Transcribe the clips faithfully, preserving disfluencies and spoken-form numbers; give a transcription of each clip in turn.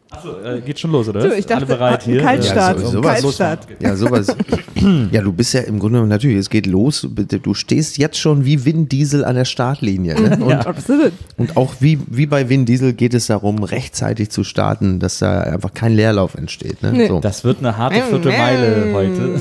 Achso, äh, geht schon los, oder? So, ich dachte, alle bereit hier? Kaltstart. Ja, so, sowas, Kaltstart. Ja, sowas. Ja, du bist ja im Grunde natürlich, es geht los. Du stehst jetzt schon wie Vin Diesel an der Startlinie. Ne? Und, Ja, absolut. und auch wie, wie bei Vin Diesel geht es darum, rechtzeitig zu starten, dass da einfach kein Leerlauf entsteht. Ne? Nee. So. Das wird eine harte Viertelmeile heute.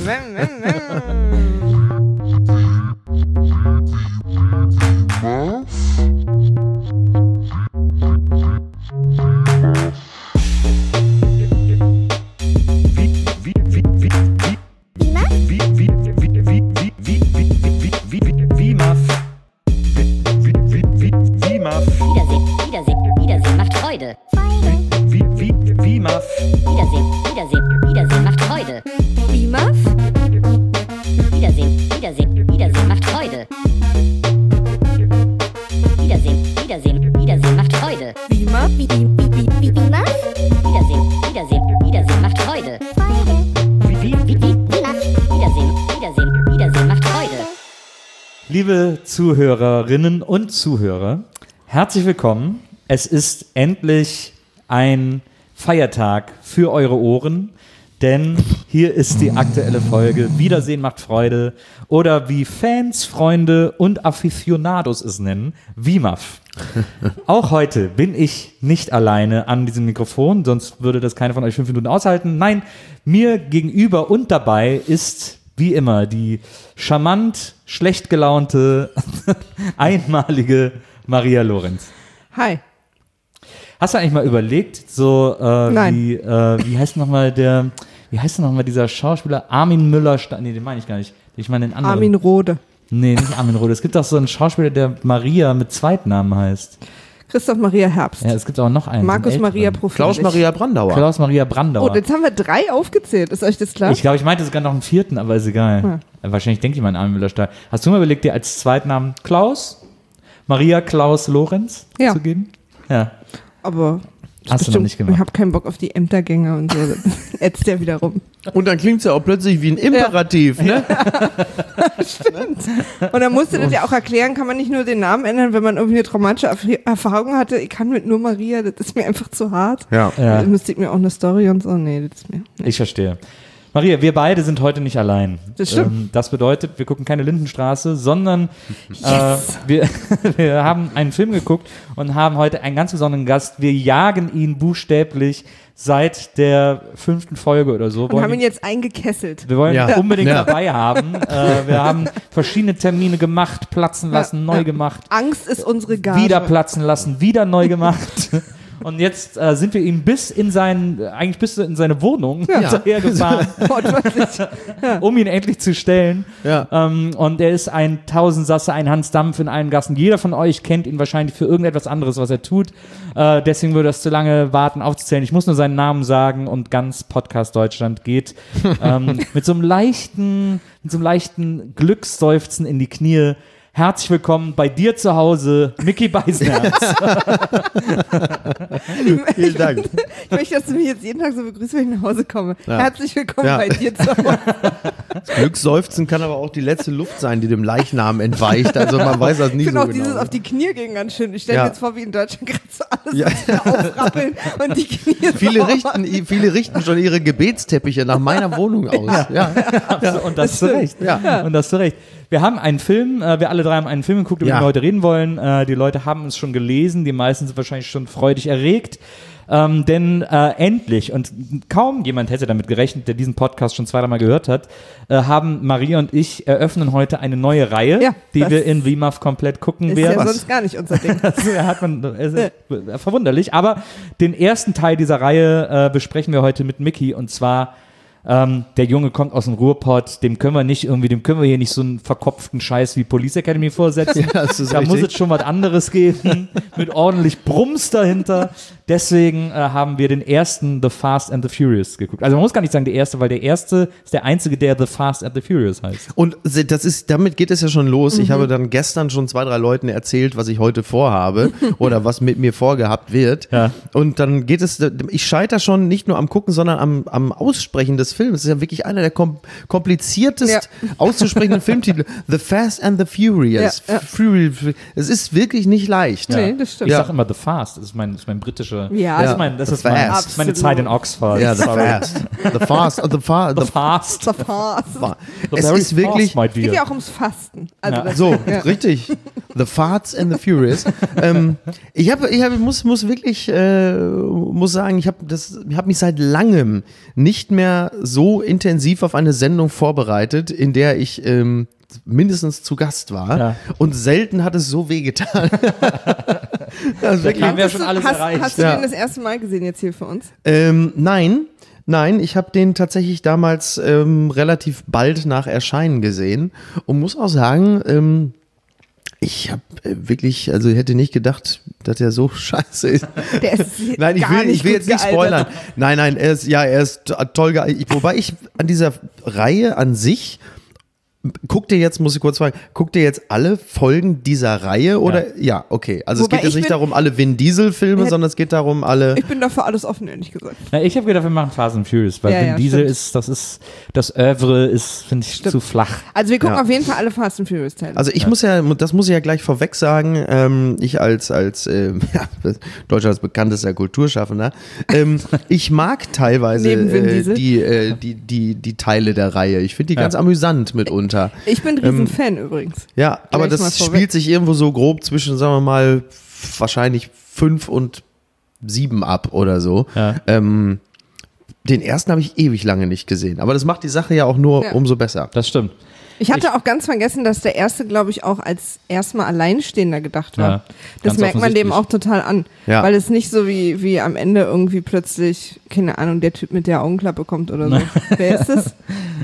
Liebe Zuhörerinnen und Zuhörer, herzlich willkommen. Es ist endlich ein Feiertag für eure Ohren, denn hier ist die aktuelle Folge Wiedersehen macht Freude oder wie Fans, Freunde und Aficionados es nennen, W I M A F. Auch heute bin ich nicht alleine an diesem Mikrofon, sonst würde das keiner von euch fünf Minuten aushalten. Nein, mir gegenüber und dabei ist wie immer die charmant, schlecht gelaunte, einmalige Maria Lorenz. Hi. Hast du eigentlich mal überlegt, so äh, Nein. wie, äh, wie heißt nochmal der, wie heißt noch mal dieser Schauspieler? Armin Müller, nee, den meine ich gar nicht. Ich meine den anderen. Armin Rohde. Nee, nicht Armin Rohde. Es gibt auch so einen Schauspieler, der Maria mit Zweitnamen heißt. Christoph Maria Herbst. Ja, es gibt auch noch einen. Markus so einen Maria älteren. Profil. Klaus Maria Brandauer. Klaus Maria Brandauer. Oh, jetzt haben wir drei aufgezählt. Ist euch das klar? Ich glaube, ich meinte sogar noch einen vierten, aber ist egal. Ja. Wahrscheinlich denke ich mal an Armin Müller-Stahl. Hast du mal überlegt, dir als Zweitnamen Klaus, Maria Klaus Lorenz Ja. zu geben? Ja. Aber Hast du noch nicht gemacht. Ich habe keinen Bock auf die Ämtergänge und so. Das ätzt ja wieder rum. Und dann klingt es ja auch plötzlich wie ein Imperativ. Ja. Ne? Stimmt. Und dann musst du das ja auch erklären, kann man nicht nur den Namen ändern, wenn man irgendwie eine traumatische Erfahrung hatte. Ich kann mit nur Maria, das ist mir einfach zu hart. Ja. Ja. Dann müsste ich mir auch eine Story und so. Nee, das ist mir. Nee. Ich verstehe. Maria, wir beide sind heute nicht allein. Das stimmt. Ähm, das bedeutet, wir gucken keine Lindenstraße, sondern Yes. äh, wir, wir haben einen Film geguckt und haben heute einen ganz besonderen Gast. Wir jagen ihn buchstäblich seit der fünften Folge oder so. Und Wollen haben ihn- ihn jetzt eingekesselt. Wir wollen Ja. ihn unbedingt Ja. dabei haben. Äh, wir haben verschiedene Termine gemacht, platzen lassen, Ja. neu Ja. gemacht, Angst ist unsere Gage. wieder platzen lassen, wieder neu gemacht. Und jetzt äh, sind wir ihm bis in sein, eigentlich bis in seine Wohnung Ja. hinterhergefahren, Wortwörtlich. um ihn endlich zu stellen. Ja. Ähm, und er ist ein Tausendsasser, ein Hans Dampf in allen Gassen. Jeder von euch kennt ihn wahrscheinlich für irgendetwas anderes, was er tut. Äh, deswegen würde das zu lange warten, aufzuzählen. Ich muss nur seinen Namen sagen und ganz Podcast Deutschland geht ähm, mit so einem leichten, mit so einem leichten Glücksseufzen in die Knie. Herzlich willkommen bei dir zu Hause, Micky Beisenherz. Vielen Dank. Ich möchte, dass du mich jetzt jeden Tag so begrüßt, wenn ich nach Hause komme. Ja. Herzlich willkommen Ja. bei dir zu Hause. Das Glücksseufzen kann aber auch die letzte Luft sein, die dem Leichnam entweicht. Also man weiß das Ich nie finde so auch dieses genau. auf die Knie gehen ganz schön. Ich stelle Ja. mir jetzt vor, wie in Deutschland gerade so alles Ja. wieder aufrappeln und die Knie Viele so richten, viele richten schon ihre Gebetsteppiche nach meiner Wohnung aus. Ja. Und das zu Recht. Ja. Und das zu Recht. Wir haben einen Film, äh, wir alle drei haben einen Film geguckt, über Ja. den wir heute reden wollen. Äh, die Leute haben uns schon gelesen, die meisten sind wahrscheinlich schon freudig erregt. Ähm, denn äh, endlich, und kaum jemand hätte damit gerechnet, der diesen Podcast schon zweimal gehört hat, äh, haben Maria und ich eröffnen heute eine neue Reihe, Ja, die das wir in W I M A F komplett gucken ist werden. ja sonst gar nicht unser Ding. Also, hat man, es ist verwunderlich. Aber den ersten Teil dieser Reihe äh, besprechen wir heute mit Micky, und zwar ähm, der Junge kommt aus dem Ruhrpott, dem können wir nicht irgendwie, dem können wir hier nicht so einen verkopften Scheiß wie Police Academy vorsetzen. Ja, das ist da richtig. muss es schon was anderes geben, mit ordentlich Brums dahinter. Deswegen äh, haben wir den ersten The Fast and the Furious geguckt. Also man muss gar nicht sagen der erste, weil der erste ist der einzige, der The Fast and the Furious heißt. Und das ist, damit geht es ja schon los. Ich habe dann gestern schon zwei, drei Leuten erzählt, was ich heute vorhabe oder was mit mir vorgehabt wird. Ja. Und dann geht es, ich scheitere schon nicht nur am Gucken, sondern am, am Aussprechen des Films. Es ist ja wirklich einer der kom kompliziertest Ja. auszusprechenden Filmtitel. The Fast and the Furious. Ja, ja. Fury, es ist wirklich nicht leicht. Nee, das stimmt. Ich Ja. sag immer The Fast, das ist mein, das ist mein britischer, Ja. das Ja. ist, mein, das The ist mein, Fast. meine Zeit in Oxford. Ja, The Sorry. Fast. The Fast. The, fa The the Fast. So fast. fa The Es very ist wirklich... fast, my Es geht dear. ja auch ums Fasten. Also Ja. das, So, ja. richtig. The Farts and the Furious. ähm, ich habe, ich hab, muss, muss wirklich, äh, muss sagen, ich habe das, ich habe mich seit langem nicht mehr so intensiv auf eine Sendung vorbereitet, in der ich ähm, mindestens zu Gast war. Ja. Und selten hat es so wehgetan. Das ist wirklich, haben wir Hast schon du- alles hast, erreicht. Hast du Ja. den das erste Mal gesehen jetzt hier für uns? ähm, nein. Nein, ich habe den tatsächlich damals ähm, relativ bald nach Erscheinen gesehen und muss auch sagen, ähm, ich habe äh, wirklich, also ich hätte nicht gedacht, dass er so scheiße ist. Der ist Nein, ich gar will, nicht ich will gut jetzt nicht gealtert. spoilern. Nein, nein, er ist, ja, er ist to- toll gealtert. Wobei ich an dieser Reihe an sich, guckt ihr jetzt, muss ich kurz fragen, guckt ihr jetzt alle Folgen dieser Reihe oder? Ja, okay. Also Wobei es geht jetzt ich nicht bin- darum, alle Vin Diesel-Filme, Hätt- sondern es geht darum, alle. Ich bin dafür alles offen, ehrlich gesagt. Na, ich habe gedacht, wir machen Fast and Furious, weil Ja, Vin ja, Diesel stimmt. ist, das ist, das Oeuvre ist, finde ich, zu flach. Also wir gucken Ja. auf jeden Fall alle Fast and Furious Teile. Also ich muss ja, das muss ich ja gleich vorweg sagen, ähm, ich als, als ähm, ja, Deutschlands bekanntester Kulturschaffender, ähm, ich mag teilweise Neben Vin äh, Diesel. die, äh, die, die, die Teile der Reihe. Ich finde die Ja. ganz amüsant mitunter. ich bin ein ähm, Riesenfan übrigens. Ja, aber Gleich mal das vorweg. spielt sich irgendwo so grob zwischen, sagen wir mal, wahrscheinlich fünf und sieben ab oder so. Ja. Ähm, den ersten habe ich ewig lange nicht gesehen. Aber das macht die Sache ja auch nur Ja. umso besser. Das stimmt. Ich hatte auch ganz vergessen, dass der erste, glaube ich, auch als erstmal Alleinstehender gedacht war. Ja, das ganz merkt man dem offensichtlich. auch total an. Ja. Weil es nicht so wie, wie am Ende irgendwie plötzlich, keine Ahnung, der Typ mit der Augenklappe kommt oder so. Wer ist das?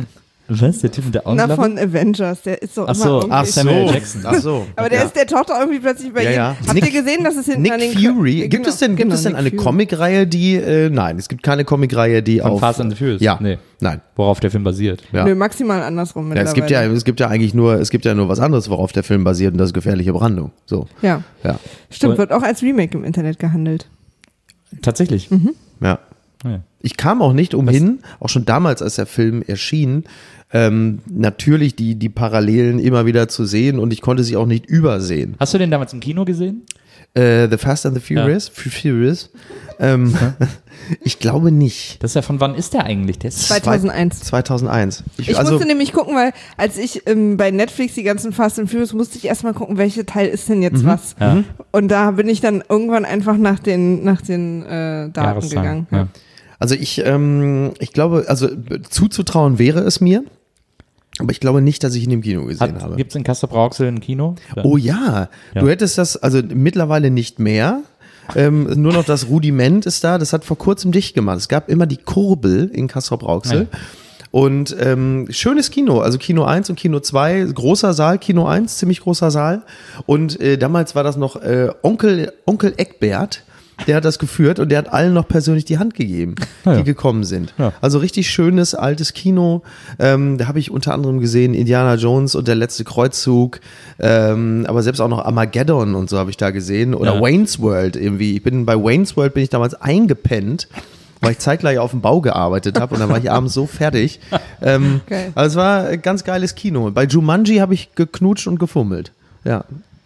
Was? Der Typ mit der Na, Augenklappe? von Avengers. Der ist so Ach immer so, irgendwie. ach, Samuel Jackson. Ach so. Aber der ja. ist, der taucht auch irgendwie plötzlich bei Ja, jedem. ja. Habt Nick- ihr gesehen, dass es hinten Nick an den Fury. Genau, Gibt es denn, gibt genau, es denn Nick eine Fury. Comicreihe, die, äh, nein, es gibt keine Comicreihe, die Von auf... Fast and the Furious? Ja, Nee. nein. Worauf der Film basiert. Ja. Nö, maximal andersrum Ja, mittlerweile. es gibt ja, es gibt ja eigentlich nur, es gibt ja nur was anderes, worauf der Film basiert, und das ist gefährliche Brandung. So, Ja, ja, stimmt, Und- wird auch als Remake im Internet gehandelt. Tatsächlich. ja. Ja. Ich kam auch nicht umhin, auch schon damals, als der Film erschien, ähm, natürlich die, die Parallelen immer wieder zu sehen, und ich konnte sie auch nicht übersehen. Hast du den damals im Kino gesehen? Äh, The Fast and the Furious, F- Furious. Ähm, ich glaube nicht. Das ist ja von wann ist der eigentlich? Der ist zweitausendeins. zweitausendeins. Ich also, musste nämlich gucken, weil als ich ähm, bei Netflix die ganzen Fast and Furious, musste ich erstmal gucken, welcher Teil ist denn jetzt was. Ja. Und da bin ich dann irgendwann einfach nach den, nach den äh, Daten Jahreszahlen. gegangen. Ja. Also ich, ähm, ich glaube, also b- zuzutrauen wäre es mir, aber ich glaube nicht, dass ich ihn im Kino gesehen habe. Gibt es in Kassel-Brauxel ein Kino? Ja. Oh ja, Ja. du hättest das, also mittlerweile nicht mehr. Ähm, nur noch das Rudiment ist da, das hat vor kurzem dicht gemacht. Es gab immer die Kurbel in Kassel-Brauxel. Ja. Und ähm, schönes Kino, also Kino eins und Kino zwei, großer Saal, Kino eins, ziemlich großer Saal. Und äh, damals war das noch äh, Onkel, Onkel Eckbert, der hat das geführt, und der hat allen noch persönlich die Hand gegeben, Ja, ja. die gekommen sind. Ja. Also richtig schönes, altes Kino. Ähm, da habe ich unter anderem gesehen Indiana Jones und der letzte Kreuzzug, ähm, aber selbst auch noch Armageddon und so habe ich da gesehen. Oder Ja. Wayne's World irgendwie. Ich bin bei Wayne's World bin ich damals eingepennt, weil ich zeitgleich auf dem Bau gearbeitet habe, und dann war ich abends so fertig. Ähm, Geil. also es war ein ganz geiles Kino. Bei Jumanji habe ich geknutscht und gefummelt. Ja.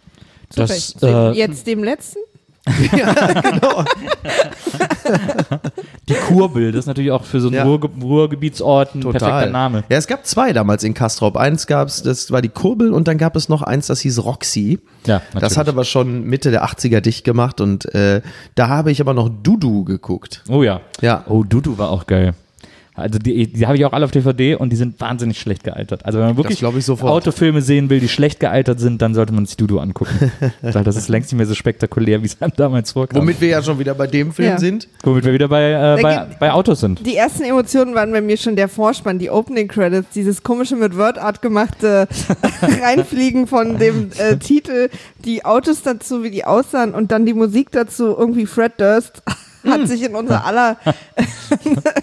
Zu Das, Recht. äh, Dem, jetzt dem letzten? Genau. Die Kurbel, das ist natürlich auch für so einen Ja. Ruhrge Ruhrgebietsort ein perfekter Name. Ja, es gab zwei damals in Castrop. Eins gab's, das war die Kurbel, und dann gab es noch eins, das hieß Roxy. Ja, Das natürlich. hat aber schon Mitte der achtziger dicht gemacht, und äh, da habe ich aber noch Dudu geguckt. Oh ja. Ja. Oh, Dudu war auch geil. Also die, die habe ich auch alle auf D V D, und die sind wahnsinnig schlecht gealtert. Also wenn man wirklich glaub ich sofort. Autofilme sehen will, die schlecht gealtert sind, dann sollte man sich Dudu angucken. Weil das ist längst nicht mehr so spektakulär, wie es einem damals vorkam. Womit wir ja schon wieder bei dem Film Ja. sind. Womit wir wieder bei, äh, Da bei, gibt- bei Autos sind. Die ersten Emotionen waren bei mir schon der Vorspann, die Opening Credits, dieses komische mit Wordart gemachte Reinfliegen von dem äh, Titel, die Autos dazu, wie die aussahen, und dann die Musik dazu, irgendwie Fred Durst hat sich in unser aller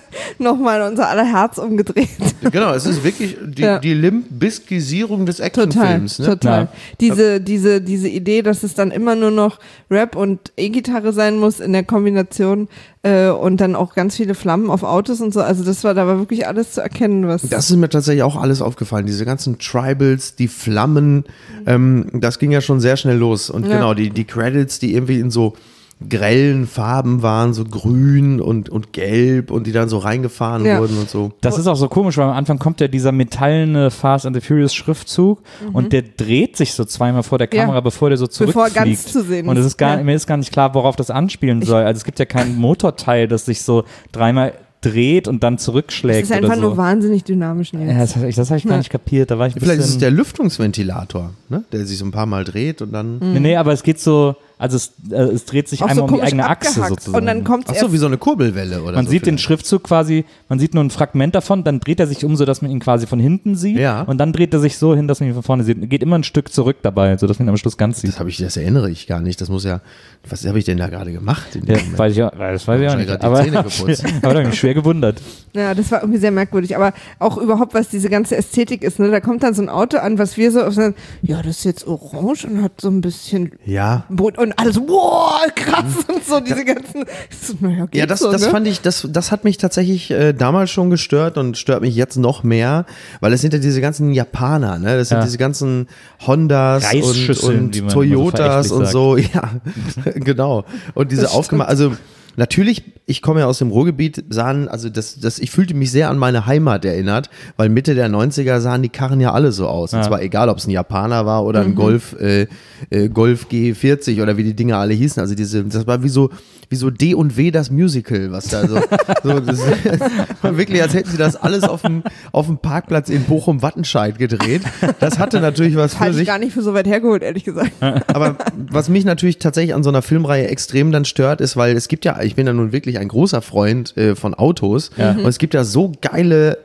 nochmal unser aller Herz umgedreht. Genau, es ist wirklich die, Ja. die Limp-Bizkisierung des Total, Actionfilms. Ne? total. Ja. Diese, diese, diese Idee, dass es dann immer nur noch Rap und E-Gitarre sein muss in der Kombination äh, und dann auch ganz viele Flammen auf Autos und so. Also das war, da war wirklich alles zu erkennen, was... Das ist mir tatsächlich auch alles aufgefallen. Diese ganzen Tribals, die Flammen, ähm, das ging ja schon sehr schnell los. Und Ja. genau, die, die Credits, die irgendwie in so grellen Farben waren, so grün und, und gelb und die dann so reingefahren Ja. wurden und so. Das ist auch so komisch, weil am Anfang kommt ja dieser metallene Fast and the Furious Schriftzug und der dreht sich so zweimal vor der Ja. Kamera, bevor der so Bevor er zurückfliegt. ganz zu sehen Und es ist gar, Ja. mir ist gar nicht klar, worauf das anspielen soll. Also es gibt ja kein Motorteil, das sich so dreimal dreht und dann Das zurückschlägt ist einfach oder so. nur wahnsinnig dynamisch. Nils. Ja, das das habe ich gar Ja. nicht kapiert. Da war ich ein Vielleicht ist es bisschen, der Lüftungsventilator, ne? Der sich so ein paar Mal dreht und dann. nee, nee, aber es geht so, also es, äh, es dreht sich Auch einmal so um die komisch eigene Achse abgehackt. sozusagen. Und dann kommt es Achso, wie so eine Kurbelwelle oder Man so. sieht den vielleicht. Schriftzug quasi, man sieht nur ein Fragment davon, dann dreht er sich um, sodass man ihn quasi von hinten sieht Ja. und dann dreht er sich so hin, dass man ihn von vorne sieht. Geht immer ein Stück zurück dabei, sodass man ihn am Schluss ganz sieht. Das habe ich, das erinnere ich gar nicht. Das muss ja. Was habe ich denn da gerade gemacht? In dem Ja, Moment? weiß ich auch, das weiß ich auch Wahrscheinlich nicht. gerade die Aber, Zähne geputzt. aber da habe ich mich schwer gewundert. Ja, das war irgendwie sehr merkwürdig. Aber auch überhaupt, was diese ganze Ästhetik ist. Ne? Da kommt dann so ein Auto an, was wir so auf so, ja, das ist jetzt orange und hat so ein bisschen Ja. Boot und alles, wow, krass und so, diese ganzen, so, naja, geht Ja, das, so, das ne? fand ich, das, das hat mich tatsächlich äh, damals schon gestört und stört mich jetzt noch mehr, weil es sind ja diese ganzen Japaner, ne? Das sind Ja. diese ganzen Hondas und, Reisschüsseln, wie und man immer so Toyotas verächtlich und sagt. so, ja, genau. Und diese Das aufgemacht, also natürlich, ich komme ja aus dem Ruhrgebiet, sahen, also das, das, ich fühlte mich sehr an meine Heimat erinnert, weil Mitte der neunziger sahen die Karren ja alle so aus. Und Ja. zwar egal, ob es ein Japaner war oder ein Golf, äh, äh, Golf G vierzig oder wie die Dinger alle hießen. Also diese, das war wie so, wie so D und W das Musical, was da so, so das war wirklich, als hätten sie das alles auf dem, auf dem Parkplatz in Bochum-Wattenscheid gedreht. Das hatte natürlich was für Halte ich sich. gar nicht für so weit hergeholt, ehrlich gesagt. Aber was mich natürlich tatsächlich an so einer Filmreihe extrem dann stört, ist, weil es gibt ja, ich bin ja nun wirklich ein großer Freund äh, von Autos und es gibt ja so geile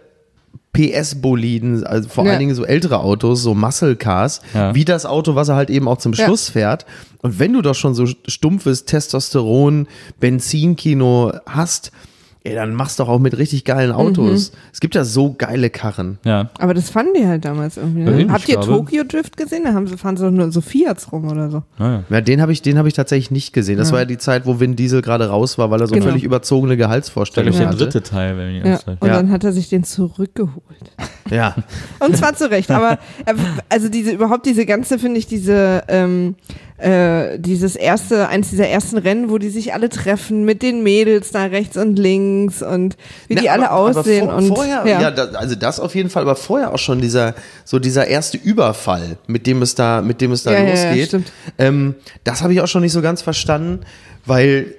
P S-Boliden, also vor Ja. allen Dingen so ältere Autos, so Muscle Cars, Ja. wie das Auto, was er halt eben auch zum Ja. Schluss fährt. Und wenn du doch schon so stumpfes Testosteron, Benzinkino hast, ey, dann machst du doch auch mit richtig geilen Autos. Es gibt ja so geile Karren. Ja. Aber das fanden die halt damals irgendwie. Ja, Ne? eben, Habt ich ihr glaube. Tokyo Drift gesehen? Da haben sie, fahren sie doch nur in so Fiats rum oder so. Ja. Ja, den habe ich, den habe ich tatsächlich nicht gesehen. Das war ja die Zeit, wo Vin Diesel gerade raus war, weil er so Genau. völlig überzogene Das ist Gehaltsvorstellungen der hatte. dritte Teil, wenn ich Ja. das Und Ja. dann hat er sich den zurückgeholt. Ja. Und zwar zu Recht, aber äh, also diese überhaupt diese ganze, finde ich, diese ähm, äh, dieses erste, eins dieser ersten Rennen, wo die sich alle treffen mit den Mädels da rechts und links und wie die Na, alle aber, aussehen aber vor, und vorher, ja, da, also das auf jeden Fall, aber vorher auch schon dieser so dieser erste Überfall, mit dem es da, mit dem es da Ja, ja, ja, losgeht. stimmt. ähm, das habe ich auch schon nicht so ganz verstanden, weil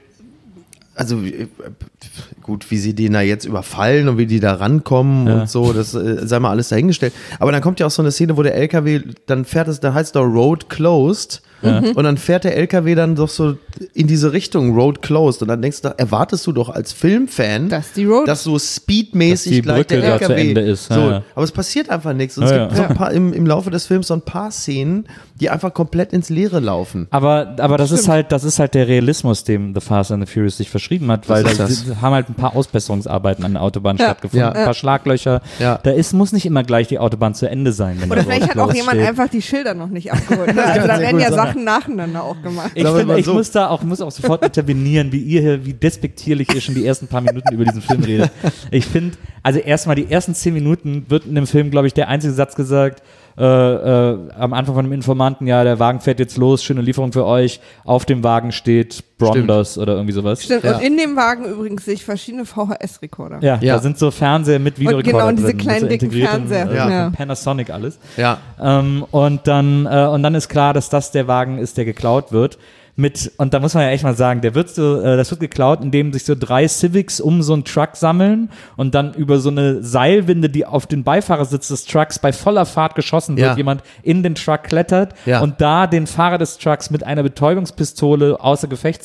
also äh, gut, wie sie den da jetzt überfallen und wie die da rankommen Ja. und so, das äh, sei mal alles dahingestellt. Aber dann kommt ja auch so eine Szene, wo der L K W, dann fährt es, da heißt es doch Road Closed. Und dann fährt der L K W dann doch so in diese Richtung, Road Closed. Und dann denkst du, erwartest du doch als Filmfan, dass die Road dass so speedmäßig Dass die gleich Brücke der da L K W zu Ende ist, ja, So, ja. aber es passiert einfach nichts. Und es Ja, gibt ja. so ein paar, im, im Laufe des Films so ein paar Szenen, die einfach komplett ins Leere laufen. Aber, aber das ist halt, das ist halt der Realismus, dem The Fast and the Furious sich verschrieben hat, weil da ist das? haben halt ein paar Ausbesserungsarbeiten an der Autobahn Ja. stattgefunden, Ja. ein paar Schlaglöcher. Ja. Da ist, muss nicht immer gleich die Autobahn zu Ende sein. Wenn oder der vielleicht Road hat auch closed jemand steht. einfach die Schilder noch nicht abgeholt. Ne? Also kann da sehr werden gut ja sein. Sachen nacheinander auch gemacht. Ich, Sagen wir finde, mal ich so. muss da auch, muss auch sofort intervenieren, wie ihr hier, wie despektierlich ihr schon die ersten paar Minuten über diesen Film redet. Ich finde, also erstmal die ersten zehn Minuten wird in dem Film, glaube ich, der einzige Satz gesagt, äh, äh, am Anfang von dem Informanten, ja, der Wagen fährt jetzt los, schöne Lieferung für euch, auf dem Wagen steht Brondos oder irgendwie sowas. Stimmt. Ja. Und in dem Wagen übrigens sehe ich verschiedene V H S-Rekorder. Ja, Ja. da sind so Fernseher mit Videorekorder genau, diese drin, kleinen, so dicken integriert in, Fernseher. äh, Ja. von Panasonic alles. Ja. Ähm, und dann äh, und dann ist klar, dass das der Wagen ist, der geklaut wird. Mit, und da muss man ja echt mal sagen, der wird so, äh, das wird geklaut, indem sich so drei Civics um so einen Truck sammeln und dann über so eine Seilwinde, die auf den Beifahrersitz des Trucks bei voller Fahrt geschossen wird, Ja. jemand in den Truck klettert Ja. und da den Fahrer des Trucks mit einer Betäubungspistole außer Gefecht setzt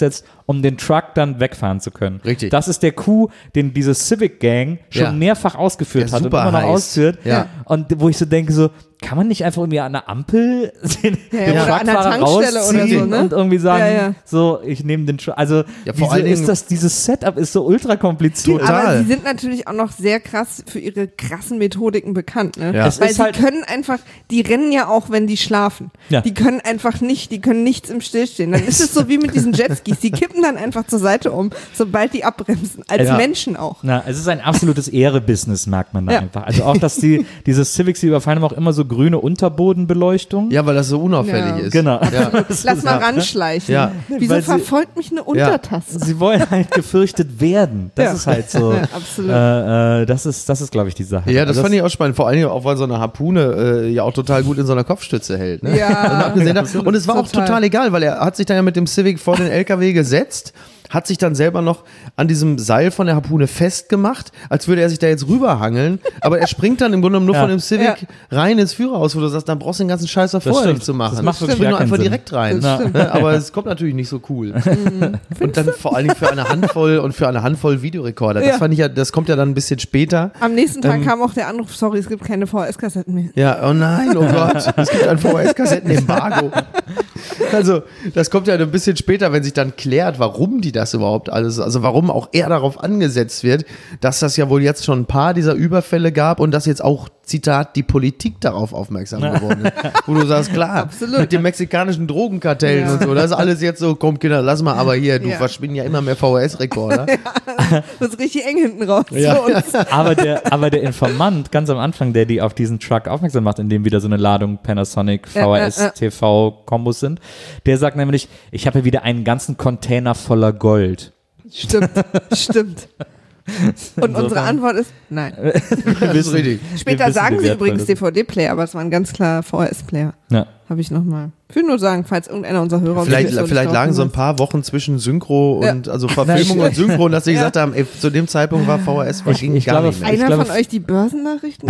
um den Truck dann wegfahren zu können. Richtig. Das ist der Coup, den diese Civic Gang schon Ja. mehrfach ausgeführt Der hat und super immer noch heiß. ausführt. Ja. Und wo ich so denke, so, kann man nicht einfach irgendwie an der Ampel den, Ja, den oder an der Truckfahrer Tankstelle oder rausziehen so, ne? und irgendwie sagen, Ja, ja. so, ich nehme den Truck. Also, Ja, vor wieso allen ist Dingen- das, dieses Setup ist so ultra kompliziert. Total. Aber sie sind natürlich auch noch sehr krass für ihre krassen Methodiken bekannt. Ne? Ja. Es Weil ist sie halt- können einfach, die rennen ja auch, wenn die schlafen. Ja. Die können einfach nicht, die können nichts im Stillstehen. Dann ist es so wie mit diesen Jetskis. Die kippen dann einfach zur Seite um, sobald die abbremsen. Als Ja. Menschen auch. Na, es ist ein absolutes Ehre-Business, merkt man da Ja. einfach. Also auch, dass die, diese Civics, die überfallen, haben auch immer so grüne Unterbodenbeleuchtung. Ja, weil das so unauffällig Ja. ist. Genau. Ja. Lass mal ranschleichen. Ja. Wieso Weil sie- verfolgt mich eine Untertasse? Sie wollen halt gefürchtet werden. Das Ja. ist halt so. Ja, absolut. Äh, äh, das ist, das ist glaube ich, die Sache. Ja, das Also fand ich auch spannend. Vor allen Dingen auch, weil so eine Harpune äh, ja auch total gut in so einer Kopfstütze hält. Ne? Ja. Also abgesehen davon- und es war auch Total. total egal, weil er hat sich dann ja mit dem Civic vor den L K W gesetzt, hat sich dann selber noch an diesem Seil von der Harpune festgemacht, als würde er sich da jetzt rüberhangeln. Aber er springt dann im Grunde genommen nur Ja. von dem Civic rein ins Führerhaus, wo du sagst, dann brauchst du den ganzen Scheiß da vorher stimmt. nicht zu machen. Das macht wirklich Spring gar nur keinen einfach Sinn. direkt rein. Das stimmt. Ne? Aber es kommt natürlich nicht so cool. Und dann vor allen Dingen für eine Handvoll und für eine Handvoll Videorekorder. Das Ja. fand ich ja, das kommt ja dann ein bisschen später. Am nächsten Tag Ähm, kam auch der Anruf, sorry, es gibt keine V H S-Kassetten mehr. Ja, oh nein, oh Gott, es gibt ein V H S-Kassetten-Embargo. Also, das kommt ja ein bisschen später, wenn sich dann klärt, warum die das überhaupt alles, also warum auch er darauf angesetzt wird, dass das ja wohl jetzt schon ein paar dieser Überfälle gab und dass jetzt auch, Zitat, die Politik darauf aufmerksam geworden ist. Wo du sagst, klar, Absolut. mit den mexikanischen Drogenkartellen Ja. und so, das ist alles jetzt so, komm Kinder, lass mal, aber hier, du Ja. verschwinden ja immer mehr V H S-Rekorder. Das ist richtig eng hinten raus. Ja. Für uns. aber, der, aber der Informant, ganz am Anfang, der die auf diesen Truck aufmerksam macht, in dem wieder so eine Ladung Panasonic V H S Ja, ja, ja. T V-Kombos sind, der sagt nämlich, ich habe hier wieder einen ganzen Container voller Gold. Stimmt, stimmt. Und unsere Insofern- Antwort ist nein. Das ist richtig. Später wissen, sagen wie sie wertvoll übrigens das D V D-Player, aber es waren ganz klar V H S-Player. Ja. Habe ich nochmal. Ich will nur sagen, falls irgendeiner unserer Hörer Vielleicht, wirklich so vielleicht nicht lagen so ein drauf paar Wochen zwischen Synchro Ja. und also Verfilmung und Synchro, dass sie gesagt haben, ey, zu dem Zeitpunkt war V H S Ich- ging ich gar glaube, nicht mehr. hinweist. Ich Einer glaube, von euch die Börsennachrichten?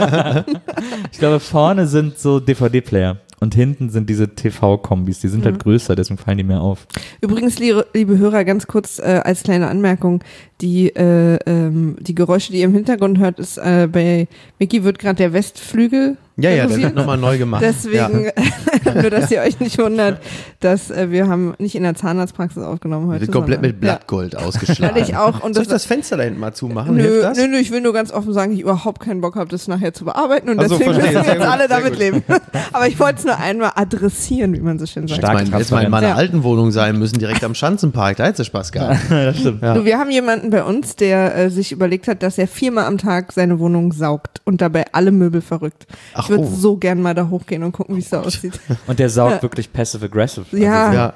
Ich glaube, vorne sind so D V D-Player und hinten sind diese T V-Kombis. Die sind Mhm. halt größer, deswegen fallen die mehr auf. Übrigens, liebe, liebe Hörer, ganz kurz äh, als kleine Anmerkung, die, äh, ähm, die Geräusche, die ihr im Hintergrund hört, ist äh, bei Micky wird gerade der Westflügel Ja, ja, der renoviert. wird nochmal neu gemacht. Deswegen, nur dass ihr euch nicht wundert, dass äh, wir haben nicht in der Zahnarztpraxis aufgenommen ja. heute. Wird komplett sondern- mit Blattgold Ja, ausgeschlagen. weil ich auch. Und Soll ich das, das Fenster da hinten mal zumachen? Hilft nö, das? nö, nö, ich will nur ganz offen sagen, ich überhaupt keinen Bock habe, das nachher zu bearbeiten und Ach so, deswegen verstehe. müssen wir Sehr jetzt gut, alle sehr damit gut. leben. Aber ich wollte es nur einmal adressieren, wie man so schön sagt. Stark. Jetzt mal, jetzt mal in meiner Ja. alten Wohnung sein müssen, direkt am Schanzenpark, da hätte es Spaß gehabt. das stimmt. Ja. Du, wir haben jemanden bei uns, der äh, sich überlegt hat, dass er viermal am Tag seine Wohnung saugt und dabei alle Möbel verrückt. Ach, ich würde oh. so gern mal da hochgehen und gucken, wie es da aussieht. Und der saugt Ja. wirklich passive-aggressive. Ja. Ja,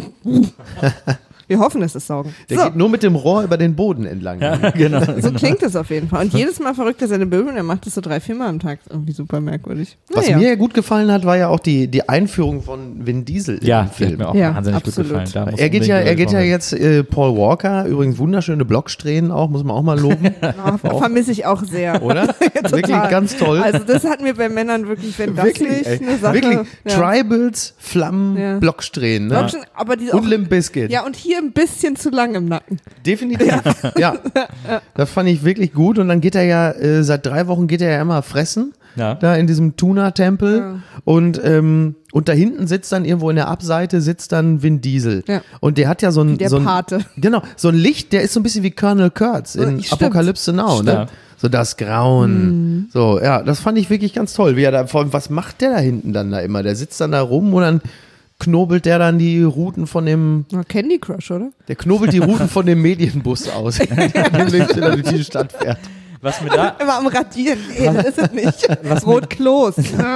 Wir hoffen, es ist Saugen. der So, geht nur mit dem Rohr über den Boden entlang. Also, genau. so klingt es auf jeden Fall. Und jedes Mal verrückt er seine Möbel und er macht es so drei, viermal am Tag. Irgendwie super merkwürdig. Was Naja. mir ja gut gefallen hat, war ja auch die, die Einführung von Vin Diesel Ja, im die hat Film. mir auch Ja, wahnsinnig absolut. gut gefallen. Da muss Er geht ja, unbedingt er geht ja drüber jetzt äh, Paul Walker, übrigens wunderschöne Blocksträhnen auch, muss man auch mal loben, Oh, vermisse ich auch sehr. oder? Wirklich ganz toll. Also das hat mir bei Männern wirklich, wenn das wirklich, nicht ey, eine Sache... wirklich ja. Tribals, Flammen, Ja. Blocksträhnen. Ne? Blocksträhnen, aber die auch, Und Limp Bizkit. ja, und hier ein bisschen zu lang im Nacken. Definitiv. Ja. Das fand ich wirklich gut. Und dann geht er ja, äh, seit drei Wochen geht er ja immer fressen. Ja. Da in diesem Tuna-Tempel. Ja. Und, ähm, und da hinten sitzt dann irgendwo in der Abseite sitzt dann Vin Diesel. Ja. Und der hat ja so ein, Der so ein Pate. Genau, so ein Licht, der ist so ein bisschen wie Colonel Kurtz in Stimmt. Apokalypse Now, ne? Stimmt. So das Grauen. So, ja, das fand ich wirklich ganz toll. Wie er da, vor allem, was macht der da hinten dann da immer? Der sitzt dann da rum und dann knobelt der dann die Routen von dem, Na, Candy Crush, oder? der knobelt die Routen von dem Medienbus aus, in dem der durch die Stadt fährt. Was mir da, Immer am Radieren. Nee, das ist es nicht. Rot Klos.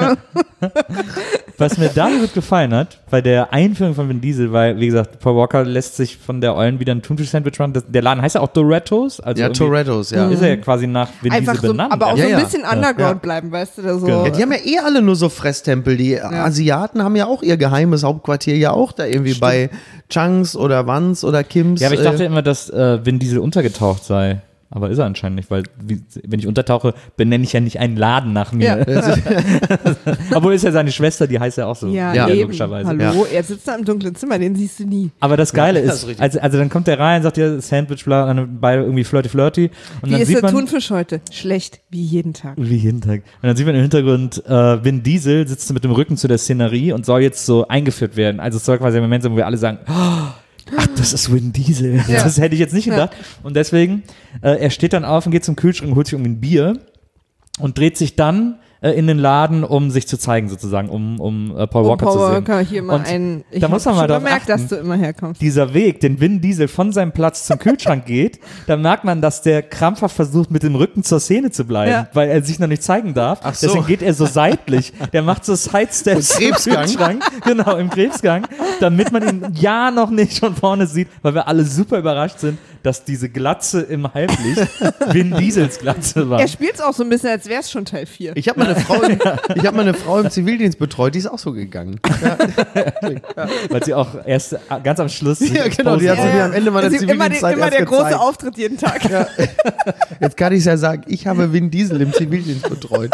was mir da gut gefallen hat, bei der Einführung von Vin Diesel, weil, wie gesagt, Paul Walker lässt sich von der Eulen wieder ein Thunfisch-Sandwich machen. Das, der Laden heißt ja auch Dorettos. Also Ja, irgendwie Torettos, ja. Ist er ja quasi nach Vin Einfach Diesel so, benannt. aber auch Ja, so ja. ein bisschen Underground Ja. bleiben, weißt du? Da so, Genau. Ja, die haben ja eh alle nur so Fresstempel. Die Asiaten haben ja auch ihr geheimes Hauptquartier ja auch da irgendwie bei Changs oder Wans oder Kims. Ja, aber ich äh, dachte immer, dass äh, Vin Diesel untergetaucht sei. Aber ist er anscheinend nicht, weil wie, wenn ich untertauche, benenne ich ja nicht einen Laden nach mir. Ja. Obwohl ist ja seine Schwester, die heißt ja auch so. Ja, Ja, eben. logischerweise. Hallo, er sitzt da im dunklen Zimmer, den siehst du nie. Aber das Geile Ja, das ist, ist richtig. also, also dann kommt der rein, sagt ja Sandwich, bla, und beide irgendwie flirty flirty. Und Wie dann ist sieht der man, Thunfisch heute? Schlecht, wie jeden Tag. wie jeden Tag. Und dann sieht man im Hintergrund, äh, Vin Diesel sitzt mit dem Rücken zu der Szenerie und soll jetzt so eingeführt werden. Also es soll quasi ein Moment sein, wo wir alle sagen, oh, ach, das ist Vin Diesel. Ja. Das hätte ich jetzt nicht gedacht. Und deswegen, äh, er steht dann auf und geht zum Kühlschrank und holt sich irgendwie ein Bier und dreht sich dann äh, in den Laden, um sich zu zeigen sozusagen, um, um äh, Paul Und Walker Paul zu sehen. Walker hier mal Und ein. Ich da muss hab man mal schon drauf gemerkt, achten. dass du immer herkommst. Dieser Weg, den Vin Diesel von seinem Platz zum Kühlschrank geht, da merkt man, dass der krampfhaft versucht, mit dem Rücken zur Szene zu bleiben, Ja. weil er sich noch nicht zeigen darf. Ach so. Deswegen geht er so seitlich. Der macht so Sidesteps Im Krebsgang. Kühlschrank. Genau, im Krebsgang, damit man ihn ja noch nicht von vorne sieht, weil wir alle super überrascht sind, dass diese Glatze im Halblicht Vin Diesels Glatze war. Er spielt es auch so ein bisschen, als wäre es schon Teil vier. Ich habe meine Frau, im, ich habe meine Frau im Zivildienst betreut, die ist auch so gegangen. Ja, Weil sie auch erst ganz am Schluss sich ja genau, die hat sie exposen. mir am Ende meiner Also immer, den, Zivildienstzeit immer erst der große gezeigt. Auftritt jeden Tag. Jetzt kann ich es ja sagen, ich habe Vin Diesel im Zivildienst betreut.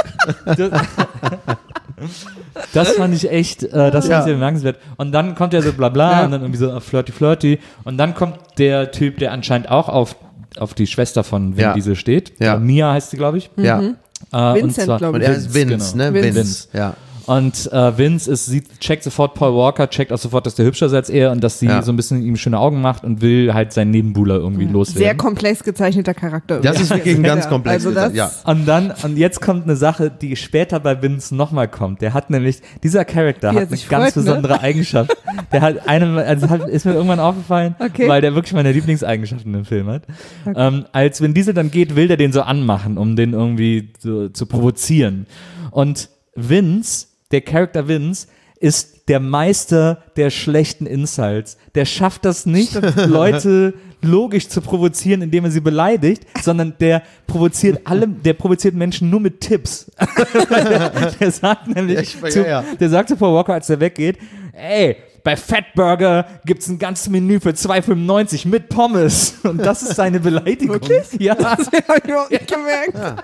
Das fand ich echt, äh, das Ja. fand ich sehr bemerkenswert. Und dann kommt er so bla bla Ja. und dann irgendwie so flirty flirty. Und dann kommt der Typ, der anscheinend auch auf, auf die Schwester von Vin Ja. Diesel steht. Ja. Äh, Mia heißt sie, glaube ich. Ja. Mhm. Äh, Vincent, und zwar, glaub Und ich. er ist Vince, genau. ne? Vince. Vince. Ja. Und äh, Vince ist, sieht, checkt sofort Paul Walker, checkt auch sofort, dass der hübscher ist als er und dass sie Ja. so ein bisschen ihm schöne Augen macht und will halt seinen Nebenbuhler irgendwie loswerden. Sehr komplex gezeichneter Charakter. Das ist wirklich ein ganz komplex. Also das, ja. Und dann, und jetzt kommt eine Sache, die später bei Vince nochmal kommt. Der hat nämlich, dieser Charakter Wie er hat eine sich ganz freut, ne? besondere Eigenschaft. Der hat eine, also hat, ist mir irgendwann aufgefallen, Okay. weil der wirklich meine Lieblingseigenschaften im Film hat. Ähm, als Vin Diesel dann geht, will der den so anmachen, um den irgendwie so, zu provozieren. Und Vince, der Charakter Vince, ist der Meister der schlechten Insults. Der schafft das nicht, Leute logisch zu provozieren, indem er sie beleidigt, sondern der provoziert alle, der provoziert Menschen nur mit Tipps. der, der sagt nämlich, Ja, ich- zu, ja, ja. der sagt zu Paul Walker, als er weggeht, ey, bei Fatburger gibt's ein ganzes Menü für zwei fünfundneunzig mit Pommes. Und das ist seine Beleidigung. Wirklich? Ja. hab ich überhaupt nicht gemerkt.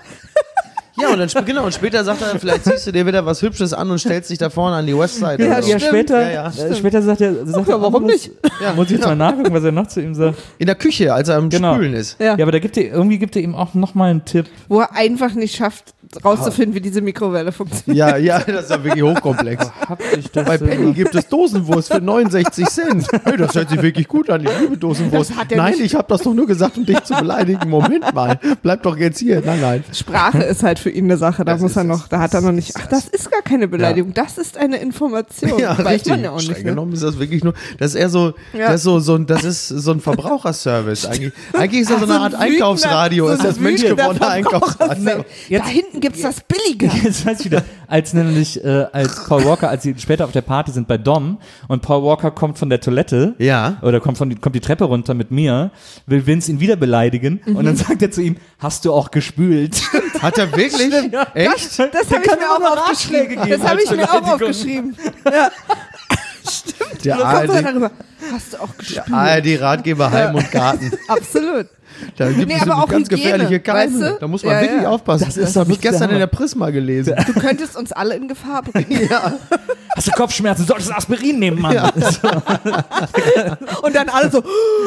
Ja, und dann sp- genau, und später sagt er, vielleicht ziehst du dir wieder was Hübsches an und stellst dich da vorne an die Westside. Ja, oder so. ja, später, Ja, ja. äh, später sagt er, sagt er warum anderes. nicht? Ja, Muss ich jetzt genau. mal nachgucken, was er noch zu ihm sagt. In der Küche, als er am Genau. Spülen ist. Ja. Ja, aber da gibt er, irgendwie gibt er ihm auch nochmal einen Tipp. Wo er einfach nicht schafft, rauszufinden, wie diese Mikrowelle funktioniert. Ja, ja, das ist ja wirklich hochkomplex. Hab ich das Bei Penny gibt es Dosenwurst für neunundsechzig Cent. Hey, das hört sich wirklich gut an, ich liebe Dosenwurst. Das hat er Nein, nicht- ich habe das doch nur gesagt, um dich zu beleidigen. Moment mal, bleib doch jetzt hier. Nein, nein. Sprache ist halt für ihn eine Sache, da Das muss ist er es. noch, da hat er noch nicht, ach, das ist gar keine Beleidigung, das ist eine Information. Ja, Weiß richtig. man ja auch Streng nicht. Ne? genommen ist das wirklich nur, das ist eher so, Ja. das ist so, so ein, das ist so ein Verbraucherservice eigentlich. Eigentlich ist das so Ach, eine so Art ein wütender- Einkaufsradio, so ist ein das wütender menschgewordene Einkaufsradio. Da hinten gibt's das Billige. Jetzt weiß ich wieder, als nämlich, äh, als Paul Walker, als sie später auf der Party sind bei Dom und Paul Walker kommt von der Toilette Ja. oder kommt, von die, kommt die Treppe runter mit mir, will Vince ihn wieder beleidigen und dann sagt er zu ihm, hast du auch gespült? Hat er wirklich? Echt? Das habe ich mir auch aufgeschrieben. Das habe ich mir auch aufgeschrieben. Ja. Stimmt. Der Dann kommt er A R D, darüber. Hast du auch gespürt? A R D-Ratgeber Heim und Garten. Absolut. Da gibt Nee, es aber so auch ganz Hygiene, gefährliche Keime. weißt du? Da muss man Ja, wirklich ja. aufpassen. Das ist habe ich wirklich der gestern in Hammer. der Prisma gelesen. Du könntest uns alle in Gefahr bringen. Ja. Hast du Kopfschmerzen? Solltest du Aspirin nehmen, Mann. Und dann alle so,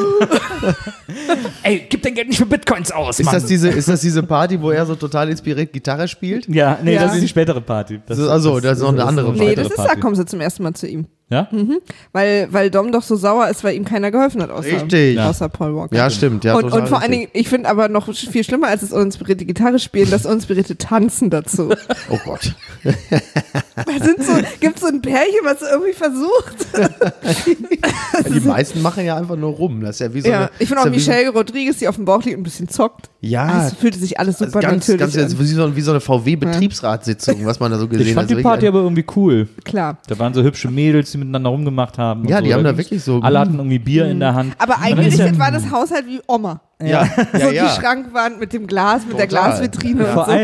Ey, gib dein Geld nicht für Bitcoins aus, Ist Mann. das, diese, ist das diese Party, wo er so total inspiriert Gitarre spielt? ja, nee, Ja. das ist die spätere Party. Das, So, also, das ist noch eine andere nee, Weitere das ist, da kommen sie zum ersten Mal zu ihm. Ja? Weil, weil Dom doch so sauer ist, weil ihm keiner geholfen hat, außer, Richtig. außer Paul Walker. Ja, stimmt. Ja, und, total und vor allen richtig. Dingen, ich finde aber noch viel schlimmer als das uninspirierte Gitarre spielen, das uninspirierte Tanzen dazu. Oh Gott. Da sind so, gibt's so ein Pärchen, was irgendwie versucht. Die meisten machen ja einfach nur rum. Das ist ja wie so Ja, eine, ich finde auch ist ja wie so- Michelle Rodriguez, die auf dem Bauch liegt und ein bisschen zockt. Ja, Es fühlte sich alles also super ganz, natürlich ganz an. wie so, wie so eine V W-Betriebsratssitzung, was man da so gesehen Ich fand hat. die Party aber irgendwie cool. Klar. Da waren so hübsche Mädels, die miteinander rumgemacht haben. und Ja, so. die haben da ging's- wirklich so- Alle hatten irgendwie Bier in der Hand. Aber Und dann ist eingerichtet ja- war das Haus halt wie Oma. Ja, ja, So ja. die Schrankwand mit dem Glas, mit der Total. Glasvitrine Vor und so. allem,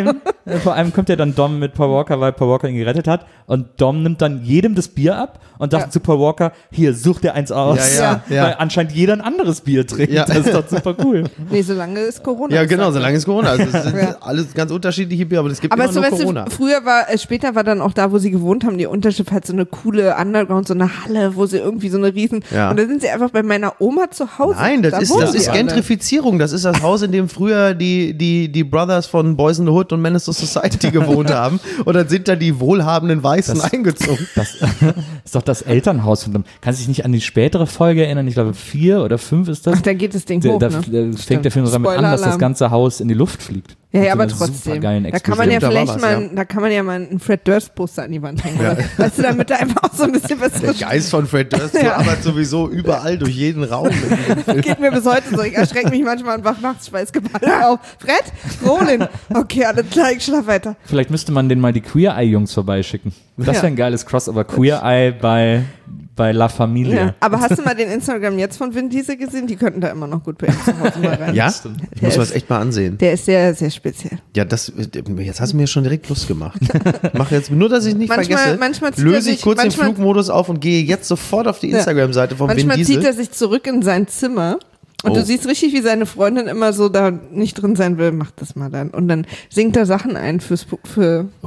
Vor allem kommt ja dann Dom mit Paul Walker, weil Paul Walker ihn gerettet hat. Und Dom nimmt dann jedem das Bier ab und sagt Ja. zu Paul Walker, hier, such dir eins aus. Ja, ja, ja. Weil anscheinend jeder ein anderes Bier trinkt. Ja. Das ist doch super cool. Nee, solange ist Corona. Ja, genau, ist. solange es Corona ist. Es sind Ja. alles ganz unterschiedliche Bier, aber es gibt Aber immer so, nur weißt Corona. du, früher war, äh, später war dann auch da, wo sie gewohnt haben, die Unterschiff halt so eine coole Underground, so eine Halle, wo sie irgendwie so eine riesen, Ja. und da sind sie einfach bei meiner Oma zu Hause. Nein, das Da ist, wohnen das die ist alle. Gentrifizierung. Das ist das Haus, in dem früher die, die, die Brothers von Boys in the Hood und Menace to Society gewohnt haben. Und dann sind da die wohlhabenden Weißen Das- eingezogen. Das ist doch das Elternhaus von dem. Kannst du dich nicht an die spätere Folge erinnern? Ich glaube, vier oder fünf ist das. Ach, da geht das Ding Da, hoch, da ne? da fängt der Film damit an, dass das Spoiler-Alarm. ganze Haus in die Luft fliegt. Ja, Mit ja, so aber einer trotzdem. supergeilen Da kann man ja Explosion. Da war vielleicht was, mal, ja. da kann man ja mal einen Fred Durst Poster an die Wand hängen. Oder? Weißt du, damit da einfach auch so ein bisschen was Der Geist von Fred Durst Ja. aber sowieso überall durch jeden Raum. geht mir bis heute so. Ich erschrecke mich manchmal und wach nachts schweißgebadet auf. Fred? Roland? Okay, alles klar, ich schlaf weiter. Vielleicht müsste man den mal die Queer Eye Jungs vorbeischicken. Das wäre Ja. ein geiles Crossover. Queer Eye bei, bei La Familia. Ja. Aber hast du mal den Instagram jetzt von Vin Diesel gesehen? Die könnten da immer noch gut bei ihm zu Hause mal rein. Ja? Stimmt. Ich muss Der mir das echt mal ansehen. Der ist sehr, sehr speziell. Ja, das, jetzt hast du mir schon direkt Lust gemacht. Mach jetzt, nur, dass ich nicht Manchmal- vergesse, manchmal zieht er löse ich sich- kurz manchmal- den Flugmodus auf und gehe jetzt sofort auf die Ja. Instagram-Seite von Vin Manchmal Diesel. zieht er sich zurück in sein Zimmer und Oh. du siehst richtig, wie seine Freundin immer so da nicht drin sein will. Mach das mal dann. Und dann singt er Sachen ein fürs, für, Uh,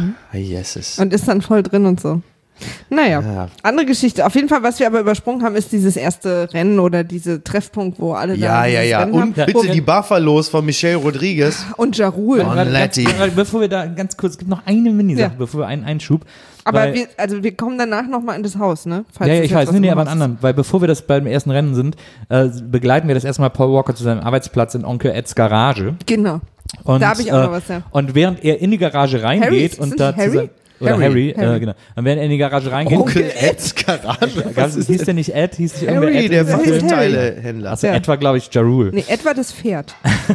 yes. und ist dann voll drin und so. Naja, Ja. andere Geschichte. Auf jeden Fall, was wir aber übersprungen haben, ist dieses erste Rennen oder diese Treffpunkt, wo alle Ja, da ja, dieses ja. Rennen Und haben. bitte Wo- die Buffalos von Michelle Rodriguez. und Ja Rule. Oh, Warte, Letty. ganz, warte, bevor wir da ganz kurz, es gibt noch eine Minisache, Ja. bevor wir einen Einschub. Aber weil, wir, also wir kommen danach nochmal in das Haus, ne? Falls ja, ja, das ich jetzt weiß, was nee, nee, im aber einen Haus anderen, weil bevor wir das beim ersten Rennen sind, äh, begleiten wir das erstmal Paul Walker zu seinem Arbeitsplatz in Onkel Eds Garage. ist. Genau. Und, Da hab ich auch äh, noch was, ja. Und während er in die Garage Harry, reingeht ist und das da nicht Harry? zu sein, oder Harry. Harry, Harry. Äh, genau. Und während er in die Garage reingeht, Onkel Eds Garage. gab's, hieß der nicht Ed, hieß nicht irgendwer Harry, Ed? der Wer ist Waffenteilehändler. Also Ja. Ed war, glaube ich, Ja Rule. Nee, etwa das Pferd.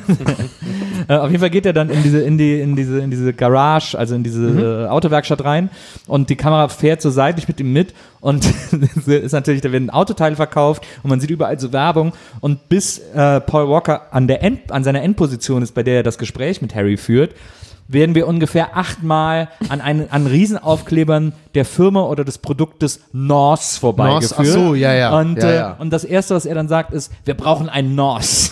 Äh, auf jeden Fall geht er dann in diese, in die, in diese, in diese Garage, also in diese Mhm. äh, Autowerkstatt rein und die Kamera fährt so seitlich mit ihm mit und es ist natürlich, da werden Autoteile verkauft und man sieht überall so Werbung und bis äh, Paul Walker an der End, an seiner Endposition ist, bei der er das Gespräch mit Harry führt, werden wir ungefähr achtmal an, einen, an Riesenaufklebern der Firma oder des Produktes Norse vorbeigeführt. Norse, ach so, ja, ja. Und, Ja, äh, ja. und das Erste, was er dann sagt, ist, wir brauchen ein Norse.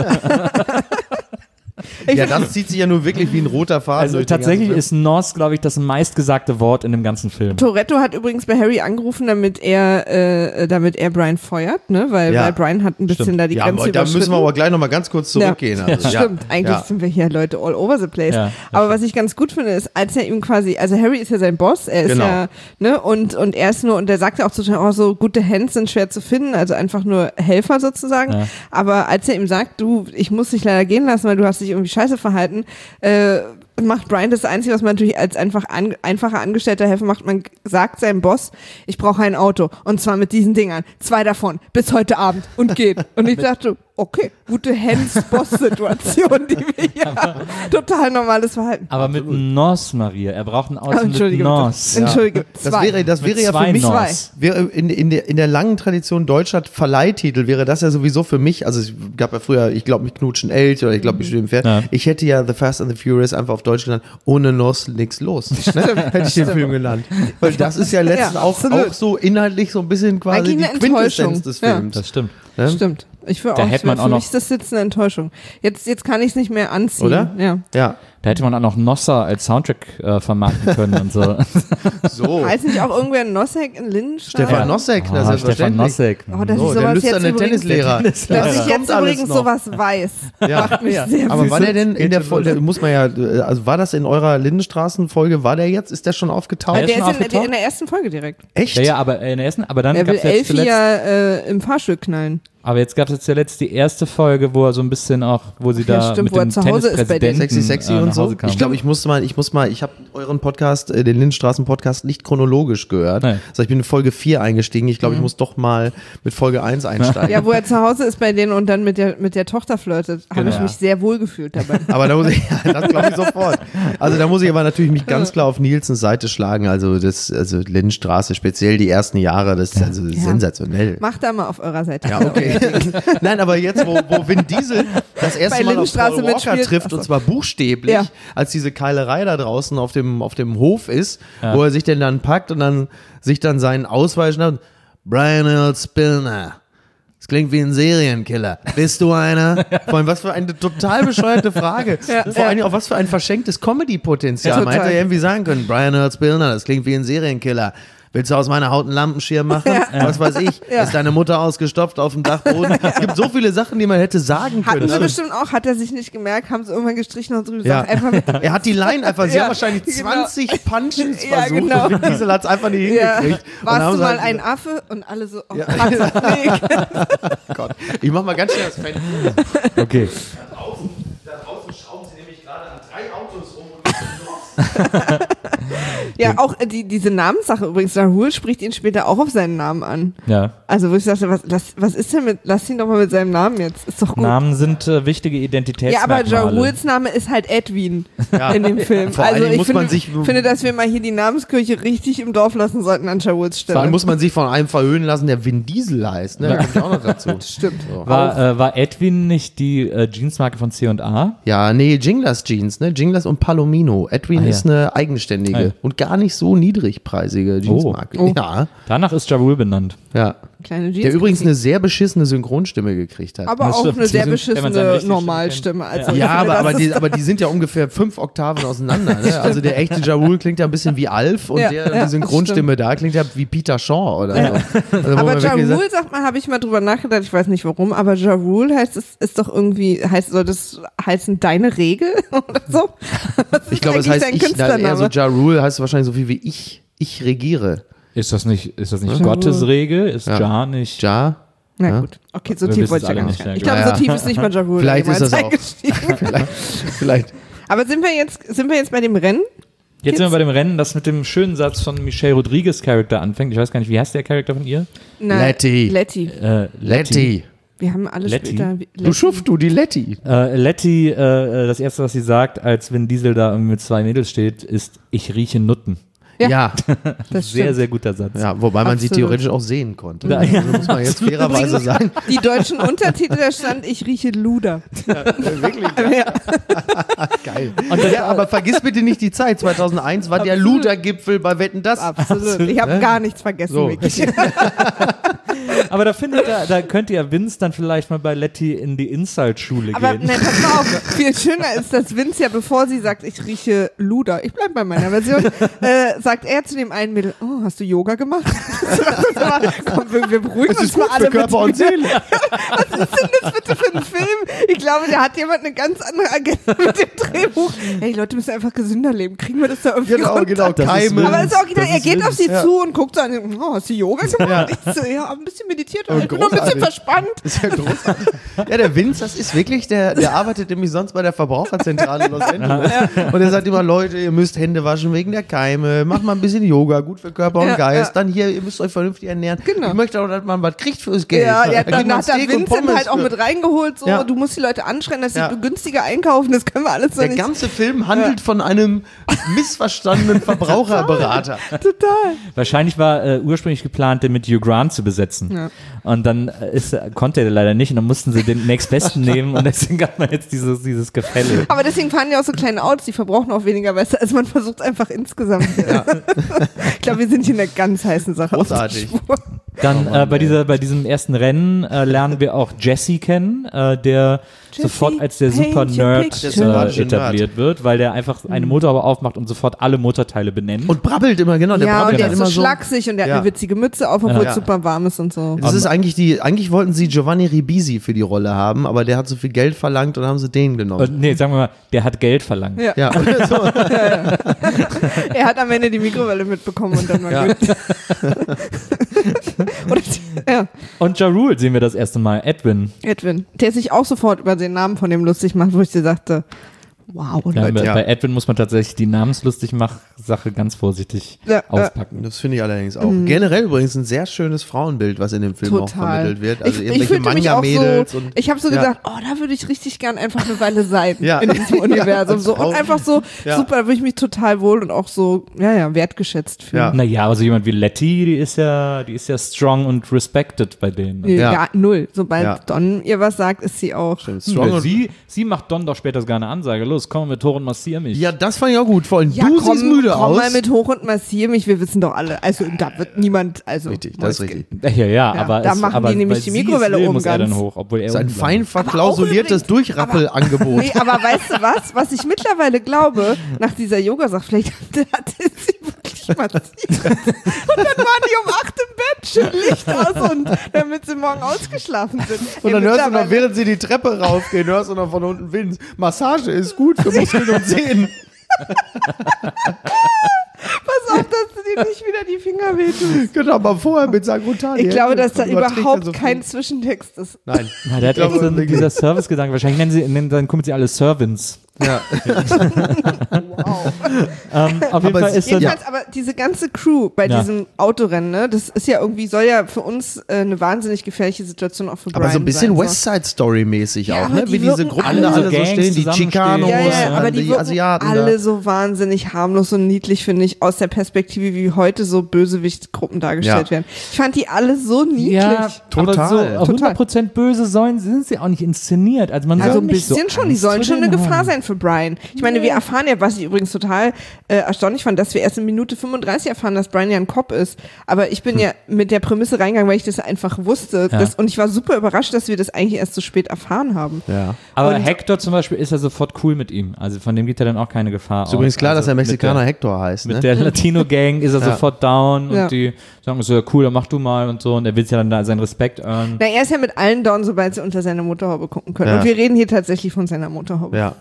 Ja, das zieht sich ja nur wirklich wie ein roter Faden Also durch den tatsächlich ganzen ist Norse, glaube ich, das meistgesagte Wort in dem ganzen Film. Toretto hat übrigens bei Harry angerufen, damit er, äh, damit er Brian feuert, ne? Weil, Ja. weil Brian hat ein bisschen Stimmt. da die Ja, Grenze aber da überschritten. müssen wir aber gleich nochmal ganz kurz zurückgehen. Ja, Also, ja. stimmt. Eigentlich Ja. sind wir hier, Leute, all over the place. Ja, Aber was ich ganz gut finde, ist, als er ihm quasi, also Harry ist ja sein Boss, er ist Genau. ja, ne, und, und er ist nur, und er sagt ja auch total, oh, so gute Hands sind schwer zu finden, also einfach nur Helfer sozusagen. Ja. Aber als er ihm sagt, du, ich muss dich leider gehen lassen, weil du hast dich irgendwie scheiße verhalten, äh, macht Brian das Einzige, was man natürlich als einfach an, einfacher angestellter Helfer macht. Man sagt seinem Boss, ich brauche ein Auto und zwar mit diesen Dingern, zwei davon, bis heute Abend und geht. Und ich dachte, okay, gute Hands-Boss-Situation, die wir hier haben. Total normales Verhalten. Aber mit Norse, Maria. Er braucht ein Oh, Auto mit Entschuldige, bitte. Norse. Entschuldige, Das zwei. wäre, das wäre Mit ja zwei für mich Norse. wäre in, in, der, in der langen Tradition deutscher Verleihtitel wäre das ja sowieso für mich, also es gab ja früher, ich glaube, mich knutschen Elch oder ich glaube, mich stehen Pferd. Ja. Ich hätte ja The Fast and the Furious einfach auf Deutsch genannt, ohne Norse nix los. Ne? Hätte ich den Film genannt. Weil das ist ja letztens Ja, auch, absolut. auch so inhaltlich so ein bisschen quasi Eigentlich die eine Enttäuschung. Quintessenz des Ja. Films. Das stimmt. Ne? Stimmt. Ich für Da auch, hätte man für auch noch- mich ist das jetzt eine Enttäuschung. Jetzt, jetzt kann ich es nicht mehr anziehen. Oder? Ja. Ja. Da hätte man auch noch Nossa als Soundtrack äh, vermarkten können und so. So. Heißt nicht auch irgendwer Nossek in Lindenstraße? Oh. Stefan Nossek, Ah, na, Stefan selbstverständlich. Nossek. Oh, dass So, ich der sowas jetzt lüsterne übrigens, Tennislehrer. dass ich Das jetzt kommt alles übrigens noch. sowas weiß, Ja. macht mich sehr Aber war der denn in der Geht Folge, schon muss man ja, also war das in eurer Lindenstraßen-Folge, war der jetzt, ist der schon aufgetaucht? Der ist Der schon ist in, der- aufgetaucht? in der ersten Folge direkt. Echt? Ja, ja, aber in der ersten, aber dann Er will gab's jetzt Elfie zuletzt, ja äh, im Fahrstuhl knallen. aber jetzt gab es jetzt zuletzt die erste Folge, wo er so ein bisschen auch, wo sie Ja, da stimmt, mit wo er dem zu Hause ist bei denen. Tennispräsidenten Sexy, sexy äh, und nach so. Hause kam. Ich glaube, ich muss mal, ich muss mal, ich habe euren Podcast, äh, den Lindenstraßen-Podcast, nicht chronologisch gehört. Nee. Also ich bin in Folge vier eingestiegen. Ich glaube, ich muss doch mal mit Folge eins einsteigen. Ja, wo er zu Hause ist bei denen und dann mit der, mit der Tochter flirtet, habe Genau. ich mich sehr wohl gefühlt dabei. Aber da muss ich, ja, das glaube ich sofort. Also da muss ich aber natürlich mich ganz klar auf Nilsens Seite schlagen. Also das, also Lindenstraße, speziell die ersten Jahre, das ist also sensationell. Macht da mal auf eurer Seite. Ja, okay. Nein, aber jetzt, wo, wo Vin Diesel das erste Bei Mal auf Lindenstraße Paul Walker mitspielt. trifft, Achso. und zwar buchstäblich, Ja. als diese Keilerei da draußen auf dem, auf dem Hof ist, Ja. wo er sich denn dann packt und dann sich dann seinen Ausweis schnappt. Brian Earl Spillner. Das klingt wie ein Serienkiller. Bist du einer? Vor allem, was für eine total bescheuerte Frage. Ja, Vor allem ja. auch was für ein verschenktes Comedy-Potenzial. Ja, Man hätte total. ja irgendwie sagen können, Brian Earl Spillner, das klingt wie ein Serienkiller. Willst du aus meiner Haut einen Lampenschirm machen? Was weiß ich? Ja. Ist deine Mutter ausgestopft auf dem Dachboden? Es gibt so viele Sachen, die man hätte sagen Hatten können. sie bestimmt auch, hat er sich nicht gemerkt, haben sie irgendwann gestrichen und drüber Ja. gesagt, einfach mit. Er hat die Line einfach, sie Ja, haben wahrscheinlich genau. zwanzig Punches Ja, versucht genau. und Vin Diesel hat es einfach nicht Ja. hingekriegt. Und dann Warst haben du sie mal halt ein Affe? Und alle so, oh, Ja. Affe. Nee. Gott. Ich mach mal ganz schnell das Fenster. Okay. Da draußen, da draußen schrauben sie nämlich gerade an drei Autos rum und Ja, auch äh, die, diese Namenssache übrigens, Rahul spricht ihn später auch auf seinen Namen an. Ja. Also wo ich dachte, was, lass, was ist denn mit, lass ihn doch mal mit seinem Namen jetzt, ist doch gut. Namen sind äh, wichtige Ja, Identitätsmerkmale. aber Rahuls Name ist halt Edwin Ja. in dem Film. Vor allen also Dingen ich muss finde, man sich- finde, dass wir mal hier die Namenskirche richtig im Dorf lassen sollten an Rahuls Vor allem Stelle. muss man sich von einem verhöhnen lassen, der Vin Diesel heißt. Ne? Da kommt ja auch noch dazu. Stimmt. So. War, äh, war Edwin nicht die äh, Jeansmarke von C und A? Ja, nee, Jinglers Jeans, ne? Jinglers und Palomino. Edwin Ah, ja. ist eine eigenständige Ah, ja. und gar nicht so niedrigpreisige Jeansmarke. Oh. Ja, Danach ist Rahul benannt. ja. Kleine Jeans. Der übrigens eine sehr beschissene Synchronstimme gekriegt hat. aber Das auch stimmt. eine Die sehr sind- wenn man seine beschissene richtige Normalstimme. Stimme Also kennt. ich Ja, finde, aber, das aber, ist die, doch- aber die sind ja ungefähr fünf Oktaven auseinander. Ne? Also der echte Ja Rule klingt ja ein bisschen wie Alf und Ja, der, ja, die das Synchronstimme da klingt ja wie Peter Shaw oder so. Also, wo aber man Ja wirklich sagt, Rule, sagt man, habe ich mal drüber nachgedacht, ich weiß nicht warum, aber Ja Rule heißt es, ist doch irgendwie, heißt, soll das heißen deine Regel oder so? Was ist ich glaube, es eigentlich heißt sein ich, na, eher Künstlername? so Ja Rule heißt wahrscheinlich so viel wie ich, ich regiere. Ist das nicht, ist das nicht Ja. Gottes Regel? Ist Ja. Ja nicht. Ja, Na Ja. gut, okay, so Wir tief wissen wollte ich es ja alle gar nicht nicht, rein. ja, Ich glaube, genau. so tief ist nicht mal Ja Rule Vielleicht ist jemals das auch. eingestiegen. vielleicht, vielleicht. Aber sind wir jetzt, sind wir jetzt bei dem Rennen? Jetzt sind wir bei dem Rennen, das mit dem schönen Satz von Michelle Rodriguez Charakter anfängt. Ich weiß gar nicht, wie heißt der Charakter von ihr? Na, Letty. Letty. Äh, Letty. Wir haben alle Letty? später. wie- Du Schuft, du, die Letty. Äh, Letty, äh, das erste, was sie sagt, als Vin Diesel da irgendwie mit zwei Mädels steht, ist, ich rieche Nutten. Ja. Ja, Das Sehr, stimmt. sehr guter Satz. ja, wobei man sie Absolut. theoretisch auch sehen konnte. Ja. Also muss man jetzt fairerweise sagen. Die deutschen Untertitel, da stand, ich rieche Luder. Wirklich Ja. geil. Ja, aber vergiss bitte nicht die Zeit. zweitausendeins war der Absolut. Luder-Gipfel bei Wetten, das. Absolut. Ich habe Ne? gar nichts vergessen, So. wirklich. Aber da finde ich, da, da könnte ja Vince dann vielleicht mal bei Letty in die Insult-Schule Aber gehen. nein, pass mal auf, viel schöner ist, dass Vince ja, bevor sie sagt, ich rieche Luder, ich bleib bei meiner Version, äh, sagt er zu dem einen Mädel, oh, hast du Yoga gemacht? Komm, wir, wir beruhigen Es uns ist gut mal alle für Körper und mit. Seele. Was ist denn das bitte für ein Film? Ich glaube, da hat jemand eine ganz andere Agenda mit dem Drehbuch. Hey, die Leute müssen einfach gesünder leben. Kriegen wir das da irgendwie Genau, runter? genau. Das ist Keime. Aber es ist auch genau, Das er ist geht auf sie Ja. zu und guckt so an, oh, hast du Yoga gemacht? Ich so, ja, ein bisschen meditiert, Oh, ich bin noch ein bisschen großartig. verspannt. Ist ja großartig. Ja, der Vince, das ist wirklich, der, der arbeitet nämlich sonst bei der Verbraucherzentrale Los Angeles. Und er sagt immer, Leute, ihr müsst Hände waschen wegen der Keime, macht mal ein bisschen Yoga, gut für Körper und Ja, Geist. ja. Dann hier, ihr müsst euch vernünftig ernähren. Genau. Ich möchte auch, dass man was kriegt fürs Geld. Ja, ja, Da dann kriegt man hat der Steak und Vincent Pommes halt auch für- mit reingeholt, so, Ja. du musst die Leute anschreien, dass sie Ja. günstiger einkaufen, das können wir alles so Der nicht. ganze Film handelt von einem missverstandenen Verbraucherberater. Total. Wahrscheinlich war äh, ursprünglich geplant, den mit Hugh Grant zu besetzen. Ja. Und dann äh, ist, konnte er leider nicht und dann mussten sie den nächstbesten nehmen und deswegen hat man jetzt dieses, dieses Gefälle. Aber deswegen fahren die auch so kleine Autos, die verbrauchen auch weniger Wasser, also man versucht es einfach insgesamt. Ich glaube, wir sind hier in einer ganz heißen Sache. auf der Großartig. Spur. Dann äh, bei, dieser, bei diesem ersten Rennen äh, lernen wir auch Jesse kennen, äh, der Jesse, sofort als der paint Super your Nerd picture. Der sympathische äh, etabliert wird, weil der einfach eine Motorhaube aufmacht und sofort alle Motorteile benennt. Und brabbelt immer, genau. Der Ja, und brabbelt der dann ist so immer so. schlaksig und der Ja. hat eine witzige Mütze auf, obwohl Ja. es super warm ist und so. Das ist eigentlich die, eigentlich wollten sie Giovanni Ribisi für die Rolle haben, aber der hat so viel Geld verlangt und haben sie den äh, genommen. nee, sagen wir mal, der hat Geld verlangt. Ja. Ja, so. Er hat am Ende die Mikrowelle mitbekommen und dann war Ja. gut. Oder die, ja, Und Ja Rule sehen wir das erste Mal, Edwin. Edwin, der sich auch sofort über den Namen von dem lustig macht, wo ich dir sagte, wow, Ja, Leute. bei, Ja. bei Edwin muss man tatsächlich die Namenslustig-Mach-Sache ganz vorsichtig Ja, ja. auspacken. Das finde ich allerdings auch. Generell übrigens ein sehr schönes Frauenbild, was in dem Film auch Total. vermittelt wird. Also ich ich irgendwelche fühlte mich auch Manga-Mädels so, und ich habe so Ja. gedacht, oh, da würde ich richtig gern einfach eine Weile sein Ja. in diesem Universum. als So. Frau. Und einfach so, Ja. super, da würde ich mich total wohl und auch so, ja, ja, wertgeschätzt fühlen. Ja. Naja, aber so jemand wie Letty, die ist ja, die ist ja strong und respected bei denen. Nö, Ja. Gar null. Sobald Ja. Don ihr was sagt, ist sie auch. Strong Ja, und sie, sie macht Don doch später sogar eine Ansage. Los, los, komm mit hoch und massier mich. Ja, das fand ich auch gut. Vor allem Ja, du komm, siehst müde komm aus. mal mit hoch und massier mich, wir wissen doch alle. Also da wird niemand, also Richtig, das ist Mäuschen. richtig. Ja, ja, Ja, aber da es, machen aber die nämlich weil die sie es Mikrowelle will, oben muss er dann ganz. hoch, obwohl er Das ist ein unten fein bleibt. verklausuliertes übrigens- Durchrappelangebot. Nee, aber weißt du was? Was ich mittlerweile glaube, nach dieser Yoga-Sache, vielleicht hatte sie wirklich massiv. Und dann waren die um acht im Bett, schön Licht aus und damit sie morgen ausgeschlafen sind. Und dann Ey, hörst du noch, mittlerweile- während sie die Treppe raufgehen, hörst du noch von unten Wind. Massage ist gut für Muskeln und Sehnen. Pass auf, dass du dir nicht wieder die Finger wehtust. Genau, aber vorher mit Sagrotan. Ich glaube, dass da Überträgt überhaupt so viel. kein Zwischentext ist. Nein. Na, der hat Ich echt so glaube, einen, dieser Service-Gedanke. Wahrscheinlich nennen sie, nennen dann kommen sie alle Servants. Ja. Wow. Ähm, auf jeden Aber Fall sie- ist dann, Jedenfalls aber diese ganze Crew bei Ja. diesem Autorennen, ne, das ist ja irgendwie, soll ja für uns äh, eine wahnsinnig gefährliche Situation auch für Brian Aber so ein bisschen sein, West Side Story mäßig Ja, auch, aber ne? die Wie diese wirken Gruppen alle da so alle so Gangs stehen, die zusammenstehen. Chicanos, Ja, ja, und aber dann die die wirken Asiaten alle da. so wahnsinnig harmlos und niedlich, finde ich, aus der Perspektive, wie heute so Bösewichtgruppen dargestellt Ja. werden. Ich fand die alle so niedlich. ja, Total. aber so hundert Prozent böse sollen, sind sie auch nicht inszeniert. Also man Also soll ein nicht bisschen so schon, die Angst sollen vor schon eine denen Gefahr haben. sein für Brian. Ich meine, wir erfahren ja, was ich übrigens total äh, erstaunlich fand, dass wir erst in Minute fünfunddreißig erfahren, dass Brian ja ein Cop ist. Aber ich bin Hm. ja mit der Prämisse reingegangen, weil ich das einfach wusste. Ja. Das, und ich war super überrascht, dass wir das eigentlich erst so spät erfahren haben. Ja. Aber Und- Hector zum Beispiel ist ja sofort cool mit ihm. Also von dem geht ja dann auch keine Gefahr aus. Ist übrigens klar, also dass er Mexikaner mit Hector heißt, der, ne? mit der Latino-Gang ist er Ja. sofort down Ja. und die sagen so, ja cool, dann mach du mal und so. Und er will ja dann da seinen Respekt earnen. Na, er ist ja mit allen down, sobald sie unter seiner Motorhaube gucken können. Ja. Und wir reden hier tatsächlich von seiner Motorhaube. Ja.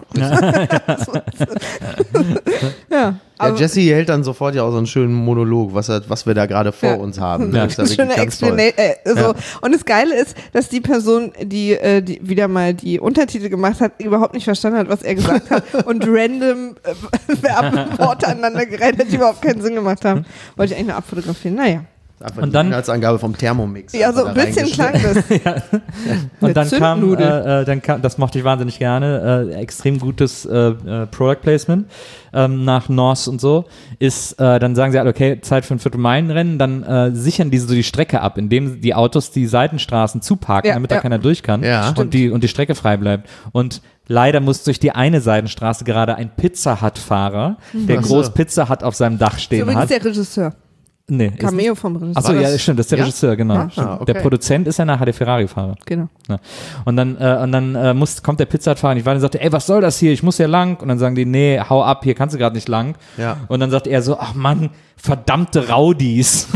Ja, Ja, aber Jesse hält dann sofort ja auch so einen schönen Monolog, was, er, was wir da gerade vor Ja. uns haben. Ja. Das ist ja wirklich schöne ganz toll. Explanation. Äh, so. Ja. Und das Geile ist, dass die Person, die, äh, die wieder mal die Untertitel gemacht hat, überhaupt nicht verstanden hat, was er gesagt hat und random äh, Werbeworte aneinander gereiht hat, die überhaupt keinen Sinn gemacht haben. Wollte ich eigentlich nur abfotografieren. Naja. Einfach Und die dann- Inhaltsangabe vom Thermomix. Ja, so einfach ein da bisschen klang reingeschnitten. das. Und dann Eine kam, Zündnudel. äh, äh, dann kam, das mochte ich wahnsinnig gerne, äh, extrem gutes äh, äh, Product Placement ähm, nach North und so, ist, äh, dann sagen sie halt, okay, Zeit für ein Viertelmeilenrennen, dann äh, sichern diese so die Strecke ab, indem die Autos die Seitenstraßen zuparken, Ja, damit ja. da keiner durch kann Ja. und, die, und die Strecke frei bleibt. Und leider muss durch die eine Seitenstraße gerade ein Pizza Hut-Fahrer, der Ach so. groß Pizza Hut auf seinem Dach Das ist stehen übrigens hat. der Regisseur. Nee, ist Cameo nicht- vom Regisseur. Achso, War ja, das- stimmt, das ist der ja? Regisseur, genau. Ja? Stimmt. Ah, okay. Der Produzent ist ja nachher der Ferrari-Fahrer. Genau. Ja. Und dann, äh, und dann äh, muss, kommt der Pizzahutfahrer nicht weiter und sagt, ey, was soll das hier? Ich muss hier lang. Und dann sagen die, nee, hau ab, hier kannst du gerade nicht lang. Ja. Und dann sagt er so, ach Mann, verdammte Raudis.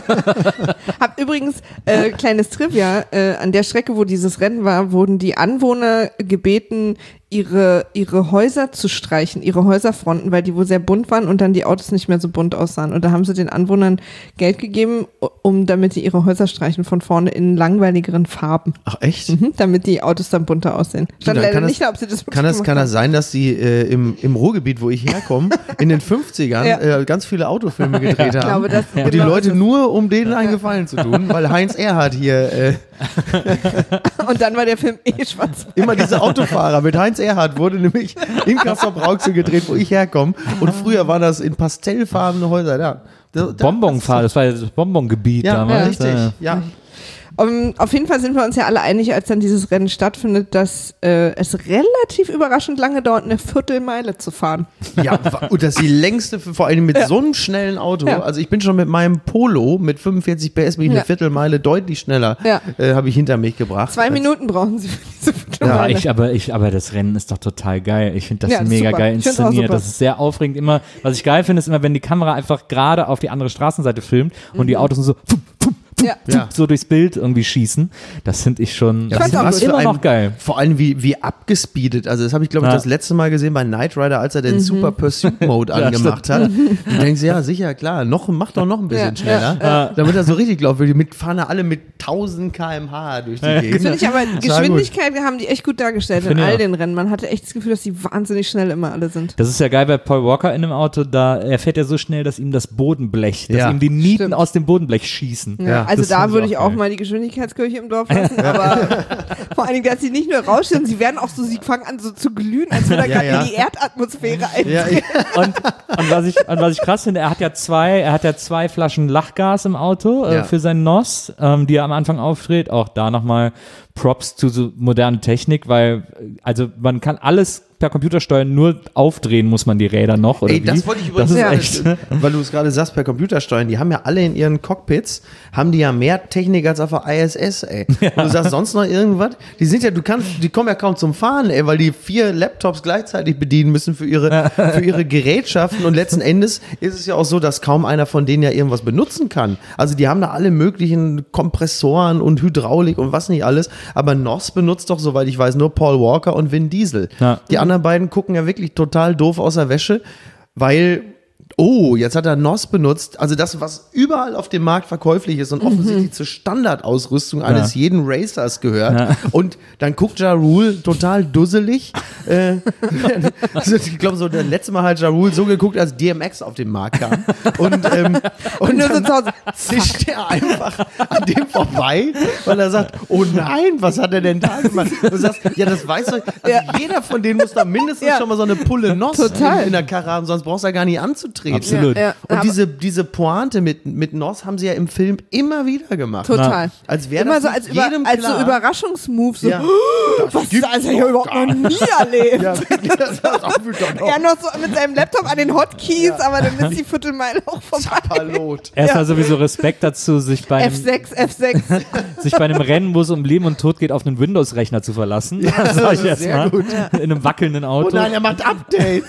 Hab übrigens, äh, kleines Trivia, äh, an der Strecke, wo dieses Rennen war, wurden die Anwohner gebeten, ihre, ihre Häuser zu streichen, ihre Häuserfronten, weil die wohl sehr bunt waren und dann die Autos nicht mehr so bunt aussahen. Und da haben sie den Anwohnern Geld gegeben, um damit die ihre Häuser streichen, von vorne in langweiligeren Farben. Ach, echt? Mhm, damit die Autos dann bunter aussehen. Stand dann leider kann das- nicht da, ob sie das wirklich Kann das, gemacht kann haben. das sein, dass die äh, im, im Ruhrgebiet, wo ich herkomme, in den fünfzigern Ja. äh, ganz viele Autofilme gedreht Ich haben? glaube, das Und die genau Leute ist es. nur, um denen einen Gefallen zu tun, weil Heinz Erhardt hier äh, Und dann war der Film eh schwarz. immer diese Autofahrer mit Heinz Erhardt wurde nämlich in Kassel-Brauxel gedreht, wo ich herkomme. Und früher waren das in pastellfarbene Häuser da. da, da Bonbonfahrt, das war ja das Bonbongebiet Ja, damals. richtig. Äh, Ja. Um, auf jeden Fall sind wir uns ja alle einig, als dann dieses Rennen stattfindet, dass äh, es relativ überraschend lange dauert, eine Viertelmeile zu fahren. Ja, wa- und das ist die längste, vor allem mit so einem schnellen Auto. Ja. Also ich bin schon mit meinem Polo mit fünfundvierzig P S bin ich Ja. eine Viertelmeile deutlich schneller, Ja. äh, habe ich hinter mich gebracht. Zwei Minuten brauchen sie für diese Viertelmeile. Aber ich, aber ich, aber das Rennen ist doch total geil. Ich finde das Ja, das ist mega super. geil Ich find's auch inszeniert. super. Das ist sehr aufregend. Immer, was ich geil finde, ist immer, wenn die Kamera einfach gerade auf die andere Straßenseite filmt und die Autos so, fup, fup, fup, Ja. Ja. so durchs Bild irgendwie schießen. Das finde ich schon, Ja, das fand's auch ist gut. immer ein- noch geil. Vor allem wie, wie abgespeedet. Also das habe ich, glaube ich, Ja. das letzte Mal gesehen bei Knight Rider, als er den Super Pursuit Mode Ja, angemacht hat. Du denkst, ja, sicher, klar, noch, mach doch noch ein bisschen Ja, schneller. ja, Damit er so richtig glaubwürdig, mit fahren da alle mit tausend Kilometer pro Stunde durch die Gegend. Finde ich aber, war Geschwindigkeit haben die echt gut dargestellt in Finde ich all auch. den Rennen. Man hatte echt das Gefühl, dass die wahnsinnig schnell immer alle sind. Das ist ja geil bei Paul Walker in einem Auto, da er fährt ja so schnell, dass ihm das Bodenblech, dass Ja. ihm die Nieten Stimmt. aus dem Bodenblech schießen. Ja, Ja, also das da fand ich würde auch ich auch geil. mal die Geschwindigkeitskirche im Dorf lassen, aber vor allen Dingen, dass sie nicht nur rausstehen, sie werden auch so, sie fangen an so zu glühen, als würde er Ja, gerade ja. in die Erdatmosphäre eintreten. Ja, ja. Und, und, was ich, und was ich krass finde, er hat ja zwei, er hat ja zwei Flaschen Lachgas im Auto äh, Ja. für seinen N O S, ähm, die er am Anfang aufdreht. Auch da nochmal Props zu so moderne Technik, weil, äh, also man kann alles per Computersteuern, nur aufdrehen muss man die Räder noch, oder Ey, wie? das wollte ich übrigens Das ist sagen, echt, weil du es gerade sagst, per Computersteuern, die haben ja alle in ihren Cockpits, haben die ja mehr Technik als auf der I S S, ey. Und du sagst sonst noch irgendwas? Die sind ja, du kannst, die kommen ja kaum zum Fahren, ey, weil die vier Laptops gleichzeitig bedienen müssen für ihre, für ihre Gerätschaften und letzten Endes ist es ja auch so, dass kaum einer von denen ja irgendwas benutzen kann. Also die haben da alle möglichen Kompressoren und Hydraulik und was nicht alles, aber N O S benutzt doch, soweit ich weiß, nur Paul Walker und Vin Diesel. Ja. Die anderen beiden gucken ja wirklich total doof aus der Wäsche, weil, oh, jetzt hat er N O S benutzt. Also das, was überall auf dem Markt verkäuflich ist und offensichtlich zur Standardausrüstung eines Ja. jeden Racers gehört. Ja. Und dann guckt Ja Rule total dusselig. äh, also ich glaube, so das letzte Mal hat Ja Rule so geguckt, als D M X auf den Markt kam. Und, ähm, und nur so dann zu Hause. zischt er einfach an dem vorbei, weil er sagt, oh nein, was hat er denn da gemacht? Du sagst, ja, das weiß doch, also Ja. jeder von denen muss da mindestens Ja. schon mal so eine Pulle N O S Total. in, in der Karre haben, sonst brauchst du ja gar nicht anzutreten. Absolut. Ja, ja. Und Aber diese, diese Pointe mit, mit N O S haben sie ja im Film immer wieder gemacht. total. Als wäre Immer das so nicht als, über, jedem als so klar. Überraschungsmove. So, Ja. was ist das? Das habe ich ja überhaupt noch nie erlebt. Ja, wirklich, das ist auch wieder noch Er noch so mit seinem Laptop an den Hotkeys, aber dann ist die Viertelmeile auch vorbei. Zapperlot. Erstmal sowieso Respekt dazu, sich bei, F einem, sechs, F sechs. sich bei einem Rennen, wo es um Leben und Tod geht, auf einen Windows-Rechner zu verlassen. das sag ich ist jetzt sehr mal. gut. In einem wackelnden Oh Auto. nein, er macht Updates.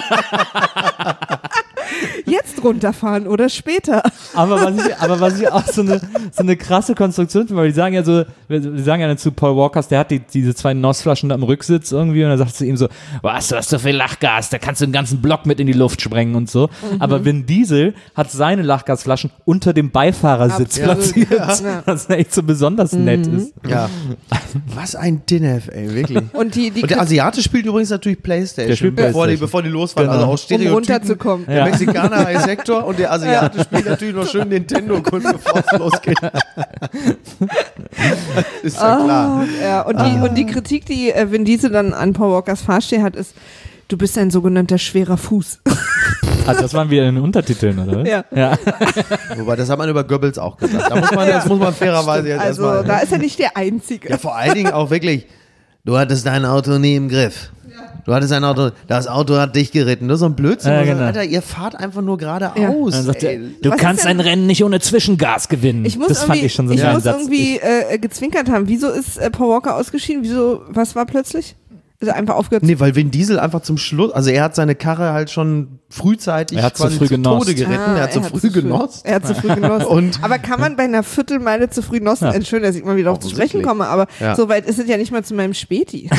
Jetzt runterfahren oder später. Aber was ich, aber was ich auch so eine, so eine krasse Konstruktion finde, weil die sagen ja so, die sagen ja zu Paul Walkers, der hat die, diese zwei N O S-Flaschen da am Rücksitz irgendwie und dann sagt sie ihm so, was, du hast so viel Lachgas, da kannst du einen ganzen Block mit in die Luft sprengen und so. Mhm. Aber Vin Diesel hat seine Lachgasflaschen unter dem Beifahrersitz Absolut. platziert, Ja. was echt so besonders nett ist. Ja. Was ein Dinef, ey, wirklich. Und die, die Und der Asiate spielt übrigens natürlich Playstation, Der spielt bevor, die, Playstation. bevor die losfahren. Genau. Also auch um Stereotypen. runterzukommen. Der Ja. Mexikaner heißt Hector und der Asiate spielt natürlich noch schön Nintendo, kurz bevor es losgeht. Ist ja klar. Ja, und die, und die Kritik, die äh, Vin Diesel dann an Paul Walkers Fahrstil hat, ist, du bist ein sogenannter schwerer Fuß. Also das waren wieder in den Untertiteln, oder was? Ja. ja. Wobei, das hat man über Goebbels auch gesagt. Da muss man, das muss man fairerweise jetzt Also erstmal. da ist er nicht der Einzige. Ja, vor allen Dingen auch wirklich, du hattest dein Auto nie im Griff. Du hattest ein Auto, das Auto hat dich geritten. Nur so ein Blödsinn. Ja, wo man genau. sagt, Alter, ihr fahrt einfach nur geradeaus. Ja. Dann sagt er, ey. du Was ist kannst denn- ein Rennen nicht ohne Zwischengas gewinnen. Ich muss das fand irgendwie, ich schon so ich einen muss Satz. irgendwie äh, gezwinkert haben. Wieso ist äh, Paul Walker ausgeschieden? Wieso, was war plötzlich? Ist er einfach aufgehört? Nee, weil Vin Diesel einfach zum Schluss, also er hat seine Karre halt schon frühzeitig Er hat zu quasi früh zu genosst. Tode geritten. Ah, er hat zu früh genossen. Er hat zu früh genossen. Und- aber kann man bei einer Viertelmeile zu früh nossen? Ja. Entschuldigung, dass ich mal wieder auf zu sprechen Offensichtlich. komme, aber Ja. so weit ist es ja nicht mal zu meinem Späti.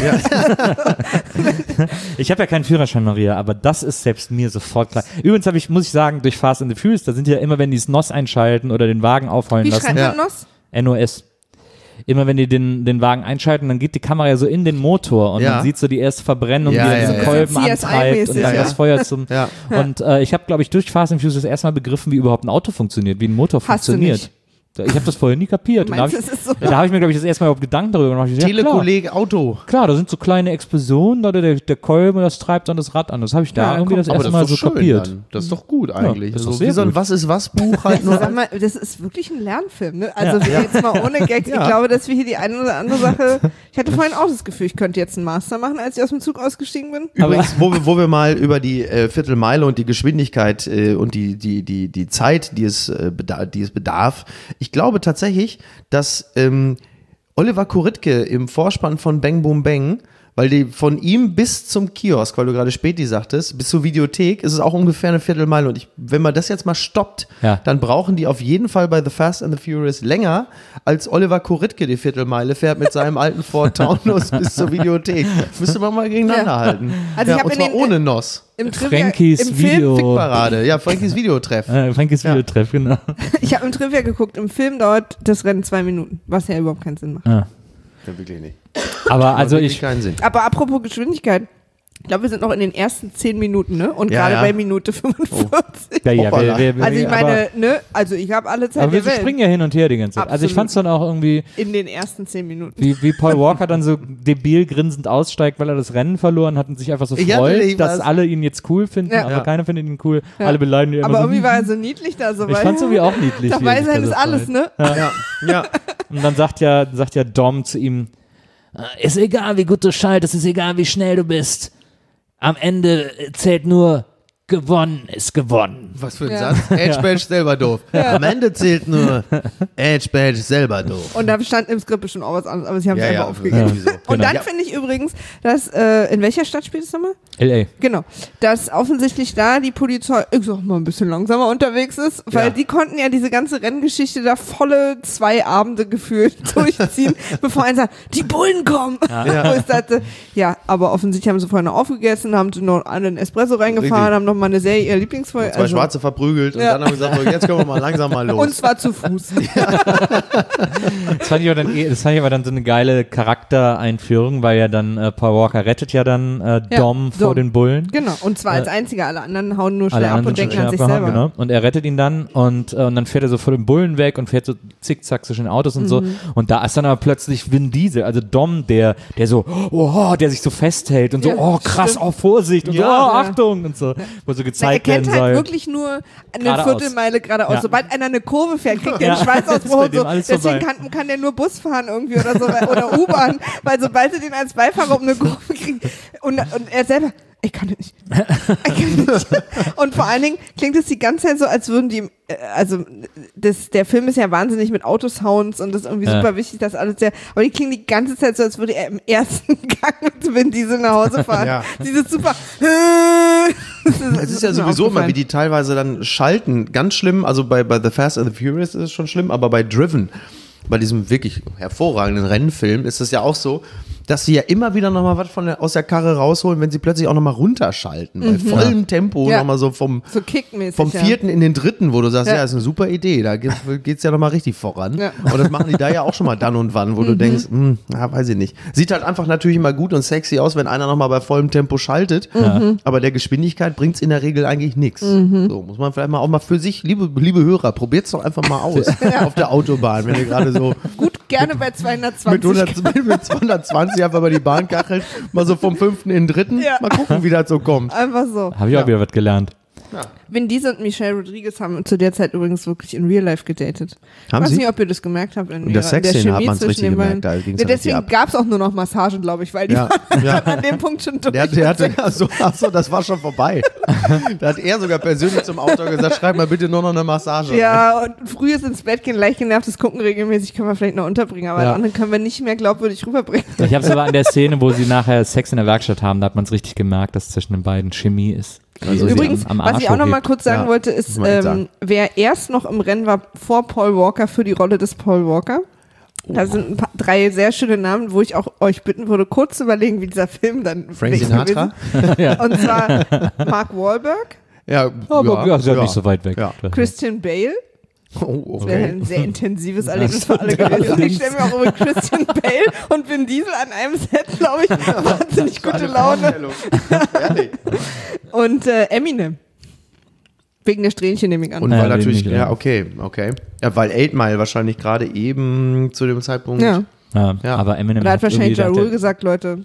Ich habe ja keinen Führerschein, Maria, aber das ist selbst mir sofort klar. Übrigens habe ich, muss ich sagen, durch Fast and the Furious, da sind ja immer, wenn die das N O S einschalten oder den Wagen aufheulen Wie lassen, schreibt Ja. man Nos? N O S. Immer wenn die den, den Wagen einschalten, dann geht die Kamera ja so in den Motor und Ja. man sieht so die erste Verbrennung, Ja, wie er ja, diese ja. Kolben C S I-mäßig. antreibt und dann Ja, das ja. Feuer zum. Ja. Und äh, ich habe, glaube ich, durch Fast and Furious das erste Mal begriffen, wie überhaupt ein Auto funktioniert, wie ein Motor Hast du funktioniert. nicht. Ich habe das vorher nie kapiert. Und da habe Meinst ich, du, es ist so? da hab ich mir, glaube ich, das erste Mal überhaupt Gedanken darüber gemacht. Ich dachte, ja, klar. Telekolleg Auto. Klar, da sind so kleine Explosionen, da der, der Kolben, das treibt dann das Rad an. Das habe ich da Ja, irgendwie komm, das Aber erste das Mal ist so doch schön kapiert. dann. Das ist doch gut eigentlich. das ist doch so sehr wie so ein gut. Was ist was Buch halt nur. Sag mal, das ist wirklich ein Lernfilm, ne? Also Ja. jetzt mal ohne Gag. Ja. Ich glaube, dass wir hier die eine oder andere Sache. Ich hatte vorhin auch das Gefühl, ich könnte jetzt einen Master machen, als ich aus dem Zug ausgestiegen bin. Übrigens, wo wir, wo wir mal über die äh, Viertelmeile und die Geschwindigkeit äh, und die, die, die, die Zeit, die es, äh, beda- die es bedarf. Ich glaube tatsächlich, dass ähm, Oliver Koritke im Vorspann von Bang Boom Bang, weil die von ihm bis zum Kiosk, weil du gerade Späti sagtest, bis zur Videothek, ist es auch ungefähr eine Viertelmeile. Und ich, wenn man das jetzt mal stoppt, Ja. dann brauchen die auf jeden Fall bei The Fast and the Furious länger, als Oliver Koritke die Viertelmeile fährt mit seinem alten Ford Taunus bis zur Videothek. Müsste man mal gegeneinander Ja. halten. Also ich ja, hab und in zwar den- ohne N O S. Im Trivia, Frankies im Film, Video. Fickparade. Ja, Frankies Videotreff. Äh, Frankies Ja. Videotreff, genau. Ich habe im Trivia geguckt, im Film dauert das Rennen zwei Minuten, was ja überhaupt keinen Sinn macht. Ja. Ja, wirklich nicht. Aber also Wirklich ich, keinen Sinn. Aber apropos Geschwindigkeit, ich glaube, wir sind noch in den ersten zehn Minuten, ne? Und Ja, gerade ja. bei Minute fünfundvierzig. ja, ja, Hoppala. wir, wir, Also ich aber, meine, ne? Also ich habe alle Zeit aber wir der Welt springen ja hin und her die ganze Zeit. Also ich Absolut. fand es dann auch irgendwie, in den ersten zehn Minuten. wie, wie Paul Walker dann so debil grinsend aussteigt, weil er das Rennen verloren hat und sich einfach so Ja, freut, ich dass weiß. alle ihn jetzt cool finden, Ja. aber Ja. keiner findet ihn cool. Ja. Alle beleidigen ihn immer Aber so. irgendwie war er so niedlich da, so Ich weil fand's irgendwie auch niedlich. wie er dabei sich da sein so ist alles, freut. ne? Ja, ja. Und dann sagt ja, sagt ja Dom zu ihm, "Äh, ist egal, wie gut du schaltest, ist egal, wie schnell du bist. am Ende zählt nur, gewonnen ist gewonnen. Was für ein Ja. Satz. Edge Badge selber doof. Ja. Am Ende zählt nur Edge Badge selber doof. Und da stand im Skript bestimmt auch was anderes, aber sie haben es Ja, einfach ja, aufgegeben. irgendwie so. Und Genau. dann Ja. finde ich übrigens, dass, äh, in welcher Stadt spielt es nochmal? L A. Genau, dass offensichtlich da die Polizei, ich sag mal, ein bisschen langsamer unterwegs ist, weil Ja. die konnten ja diese ganze Renngeschichte da volle zwei Abende gefühlt durchziehen, bevor einer sagt, die Bullen kommen. Ja. Wo ich dachte, ja, aber offensichtlich haben sie vorher noch aufgegessen, haben noch einen Espresso reingefahren, Richtig. haben noch mal eine Serie, ihr Lieblingsfolge. Zwei Schwarze verprügelt und Ja. dann haben wir gesagt, so, jetzt können wir mal langsam mal los. Und zwar zu Fuß. Das fand ich aber dann, eh- das fand ich aber dann so eine geile Charaktereinführung, weil ja dann äh, Paul Walker rettet ja dann äh, Ja, Dom vor Dom. den Bullen. Genau, und zwar als einziger, alle anderen hauen nur schnell Alle ab anderen und sind denken schon an sich abgehauen, selber. genau. Und er rettet ihn dann und, äh, und dann fährt er so vor den Bullen weg und fährt so zickzack zwischen den Autos und so. Mhm. Und da ist dann aber plötzlich Vin Diesel, also Dom, der, der so, oh, der sich so festhält und so, Ja, oh, krass, stimmt. oh, Vorsicht und Ja. so, oh, Ja. Achtung und so, wo so Na, er gezeigt kennt werden halt soll. wirklich nur eine Geradeaus. Viertelmeile geradeaus. Ja. Sobald einer eine Kurve fährt, kriegt er Ja. einen Schweißausbruch Ist bei und dem so. alles Deswegen vorbei. kann, kann der nur Bus fahren irgendwie oder so oder U-Bahn, weil sobald sie den als Beifahrer um eine Kurve kriegen und, und er selber, ich kann nicht. Ich kann nicht. Und vor allen Dingen klingt es die ganze Zeit so, als würden die, äh, also das, der Film ist ja wahnsinnig mit Autosounds und das ist irgendwie Ja. super wichtig, dass alles sehr, aber die klingen die ganze Zeit so, als würde er im ersten Gang mit Vin Diesel nach Hause fahren. Ja. Dieses super. Es ist ja sowieso immer, wie die teilweise dann schalten. Ganz schlimm, also bei, bei The Fast and the Furious ist es schon schlimm, aber bei Driven, bei diesem wirklich hervorragenden Rennfilm, ist es ja auch so, dass sie ja immer wieder nochmal was von der, aus der Karre rausholen, wenn sie plötzlich auch nochmal runterschalten. Bei vollem Tempo Ja. nochmal so vom, So kickmäßig. vom ja. vierten in den dritten, wo du sagst, Ja. ja, ist eine super Idee, da geht es ja nochmal richtig voran. Ja. Und das machen die da ja auch schon mal dann und wann, wo du denkst, hm, na, weiß ich nicht. Sieht halt einfach natürlich immer gut und sexy aus, wenn einer nochmal bei vollem Tempo schaltet, aber der Geschwindigkeit bringt es in der Regel eigentlich nichts. So, muss man vielleicht mal auch mal für sich, liebe, liebe Hörer, probiert es doch einfach mal aus auf der Autobahn, wenn ihr gerade so Gut, gerne bei mit, zweihundertzwanzig. hundert, mit, mit zweihundertzwanzig einfach über die Bahn kachelt, mal so vom fünften in den dritten, Ja. mal gucken, wie das so kommt. Einfach so. Habe ich auch wieder was gelernt. Vin Diesel und Michelle Rodriguez haben zu der Zeit übrigens wirklich in Real Life gedatet. Haben ich weiß sie? nicht, ob ihr das gemerkt habt. In, In der ihrer- in der Sexszene hat Chemie man's zwischen richtig den gemerkt, beiden. da ging's Ja, ja richtig deswegen ab. gab es auch nur noch Massagen, glaube ich, weil die Ja, waren ja. an dem Punkt schon durch. Der, der hatte, achso, achso, das war schon vorbei. Da hat er sogar persönlich zum Autor gesagt, schreib mal bitte nur noch eine Massage. rein. Ja, und frühes ins Bett gehen, leicht genervtes Gucken regelmäßig können wir vielleicht noch unterbringen, aber Ja. ja. anderen können wir nicht mehr glaubwürdig rüberbringen. Ich habe es aber an der Szene, wo sie nachher Sex in der Werkstatt haben, da hat man es richtig gemerkt, dass zwischen den beiden Chemie ist. Also sie Übrigens, am- am was Arsch ich auch noch mal hochhebt. kurz sagen Ja, wollte, muss ist, man echt ähm, sagen. wer erst noch im Rennen war vor Paul Walker für die Rolle des Paul Walker. Da sind ein paar, drei sehr schöne Namen, wo ich auch euch bitten würde, kurz zu überlegen, wie dieser Film dann Frank wäre Sinatra? gewesen. Und zwar Mark Wahlberg, Ja, Aber ja, ist ja nicht so weit weg. Ja. Christian Bale. Oh, Das wäre okay. ein sehr intensives Erlebnis stimmt, für alle gewesen. Ich allerdings. stelle mir auch über Christian Bale und Vin Diesel an einem Set, glaube ich, wahnsinnig gute Laune. Ehrlich. Und äh, Eminem. Wegen der Strähnchen nehme ich an. Und Ja, weil den natürlich, nicht, ja, ja. okay, okay. Ja, weil Eight Mile wahrscheinlich gerade eben zu dem Zeitpunkt. ja. Ja, Ja. aber Eminem Da hat wahrscheinlich Ja irgendwie Rule gedacht, gesagt, Leute.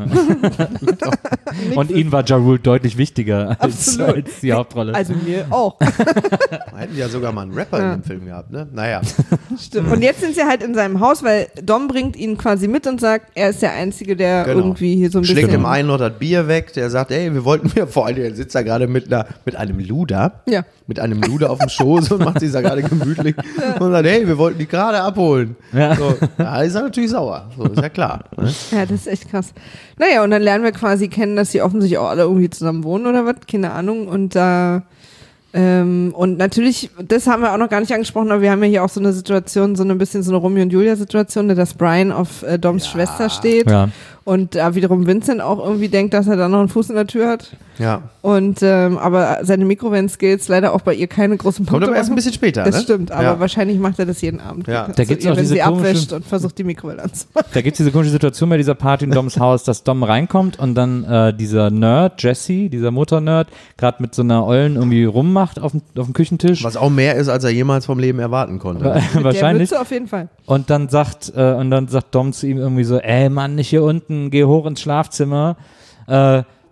und ihnen war Ja Rule deutlich wichtiger als, Absolut. als die Hauptrolle. Also mir auch. Hätten ja sogar mal einen Rapper Ja. in dem Film gehabt, ne? Naja. Stimmt. Und jetzt sind sie halt in seinem Haus, weil Dom bringt ihn quasi mit und sagt, er ist der Einzige, der Genau. irgendwie hier so ein Schlägt bisschen... dem einen noch das Bier weg, der sagt, ey, wir wollten mir, vor allem, der sitzt da gerade mit, einer, mit einem Luder, Ja. mit einem Luder auf dem Schoß und macht sich da gerade gemütlich und sagt, hey, wir wollten die gerade abholen. Ja. So, da ist er natürlich sauer, so, ist ja klar. Ne? Ja, das ist echt krass. Naja, und dann lernen wir quasi kennen, dass sie offensichtlich auch alle irgendwie zusammen wohnen oder was, keine Ahnung. Und da ähm, und natürlich, das haben wir auch noch gar nicht angesprochen, aber wir haben ja hier auch so eine Situation, so ein bisschen so eine Romeo und Julia Situation, dass Brian auf äh, Doms Ja. Schwester steht Ja. und da wiederum Vincent auch irgendwie denkt, dass er da noch einen Fuß in der Tür hat. Ja. Und ähm, aber seine Mikrowellen-Skills leider auch bei ihr keine großen Punkte Kommt aber erst ein machen. bisschen später, Das ne? stimmt, aber Ja. wahrscheinlich macht er das jeden Abend. Ja. Also Da gibt's ihr, auch wenn diese sie komische- abwäscht und versucht, die Mikrowelle anzumachen. Da gibt es diese komische Situation bei dieser Party in Doms Haus, dass Dom reinkommt und dann äh, dieser Nerd, Jesse, dieser Motor-Nerd, gerade mit so einer Ollen irgendwie rummacht auf dem, auf dem Küchentisch. Was auch mehr ist, als er jemals vom Leben erwarten konnte. Der Wahrscheinlich. Mütze auf jeden Fall. Und dann sagt, äh, und dann sagt Dom zu ihm irgendwie so, ey Mann, nicht hier unten, geh hoch ins Schlafzimmer. Äh,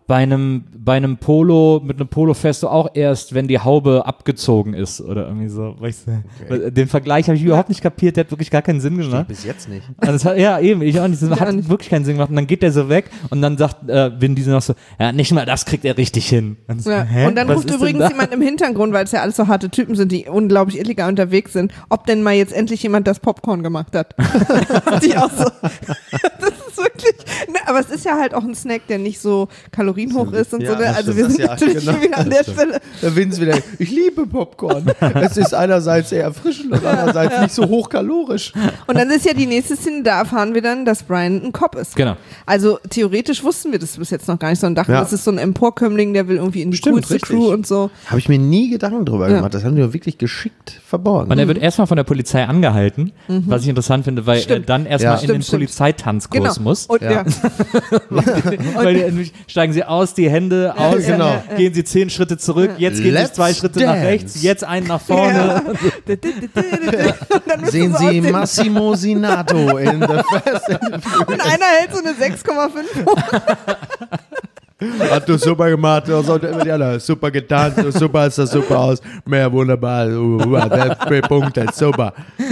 bei einem, bei einem Polo, mit einem Polo fährst du auch erst, wenn die Haube abgezogen ist oder irgendwie so. Weißt du? Okay. Den Vergleich habe ich überhaupt nicht kapiert, der hat wirklich gar keinen Sinn gemacht. Bis jetzt nicht. Also das hat, ja, eben, ich auch nicht. Das hat nicht. wirklich keinen Sinn gemacht. Und dann geht der so weg und dann sagt äh, Vin Diesel noch so, ja, nicht mal das kriegt er richtig hin. Und, so, ja. hä? und dann Was ruft ist übrigens da? jemand im Hintergrund, weil es ja alles so harte Typen sind, die unglaublich illegal unterwegs sind, ob denn mal jetzt endlich jemand das Popcorn gemacht hat. die auch so. Das ist wirklich, ne, aber es ist ja halt auch ein Snack, der nicht so kalorienhoch ist und Ja, so. Ne? Also stimmt, wir sind ja, natürlich genau. wieder an der Stelle. Da Vince wieder, ich liebe Popcorn. Es ist einerseits sehr erfrischend und andererseits ja. nicht so hochkalorisch. Und dann ist ja die nächste Szene, da erfahren wir dann, dass Brian ein Cop ist. Genau. Also theoretisch wussten wir das bis jetzt noch gar nicht, sondern dachten, Ja. das ist so ein Emporkömmling, der will irgendwie in die Stimmt, coolste richtig. Crew und so. Habe ich mir nie Gedanken drüber Ja. gemacht. Das haben die wirklich geschickt verborgen. Und er wird erstmal von der Polizei angehalten, mhm. was ich interessant finde, weil Stimmt. er dann erstmal Ja. in Stimmt, den stimmt. Polizeitanzkurs Genau. muss. Und, Ja. ja. Weil die, steigen sie aus, die Hände aus, genau. ja, ja. gehen sie zehn Schritte zurück, jetzt gehen Let's sie zwei Schritte nach dance. rechts, jetzt einen nach vorne. Ja. Und dann bist Sehen du so Sie aus dem- Massimo Sinato in The Fast and the Und einer hält so eine sechs Komma fünf hoch. Hat du super gemacht, du hast immer die anderen super getanzt, super, hast das super aus, mehr wunderbar, uh, uh, Punkte, super.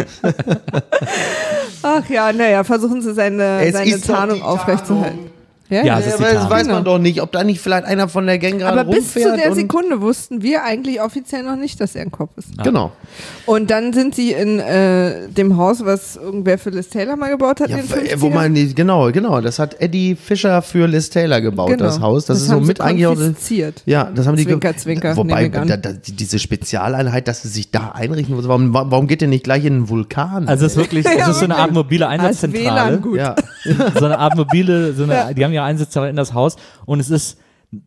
Ach ja, naja, versuchen sie seine, Es seine ist doch Tarnung die aufrechtzuerhalten. Ja, Ja, ja. es ist aber die das Tarnung. weiß man Genau. doch nicht, ob da nicht vielleicht einer von der Gang gerade Aber bis zu rumfährt der und- Sekunde wussten wir eigentlich offiziell noch nicht, dass er ein Cop ist. Genau. Und dann sind sie in äh, dem Haus, was irgendwer für Liz Taylor mal gebaut hat Ja, in den wo fünfzigern. man nicht, genau, genau, das hat Eddie Fischer für Liz Taylor gebaut, Genau. das Haus. Das, ist haben so sie mit eigentlich auch. konfisziert. Ja, das haben die. Zwinker, ge- Zwinker, Wobei, nehme ich an. da, da, die- diese Spezialeinheit, dass sie sich da einrichten muss, warum, warum geht der nicht gleich in einen Vulkan? Also es ist wirklich, es Ja, ist so eine Art mobile Als W L A Einsatzzentrale. N gut. ja. So eine Art mobile, so eine, Ja. die haben ihre Einsatzzentrale in das Haus und es ist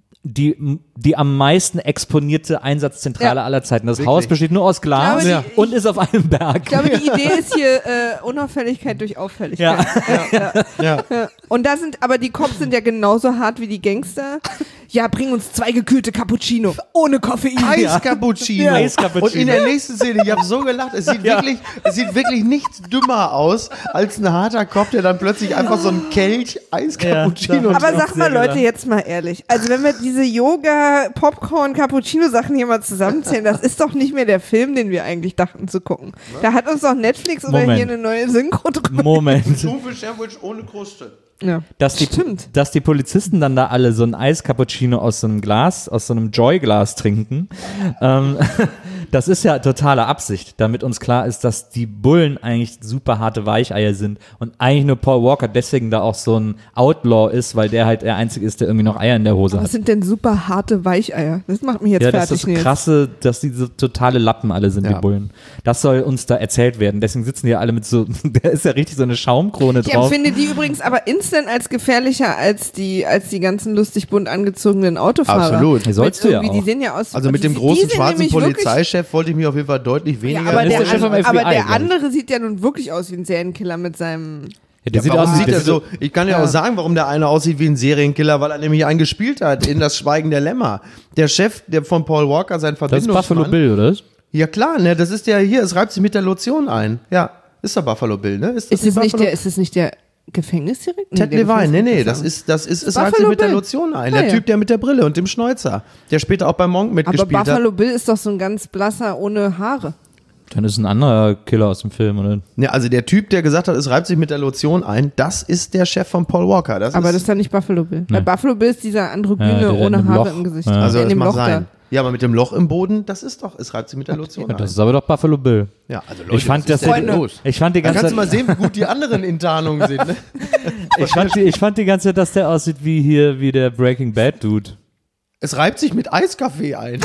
die, die am meisten exponierte Einsatzzentrale Ja. aller Zeiten. Das Wirklich? Haus besteht nur aus Glas Ich glaube, die- und ist auf einem Berg. Ich glaube, die Idee ist hier äh, Unauffälligkeit durch Auffälligkeit. Ja. ja. Ja. Und da sind, aber die Cops sind ja genauso hart wie die Gangster. Ja, bring uns zwei gekühlte Cappuccino ohne Koffein. Eiscappuccino. Ja. Eiscappuccino. Und in der nächsten Szene, ich habe so gelacht, es sieht, Ja. wirklich, es sieht wirklich nichts dümmer aus, als ein harter Kopf, der dann plötzlich einfach so einen Kelch Eiscappuccino Ja. Aber auch sag mal, sehr Leute, gelacht. jetzt mal ehrlich. Also wenn wir diese Yoga, Popcorn, Cappuccino-Sachen hier mal zusammenzählen, das ist doch nicht mehr der Film, den wir eigentlich dachten zu gucken. Da hat uns doch Netflix oder Moment. hier eine neue Synchro drin. Moment. Sandwich ohne Kruste. Ja. Dass die, Stimmt. dass die Polizisten dann da alle so ein Eiscappuccino aus so einem Glas, aus so einem Joy-Glas trinken, ähm, das ist ja totale Absicht, damit uns klar ist, dass die Bullen eigentlich super harte Weicheier sind und eigentlich nur Paul Walker deswegen da auch so ein Outlaw ist, weil der halt der Einzige ist, der irgendwie noch Eier in der Hose Was hat. sind denn super harte Weicheier? Das macht mich jetzt Ja, das fertig. ist das Nils. krasse, dass die so totale Lappen alle sind, Ja. die Bullen. Das soll uns da erzählt werden. Deswegen sitzen die alle mit so, da ist ja richtig so eine Schaumkrone Ich drauf. empfinde die übrigens aber instant als gefährlicher als die, als die ganzen lustig bunt angezogenen Autofahrer. Absolut. Ja, sollst du ja Irgendwie, auch. Die sehen ja aus. Also mit die- dem die großen sehen schwarzen nämlich wirklich- Polizeichef wollte ich mich auf jeden Fall deutlich Ja, weniger. aber ist der, der Chef vom an, F B I, aber der glaub ich. andere sieht ja nun wirklich aus wie ein Serienkiller mit seinem. Ja, der sieht Warum aus wie sieht er so? Ich kann ja, Ja. auch sagen, warum der eine aussieht wie ein Serienkiller, weil er nämlich einen gespielt hat in Das Schweigen der Lämmer. Der Chef der von Paul Walker, sein Das ist Verbindungsmann. Buffalo Bill, oder? Ja klar, ne, das ist der hier, es reibt sich mit der Lotion ein. Ja, ist der Buffalo Bill, ne? das Ist es, nicht Buffalo- der, ist es nicht der Gefängnisdirektor? Ted Levine, nee, nee, das ist, das ist, es reibt sich Buffalo mit der Bill. Lotion ein. Ah, Der ja. Typ, der mit der Brille und dem Schnäuzer, der später auch bei Monk Aber mitgespielt Buffalo hat. Bill ist doch so ein ganz blasser ohne Haare. Dann ist ein anderer Killer aus dem Film, oder? Ja, also der Typ, der gesagt hat, es reibt sich mit der Lotion ein, das ist der Chef von Paul Walker. Das Aber ist, das ist dann nicht Buffalo Bill. Weil Buffalo Bill ist dieser Ja, androgyne der in ohne dem Haare Loch. im Gesicht. Ja. also Der das in dem mag Loch sein. Ja, aber mit dem Loch im Boden, das ist doch, es reibt sich mit der Lotion Ja, ein. das ist aber doch Buffalo Bill. Ja, also Ich fand, was ist das- denn los? Ich fand die Da ganze kannst du mal Zeit, sehen, wie gut die anderen Enttarnungen sind. Ne? ich fand, die, ich fand die ganze Zeit, dass der aussieht wie hier, wie der Breaking Bad Dude. Es reibt sich mit Eiskaffee ein.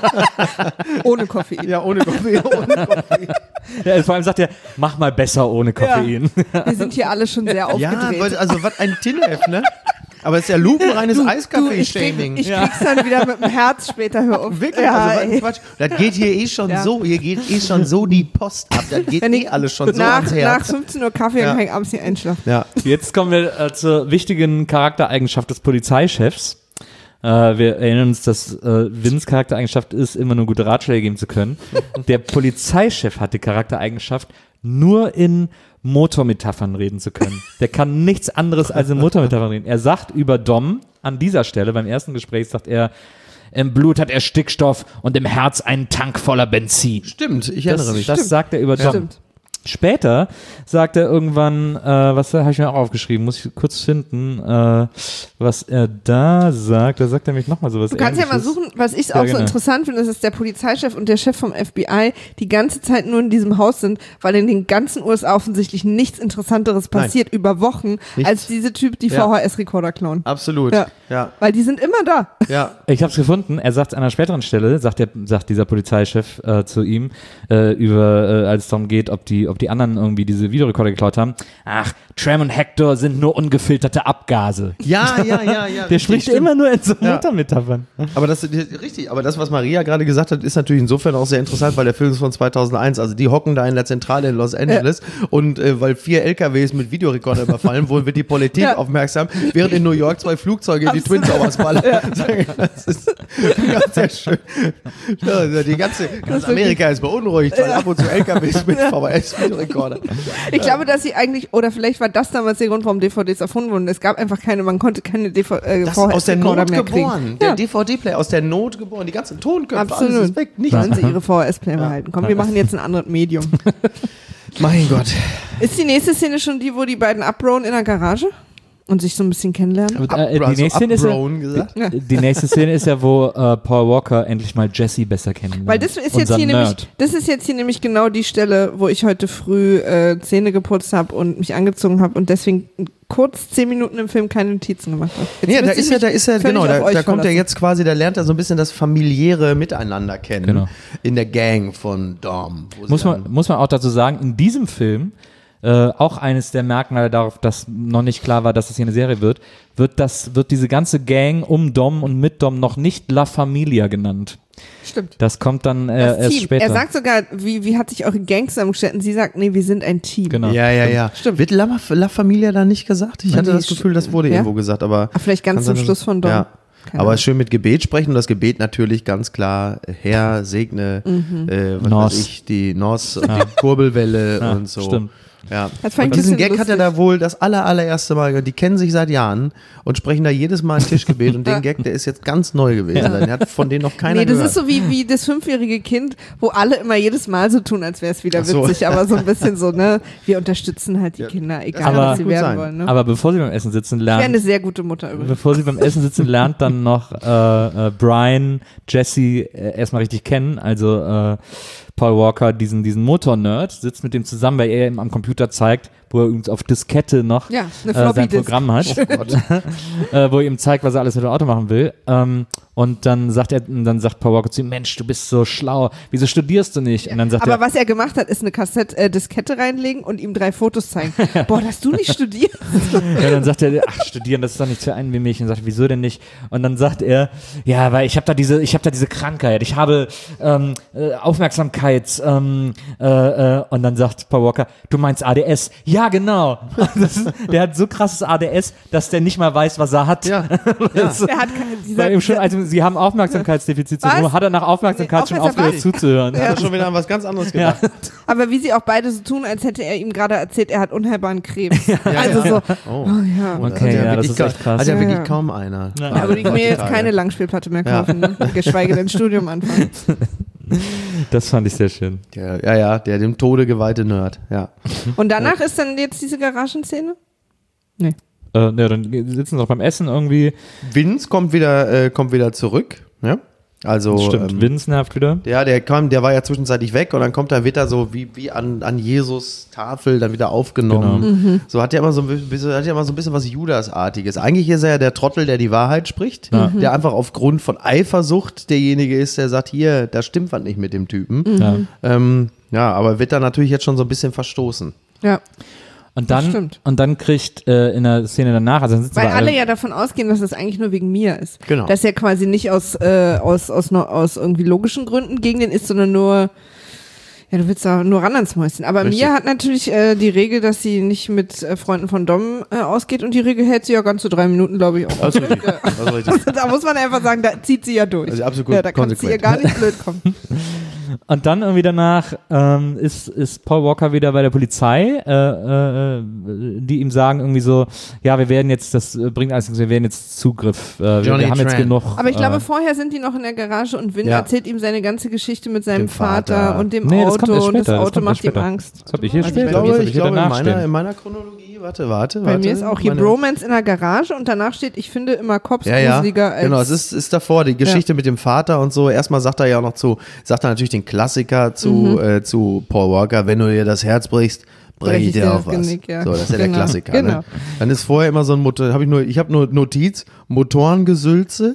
da. Ohne Koffein. Ja, ohne Kaffee, ohne Kaffee. Ja, vor allem sagt er, mach mal besser ohne Koffein. Wir sind hier alle schon sehr Ja, aufgedreht. weil- also was ein Tinnef, ne? Aber es ist ja lupenreines Du, ich krieg, Eiskaffee-Shaming. ich krieg's dann wieder mit dem Herz später, hör auf. Wirklich, Ja, also was ein ey. Quatsch. Das geht hier eh schon Ja. so, hier geht eh schon so die Post ab. Das geht Wenn eh ich alles schon so nach, ans nach Herz. fünfzehn Uhr Kaffee, Ja. dann kann ich abends nicht einschlafen. Ja. Jetzt kommen wir äh, zur wichtigen Charaktereigenschaft des Polizeichefs. Äh, wir erinnern uns, dass äh, Vins Charaktereigenschaft ist, immer nur gute Ratschläge geben zu können. Der Polizeichef hat die Charaktereigenschaft, nur in Motormetaphern reden zu können. Der kann nichts anderes als in Motormetaphern reden. Er sagt über Dom an dieser Stelle, beim ersten Gespräch, sagt er, im Blut hat er Stickstoff und im Herz einen Tank voller Benzin. Stimmt, ich erinnere Das, mich. das sagt er über Ja. Dom. Stimmt. Später sagt er irgendwann, äh, was habe ich mir auch aufgeschrieben, muss ich kurz finden, äh, was er da sagt. Da sagt er nämlich nochmal sowas Du kannst ja mal Ähnliches. suchen, was ich Ja, auch genau. so interessant finde, ist, dass der Polizeichef und der Chef vom F B I die ganze Zeit nur in diesem Haus sind, weil in den ganzen U S A offensichtlich nichts Interessanteres passiert über Wochen, Nichts. als diese Typ, die Ja. V H S-Rekorder klauen. Absolut. Ja. Ja. Weil die sind immer da. Ja. Ich habe es gefunden. Er sagt an einer späteren Stelle, sagt, der, sagt dieser Polizeichef äh, zu ihm, äh, über, äh, als es darum geht, ob die, ob die anderen irgendwie diese Videorekorder geklaut haben. Ach, Tram und Hector sind nur ungefilterte Abgase. Ja, ja, ja, ja. Der richtig, spricht stimmt. immer nur in so Ja. Muttermetaphern. Aber das richtig, aber das, was Maria gerade gesagt hat, ist natürlich insofern auch sehr interessant, weil der Film ist von zweitausendeins. Also die hocken da in der Zentrale in Los Angeles und äh, weil vier L K Ws mit Videorekorder überfallen wurden, wird die Politik Ja. aufmerksam, während in New York zwei Flugzeuge in die Twin Towers ballern. Das ist ganz sehr schön. Ja, die ganze, ganz Amerika ist beunruhigt, weil ab und zu L K Ws mit V H S-Videorekorder. Ich glaube, dass sie eigentlich, oder vielleicht war das damals der Grund, warum D V Ds erfunden wurden. Es gab einfach keine, man konnte keine D V, äh, Das ist aus der V H S-Rekorder Not mehr geboren. kriegen. Der Ja. D V D-Player aus der Not geboren. Die ganzen Tonköpfe, Absolut. alles ist weg. Nichts. Sollen sie ihre V H S-Player behalten. Komm, wir machen jetzt ein anderes Medium. Mein Gott. Ist die nächste Szene schon die, wo die beiden abrohen in der Garage und sich so ein bisschen kennenlernen? Und, äh, Up- die, nächste Szene ist ja, Upbrown gesagt. Ja. die nächste Szene ist ja, wo äh, Paul Walker endlich mal Jesse besser kennenlernt. Weil das ist jetzt Unser hier nämlich, Nerd. das ist jetzt hier nämlich genau die Stelle, wo ich heute früh äh, Zähne geputzt habe und mich angezogen habe und deswegen kurz zehn Minuten im Film keine Notizen gemacht habe. Jetzt Ja, da müsste ist ich ja, da mich ist ja, völlig genau, auf da, euch da kommt er verlassen. jetzt quasi, da lernt er so ein bisschen das familiäre Miteinander kennen. Genau. In der Gang von Dom. wo sie Muss man, dann- muss man auch dazu sagen, in diesem Film, äh, auch eines der Merkmale darauf, dass noch nicht klar war, dass es hier eine Serie wird, wird, das, wird diese ganze Gang um Dom und mit Dom noch nicht La Familia genannt. Stimmt. Das kommt dann äh, Das erst Team. später. Er sagt sogar, wie, wie hat sich eure Gang zusammengestellt? Und sie sagt, nee, wir sind ein Team. Genau. Ja, ja, ja. Stimmt. Wird La, La Familia da nicht gesagt? Ich hatte Nee, das Gefühl, das wurde ja? irgendwo gesagt, aber. Ach, vielleicht ganz kann zum sein, Schluss von Dom. Ja. Keine Aber Ahnung. schön mit Gebet sprechen und das Gebet natürlich ganz klar, Herr, segne, Mhm. äh, was Nos. weiß ich, die Nos und die Kurbelwelle Ja, und so. stimmt. Ja. Das fand Und ich diesen ein bisschen Gag hat er lustig. da wohl das aller, allererste Mal, die kennen sich seit Jahren und sprechen da jedes Mal ein Tischgebet und den Gag, der ist jetzt ganz neu gewesen. Den hat von denen noch keiner Nee, das gehört. ist so wie, wie das fünfjährige Kind, wo alle immer jedes Mal so tun, als wäre es wieder Ach so. witzig, aber so ein bisschen so, ne, wir unterstützen halt die Ja, Kinder, egal kann was sie gut werden sein. wollen. Ne? Aber bevor sie beim Essen sitzen, Ich wäre eine lernt, sehr gute Mutter übrigens. bevor sie beim Essen sitzen, lernt dann noch äh, äh, Brian Jesse äh, erstmal richtig kennen, also äh, Paul Walker, diesen, diesen Motor-Nerd, sitzt mit dem zusammen, weil er ihm am Computer zeigt, wo er übrigens auf Diskette noch Ja, eine äh, sein Floppy-Disk. Programm hat, äh, wo er ihm zeigt, was er alles mit dem Auto machen will. Ähm, und dann sagt er, dann sagt Paul Walker zu ihm, Mensch, du bist so schlau, wieso studierst du nicht? Und dann sagt Aber er, was er gemacht hat, ist eine Kassette, äh, Diskette reinlegen und ihm drei Fotos zeigen. Boah, dass du nicht studierst. ja, dann sagt er, ach, studieren, das ist doch nicht für einen wie mich. Und sagt, wieso denn nicht? Und dann sagt er, ja, weil ich habe da diese, ich habe da diese Krankheit, ich habe ähm, äh, Aufmerksamkeits, ähm, äh, äh, und dann sagt Paul Walker, du meinst A D S? Ja, genau. Das ist, der hat so krasses A D S, dass der nicht mal weiß, was er hat. Ja, Das- Er hat keine, dieser, Bei ihm schon, also sie haben Aufmerksamkeitsdefizit, Was? so hat er nach Aufmerksamkeit Nee, schon Aufmerksamkeit. aufgehört zuzuhören. ich habe schon wieder an was ganz anderes gedacht. aber wie sie auch beide so tun, als hätte er ihm gerade erzählt, er hat unheilbaren Krebs. also so, Oh. oh ja. Und Okay, hat ja, das wirklich ist ka- echt krass. Hat ja Ja, wirklich ja. kaum einer. Ja. Ja, aber ich mir jetzt Heutzutage. keine Langspielplatte mehr Ja. kaufen, ne? Geschweige denn Studium anfangen. Das fand ich sehr schön. Der, ja, ja, der dem Tode geweihte Nerd. Ja. Und danach ist dann jetzt diese Garagenszene? Nee. Äh, ja, dann sitzen sie auch beim Essen irgendwie. Vince kommt wieder, äh, kommt wieder zurück. Ja? Also, Stimmt, ähm, Vince nervt wieder. Ja, der kam, der war ja zwischenzeitlich weg und dann kommt er wieder so wie, wie an, an Jesus Tafel dann wieder aufgenommen. Genau. Mhm. So hat er immer so ein bisschen, hat ja immer so ein bisschen was Judas-artiges. Eigentlich ist er ja der Trottel, der die Wahrheit spricht, Mhm. der einfach aufgrund von Eifersucht derjenige ist, der sagt, hier, da stimmt was nicht mit dem Typen. Mhm. Ja. Ähm, ja, aber wird da natürlich jetzt schon so ein bisschen verstoßen. Ja. Und Das dann, stimmt. und dann kriegt äh, in der Szene danach, also dann sitzen Weil wir alle ja davon ausgehen, dass es eigentlich nur wegen mir ist. Genau. Dass er quasi nicht aus, äh, aus, aus, no- aus irgendwie logischen Gründen gegen den ist, sondern nur, ja, du willst da nur ran ans Mäuschen. Aber Richtig. Mia hat natürlich äh, die Regel, dass sie nicht mit äh, Freunden von Dom äh, ausgeht und die Regel hält sie ja ganz zu drei Minuten, glaube ich, auch. Das ist richtig. Das ist richtig. Da muss man einfach sagen, da zieht sie ja durch. Also absolut ja, da kann sie ihr konsequent. gar nicht blöd kommen. Und dann irgendwie danach ähm, ist, ist Paul Walker wieder bei der Polizei, äh, äh, die ihm sagen irgendwie so, ja, wir werden jetzt, das bringt alles nichts, wir werden jetzt Zugriff, äh, wir, Johnny wir haben jetzt Tran. genug. Aber ich glaube, äh, vorher sind die noch in der Garage und Vin Ja. erzählt ihm seine ganze Geschichte mit seinem Dem Vater. Vater. und dem Nee, das kommt Auto erst und das später, das Auto kommt macht erst ihm später. Angst. Das habe ich hier Also später. ich glaube, das hab ich hier glaube in, danach meiner, stehen. in meiner Chronologie, warte, warte, Bei warte. mir ist auch hier meine, Bromance in der Garage und danach steht, ich finde immer Cops Ja, ja, gruseliger als... genau, es ist, ist davor, die Geschichte mit dem Vater und so. Erstmal sagt er ja auch noch zu, sagt er natürlich den Klassiker zu, Mhm. äh, zu Paul Walker, wenn du dir das Herz brichst, brech ich dir auch was. Genick, ja. So, das ist ja Genau, der Klassiker. genau. Ne? Dann ist vorher immer so ein Motor, habe ich nur, ich habe nur Notiz, Motorengesülze.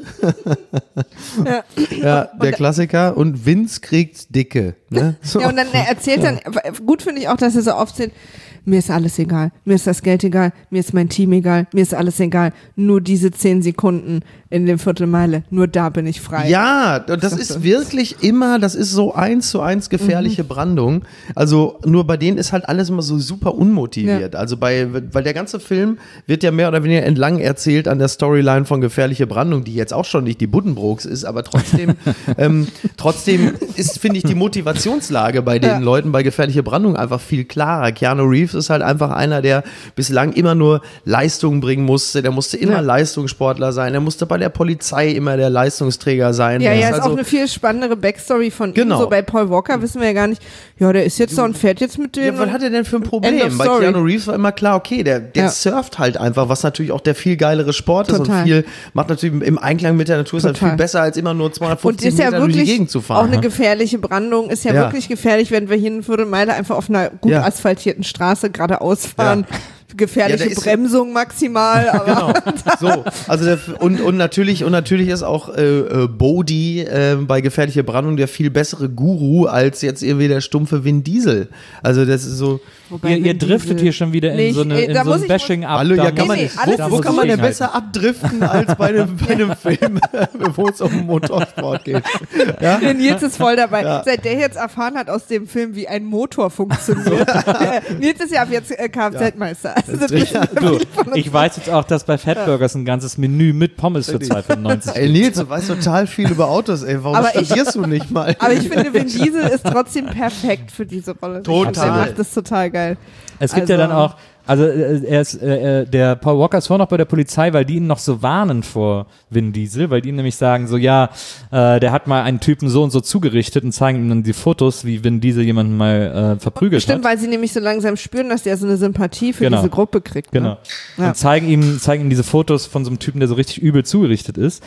Ja. Ja, der Klassiker. Und Vince kriegt Dicke. Ne? So. Ja, und dann er erzählt dann, gut finde ich auch, dass er so oft sind, mir ist alles egal, mir ist das Geld egal, mir ist mein Team egal, mir ist alles egal, nur diese zehn Sekunden in dem Viertelmeile, nur da bin ich frei. Ja, und das ist wirklich immer, das ist so eins zu eins gefährliche Brandung. Also nur bei denen ist halt alles immer so super unmotiviert. Ja. Also bei, weil der ganze Film wird ja mehr oder weniger entlang erzählt an der Storyline von gefährliche Brandung, die jetzt auch schon nicht die Buddenbrooks ist, aber trotzdem, ähm, trotzdem ist, finde ich, die Motivationslage bei den Ja. Leuten bei gefährliche Brandung einfach viel klarer. Keanu Reeves ist halt einfach einer, der bislang immer nur Leistungen bringen musste. Der musste immer Ja. Leistungssportler sein. Der musste bei der Polizei immer der Leistungsträger sein. Ja, Das ja, ist ist also, auch eine viel spannendere Backstory von Genau. ihm. So bei Paul Walker wissen wir ja gar nicht, ja, der ist jetzt da und fährt jetzt mit dem. ja, was hat er denn für ein End Problem? of Bei story. Keanu Reeves war immer klar, okay, der, der Ja. surft halt einfach, was natürlich auch der viel geilere Sport ist Total. und viel, macht natürlich im Einklang mit der Natur, ist halt Total. viel besser, als immer nur Und zweihundertfünfzig ist ja Meter durch die wirklich Gegend zu auch fahren. eine gefährliche Brandung, ist ja, Ja. wirklich gefährlich, wenn wir hier eine Viertelmeile einfach auf einer gut Ja. asphaltierten Straße geradeaus fahren. Ja. Gefährliche Ja, da ist- Bremsung maximal, aber Genau. So, also der, und, und natürlich und natürlich ist auch äh, äh, Bodhi äh, bei gefährliche Brandung der viel bessere Guru als jetzt irgendwie der stumpfe Vin Diesel. Also das ist so. Wobei Ihr, ihr Vin driftet Diesel- hier schon wieder in Nee, so, eine, ich- äh, in da so muss ein ich- Bashing ab. Hallo, Da ja, muss kann man, nee, ich- alles wo, ist wo muss kann ich man denn gegenhalten. besser abdriften als bei einem, bei einem Film, wo es um Motorsport geht? Ja? Der Nils ist voll dabei. Seit der jetzt erfahren hat aus dem Film, wie ein Motor funktioniert. Äh, Nils ist ja ab jetzt äh, Kfz-Meister. Also das wissen wir Du, viele von uns. ich weiß jetzt auch, dass bei Fatburgers ein ganzes Menü mit Pommes für zwei fünfundneunzig Ey, Nils, du weißt total viel über Autos, ey. Warum Aber ich- studierst du nicht mal? Aber ich finde, Vin Diesel ist trotzdem perfekt für diese Rolle. Total. Ich glaub, der macht das total geil. Es gibt Also- ja dann auch, also äh, er ist, äh, äh, der Paul Walker ist vorher noch bei der Polizei, weil die ihn noch so warnen vor Vin Diesel, weil die ihm nämlich sagen so, ja, äh, der hat mal einen Typen so und so zugerichtet und zeigen ihm dann die Fotos, wie Vin Diesel jemanden mal äh, verprügelt Stimmt, hat. weil sie nämlich so langsam spüren, dass der so eine Sympathie für Genau. diese Gruppe kriegt. Genau. Ne? Ja. Und zeigen ihm, zeigen ihm diese Fotos von so einem Typen, der so richtig übel zugerichtet ist.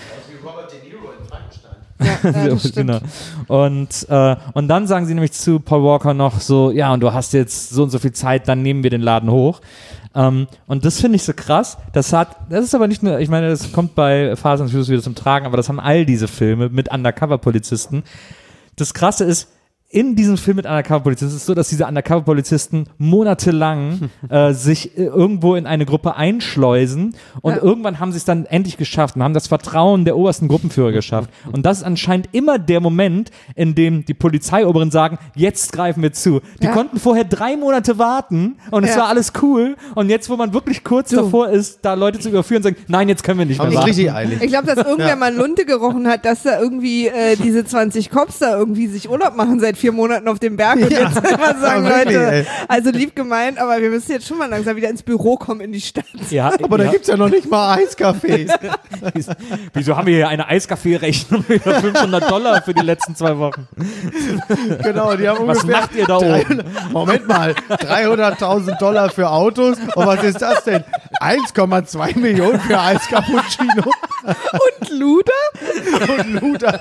Ja, ja, das stimmt. Genau. Und, äh, und dann sagen sie nämlich zu Paul Walker noch so, ja, und du hast jetzt so und so viel Zeit, dann nehmen wir den Laden hoch. Ähm, und das finde ich so krass. Das hat, das ist aber nicht nur, ich meine, das kommt bei Fast and Furious wieder zum Tragen, aber das haben all diese Filme mit Undercover-Polizisten. Das Krasse ist, in diesem Film mit Undercover-Polizisten ist es so, dass diese Undercover-Polizisten monatelang äh, sich äh, irgendwo in eine Gruppe einschleusen und Ja. irgendwann haben sie es dann endlich geschafft und haben das Vertrauen der obersten Gruppenführer geschafft. Und das ist anscheinend immer der Moment, in dem die Polizeioberen sagen, jetzt greifen wir zu. Die Ja. konnten vorher drei Monate warten und es Ja. war alles cool und jetzt, wo man wirklich kurz Du. davor ist, da Leute zu überführen, sagen, nein, jetzt können wir nicht Haben mehr es warten. richtig eilig. Ich glaube, dass irgendwer mal Lunte gerochen hat, dass da irgendwie äh, diese zwanzig Cops da irgendwie sich Urlaub machen seit vier Monaten auf dem Berg und Ja. jetzt einfach sagen, Ja, wirklich, Leute, ey. also lieb gemeint, aber wir müssen jetzt schon mal langsam wieder ins Büro kommen in die Stadt. Ja, Aber da ja. gibt's ja noch nicht mal Eiscafés. Wieso haben wir hier eine Eiskaffee-Rechnung für fünfhundert Dollar für die letzten zwei Wochen? Genau, die haben Was ungefähr macht ihr da oben? dreihundert Moment mal, dreihunderttausend Dollar für Autos. Und was ist das denn? eins Komma zwei Millionen für Eiscappuccino Und Luder? und Luder.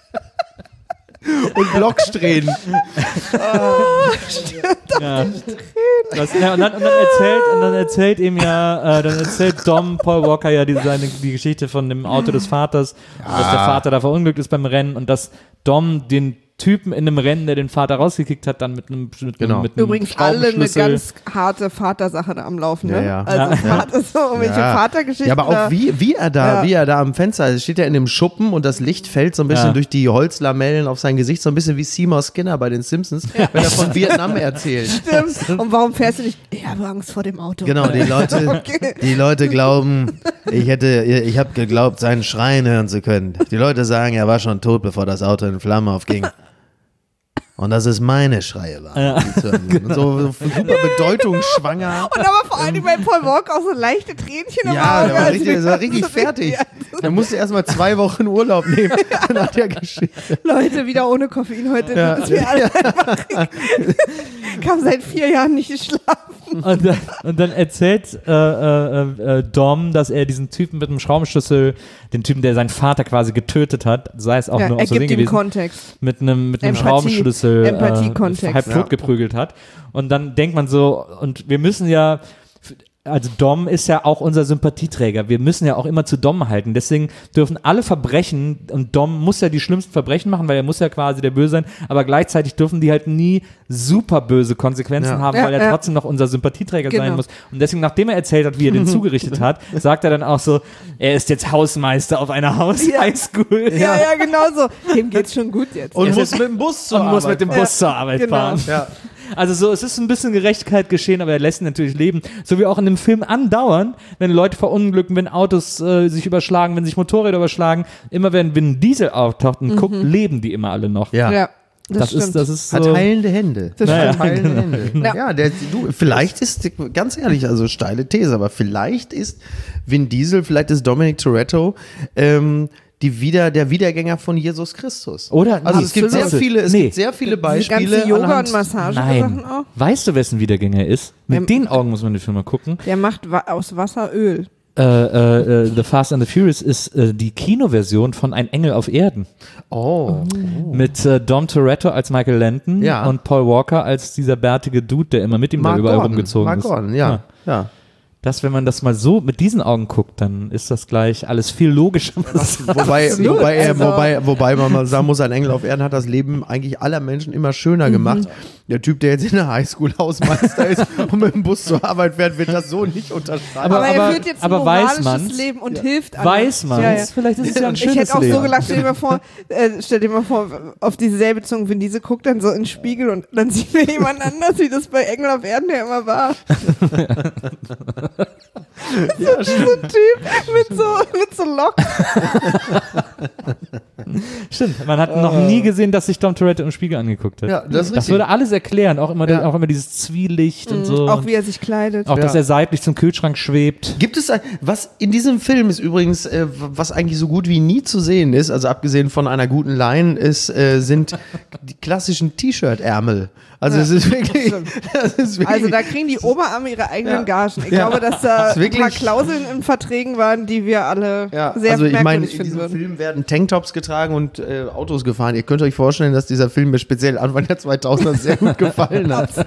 Und Blocksträhnen. Ja. Das, ja, und, dann, und, dann erzählt, und dann erzählt ihm ja, äh, dann erzählt Dom Paul Walker ja die, seine, die Geschichte von dem Auto des Vaters, dass der Vater da verunglückt ist beim Rennen und dass Dom den Typen in einem Rennen, der den Vater rausgekickt hat, dann mit einem, mit Genau. einem, mit einem Übrigens alle eine Schraubenschlüssel- ganz harte Vatersache da am Laufen, ne? Ja, ja. Also Ja. Vater, so irgendwelche Ja. Vatergeschichten. Ja, aber da. auch wie, wie er da, Ja. wie er da am Fenster ist, steht er in dem Schuppen und das Licht fällt so ein bisschen Ja. durch die Holzlamellen auf sein Gesicht, so ein bisschen wie Seymour Skinner bei den Simpsons, wenn er von Vietnam erzählt. Stimmt. Und warum fährst du nicht? Ich habe Angst vor dem Auto. Genau, die Leute, Okay. die Leute glauben, ich hätte, ich habe geglaubt, seinen Schreien hören zu können. Die Leute sagen, er war schon tot, bevor das Auto in Flammen aufging. Und das ist meine Schreie war. Ja, genau. So, so super bedeutungsschwanger. Und aber vor allem bei Paul Walker auch so leichte Tränchen im Ja, Auge. der war Also richtig, die der war ganzen richtig so fertig. richtig- Der musste erstmal zwei Wochen Urlaub nehmen nach der Geschichte. Leute, wieder ohne Koffein heute. Ja. Das ist mir alles einfach. Ich habe seit vier Jahren nicht geschlafen. Und dann, und dann erzählt äh, äh, äh, Dom, dass er diesen Typen mit dem Schraubenschlüssel, den Typen, der seinen Vater quasi getötet hat, sei es auch Ja, nur er aus Versehen gibt ihm gewesen, Kontext. mit einem mit einem Empathie- Schraubenschlüssel Empathie-Kontext. äh, halb tot Ja. geprügelt hat. Und dann denkt man so, und wir müssen ja, also Dom ist ja auch unser Sympathieträger. Wir müssen ja auch immer zu Dom halten. Deswegen dürfen alle Verbrechen, und Dom muss ja die schlimmsten Verbrechen machen, weil er muss ja quasi der Böse sein, aber gleichzeitig dürfen die halt nie super böse Konsequenzen Ja. haben, Ja, weil er ja. trotzdem noch unser Sympathieträger sein Genau. muss. Und deswegen, nachdem er erzählt hat, wie er den zugerichtet hat, sagt er dann auch so, er ist jetzt Hausmeister auf einer Haus-Highschool. Ja, ja, genau so. Dem geht's schon gut jetzt. Und Es muss ist- mit dem Bus zur Und muss Arbeit mit dem fahren. Bus zur Arbeit Genau. fahren. Ja. Also so, es ist ein bisschen Gerechtigkeit geschehen, aber er lässt ihn natürlich leben. So wie auch in dem Film andauern, wenn Leute verunglücken, wenn Autos äh, sich überschlagen, wenn sich Motorräder überschlagen, immer wenn Vin Diesel auftaucht und guckt, leben die immer alle noch. Ja. Ja, das, Das stimmt. ist, das ist Hat so. heilende Hände. Das Hat stimmt. heilende Hände. Ja. Ja, der, du, vielleicht ist, ganz ehrlich, also steile These, aber vielleicht ist Vin Diesel, vielleicht ist Dominic Toretto ähm, die wieder, der Wiedergänger von Jesus Christus. Oder? Also Nee, es gibt sehr absolut. viele, es Nee. gibt sehr viele Diese Beispiele. ganze Yoga- anhand- und Massagesachen Nein. auch. Weißt du, wessen Wiedergänger ist? Mit Ähm, den Augen muss man den Film mal gucken. Der macht wa aus Wasser Öl. Äh, äh, äh, The Fast and the Furious ist äh, die Kinoversion von Ein Engel auf Erden. Oh. Mit äh, Dom Toretto als Michael Landon Ja. und Paul Walker als dieser bärtige Dude, der immer mit ihm da Mark überall Gordon. rumgezogen Mark ist. Gordon, ja. ja. Das, wenn man das mal so mit diesen Augen guckt, dann ist das gleich alles viel logischer. Wobei, Absolut, wobei, er, also- wobei, wobei man mal sagen muss, ein Engel auf Erden hat das Leben eigentlich aller Menschen immer schöner gemacht. Der Typ, der jetzt in der Highschool Hausmeister ist und mit dem Bus zur Arbeit fährt, wird das so nicht unterschreiben. Aber- Aber, er aber- führt jetzt aber ein weiß moralisches man's? Leben und hilft anderen. Weiß man Ja, ja. Vielleicht ist es ja ein schönes Ich hätte auch Leben. so gelacht, stell dir mal vor, äh, stell dir mal vor, auf dieselbe Zunge, wenn diese guckt dann so in den Spiegel und dann sieht mir jemand anders, wie das bei Engel auf Erden ja immer war. ja, So ein Typ mit so, mit so Locken. Stimmt, man hat noch nie gesehen, dass sich Dom Toretto im Spiegel angeguckt hat. Ja, das ist das richtig. würde alles erklären, auch immer, Ja. auch immer dieses Zwielicht und so. Auch und wie er sich kleidet. auch, dass Ja. er seitlich zum Kühlschrank schwebt. Gibt es ein, was in diesem Film ist übrigens, äh, was eigentlich so gut wie nie zu sehen ist, also abgesehen von einer guten Line, ist, äh, sind die klassischen T-Shirt-Ärmel. Also Ja, es ist wirklich, das ist wirklich Also da kriegen die Oberarme ihre eigenen Ja. Gagen. Ich Ja. glaube, dass Das da ist ein wirklich- paar Klauseln in Verträgen waren, die wir alle ja, sehr also ich meine, merkwürdig in finden diesem würden. Film werden Tanktops getragen und äh, Autos gefahren. Ihr könnt euch vorstellen, dass dieser Film mir speziell Anfang der zweitausender sehr gut gefallen hat.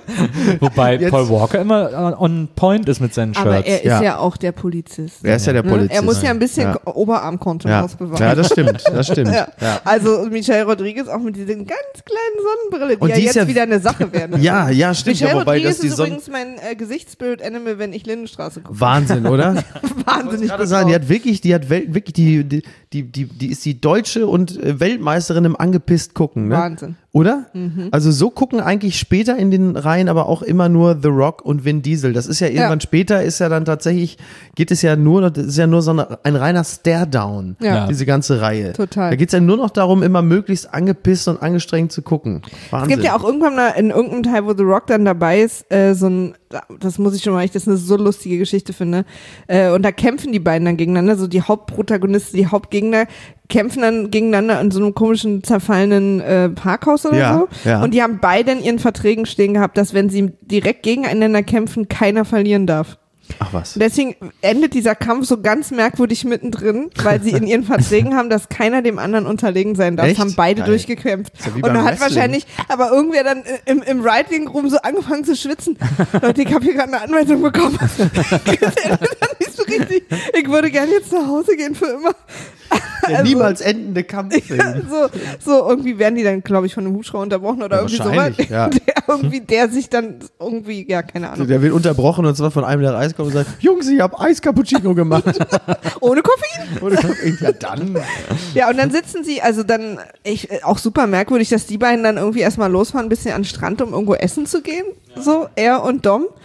Wobei Jetzt- Paul Walker immer on point ist mit seinen Shirts. Aber er ist Ja. ja, auch der Polizist. Er ist ja der Ne? Polizist. Er muss ja ein bisschen Ja. Oberarmkontenance ja. bewahren. ja, das stimmt, das stimmt. Ja. Ja. Also Michelle Rodriguez auch mit diesen ganz kleinen Sonnenbrille, die Und ja die ist jetzt ja- wieder eine Sache werden. Ja, ja, stimmt. Michelle Ja, wobei Rodriguez das die ist Sonne. übrigens mein äh, Gesichtsspirit-Animal, wenn ich Lindenstraße gucke. Wahnsinn, oder? Wahnsinnig gerade gut sagen, die drauf. hat wirklich, die hat wel- wirklich die, die, die, die, die ist die Deutsche und äh, Weltmeisterin im angepisst gucken, ne? Wahnsinn. Oder? Mhm. Also so gucken eigentlich später in den Reihen aber auch immer nur The Rock und Vin Diesel. Das ist ja irgendwann später ist ja dann tatsächlich, geht es ja nur, das ist ja nur so eine, ein reiner Stare-Down, Ja. diese ganze Reihe. Total. Da geht es ja nur noch darum, immer möglichst angepisst und angestrengt zu gucken. Wahnsinn. Es gibt ja auch irgendwann mal in irgendeinem Teil, wo The Rock dann dabei ist, äh, so ein, das muss ich schon mal, weil ich das eine so lustige Geschichte finde. Äh, und da kämpfen die beiden dann gegeneinander, so die Hauptprotagonisten, die Hauptgegner kämpfen dann gegeneinander in so einem komischen zerfallenen äh, Parkhaus oder Ja, so. ja. Und die haben beide in ihren Verträgen stehen gehabt, dass wenn sie direkt gegeneinander kämpfen, keiner verlieren darf. Ach was. Und deswegen endet dieser Kampf so ganz merkwürdig mittendrin, weil sie in ihren Verträgen haben, dass keiner dem anderen unterlegen sein darf. Echt? Haben beide Geil. durchgekämpft. Ist ja wie Und beim dann hat Wrestling. wahrscheinlich aber irgendwer dann im, im Writing Room so angefangen zu schwitzen. Leute, ich habe hier gerade eine Anweisung bekommen. Das endet dann nicht so richtig. Ich würde gerne jetzt nach Hause gehen für immer. Der Also- niemals endende Kampffilm. So, so irgendwie werden die dann, glaube ich, von einem Hubschrauber unterbrochen oder Ja, irgendwie sowas. wahrscheinlich, ja. Der irgendwie, der sich dann irgendwie, ja, keine Ahnung, Der wird unterbrochen und zwar von einem, der Eis kommt und sagt, Jungs, ich habe Eis-Cappuccino gemacht. ohne Koffein. Und ich hab, ja dann. Ja, und dann sitzen sie, also dann, ich, äh, auch super merkwürdig, dass die beiden dann irgendwie erstmal losfahren, ein bisschen an den Strand, um irgendwo essen zu gehen. So, er und Dom.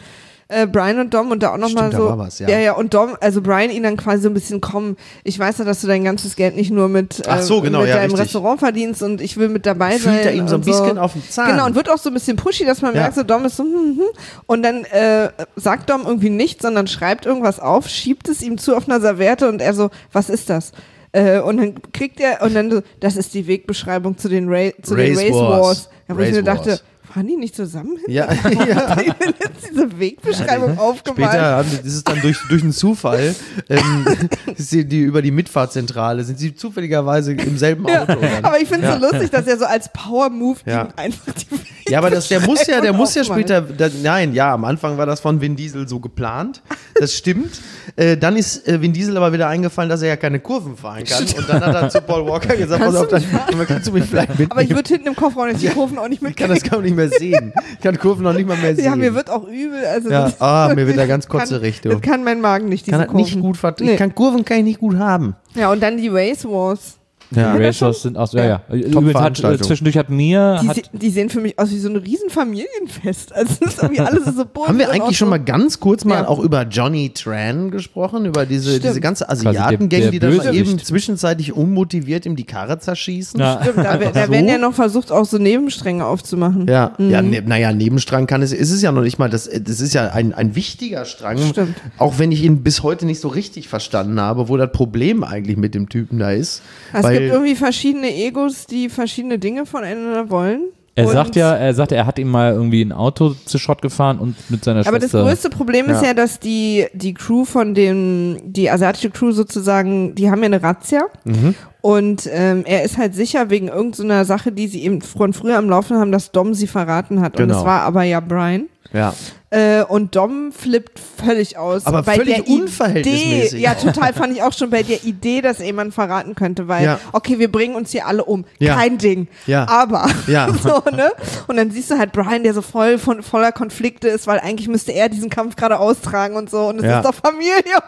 äh, Brian und Dom und da auch nochmal Stimmt, so. da war was, ja. ja, ja, und Dom, also Brian ihn dann quasi so ein bisschen kommen, ich weiß ja, dass du dein ganzes Geld nicht nur mit, äh, Ach so, genau, mit ja, deinem richtig. Restaurant verdienst und ich will mit dabei sein. Fühlt er ihm so ein und bisschen auf den Zahn. Genau, und wird auch so ein bisschen pushy, dass man Ja. merkt, so Dom ist so, hm, hm, und dann äh, sagt Dom irgendwie nichts, sondern schreibt irgendwas auf, schiebt es ihm zu auf einer Serviette und er so, was ist das? Äh, und dann kriegt er, und dann so, das ist die Wegbeschreibung zu den, Ra zu den Race Race Wars. Wars. Ja, wo ich Race mir dachte, Wars. waren die nicht zusammen? Ja, ja. Die haben jetzt diese Wegbeschreibung aufgemalt. Später haben, das ist dann durch, durch einen Zufall, ähm, ist die, die, über die Mitfahrzentrale sind sie zufälligerweise im selben Ja, Auto. Dann. aber ich finde es so lustig, dass er so als Power-Move Ja. ihm einfach die Ja, aber das, der muss ja, der muss ja aufmalt. später, da, nein, ja, am Anfang war das von Vin Diesel so geplant, das stimmt. Äh, dann ist äh, Vin Diesel aber wieder eingefallen, dass er ja keine Kurven fahren kann. Und dann hat er zu Paul Walker gesagt, Kannst pass auf, du dann, nicht kannst du mich vielleicht mitnehmen? Aber ich würde hinten im Kofferraum jetzt die Kurven auch nicht Ich kann das mitkriegen. gar nicht mehr sehen. Ich kann Kurven noch nicht mal mehr sehen. Ja, mir wird auch übel. Also Ja, das, ah, mir wird da ganz kann, kotzig, du. Das kann mein Magen nicht, diese kann das Kurven. nicht gut vert- Nee. Ich kann Kurven kann ich nicht gut haben. Ja, und dann die Race Wars. Ja. Die Racers sind auch so, ja, ja. Übrigens hat, äh, Top-Veranstaltung. zwischendurch hat mir, Die, hat, se die sehen für mich aus wie so ein riesen Familienfest. Also das ist irgendwie alles ist so bunt. Haben wir und auch eigentlich schon so- mal ganz kurz mal Ja. auch über Johnny Tran gesprochen, über diese, Stimmt. diese ganze der- Asiatengang, der die dann mal Bösewicht. eben zwischenzeitlich unmotiviert ihm die Karre zerschießen? ja, Stimmt, da, wär- da So? werden ja noch versucht, auch so Nebenstränge aufzumachen. Ja, Mhm. ja ne, naja, Nebenstrang kann es, ist es ja noch nicht mal, das, das ist ja ein, ein wichtiger Strang, Stimmt. auch wenn ich ihn bis heute nicht so richtig verstanden habe, wo das Problem eigentlich mit dem Typen da ist. Es weil, gibt irgendwie verschiedene Egos, die verschiedene Dinge voneinander wollen. er Und- sagt ja, er sagt, er hat ihm mal irgendwie ein Auto zu Schrott gefahren und mit seiner Aber das Schwester. größte Problem ist Ja. ja, dass die, die Crew von dem, die asiatische Crew sozusagen, die haben ja eine Razzia. Mhm. Und ähm, er ist halt sicher wegen irgendeiner Sache, die sie eben von früher am Laufen haben, dass Dom sie verraten hat. Und Genau. es war aber ja Brian. ja. Äh, und Dom flippt völlig aus. Aber bei völlig der Idee, unverhältnismäßig ja, auch. total fand ich auch schon bei der Idee, dass er jemanden verraten könnte, weil, Ja. okay, wir bringen uns hier alle um. Ja. Kein Ding. Ja. Aber, Ja. so, ne? Und dann siehst du halt Brian, der so voll von voller Konflikte ist, weil eigentlich müsste er diesen Kampf gerade austragen und so. Und es Ja. ist doch Familie.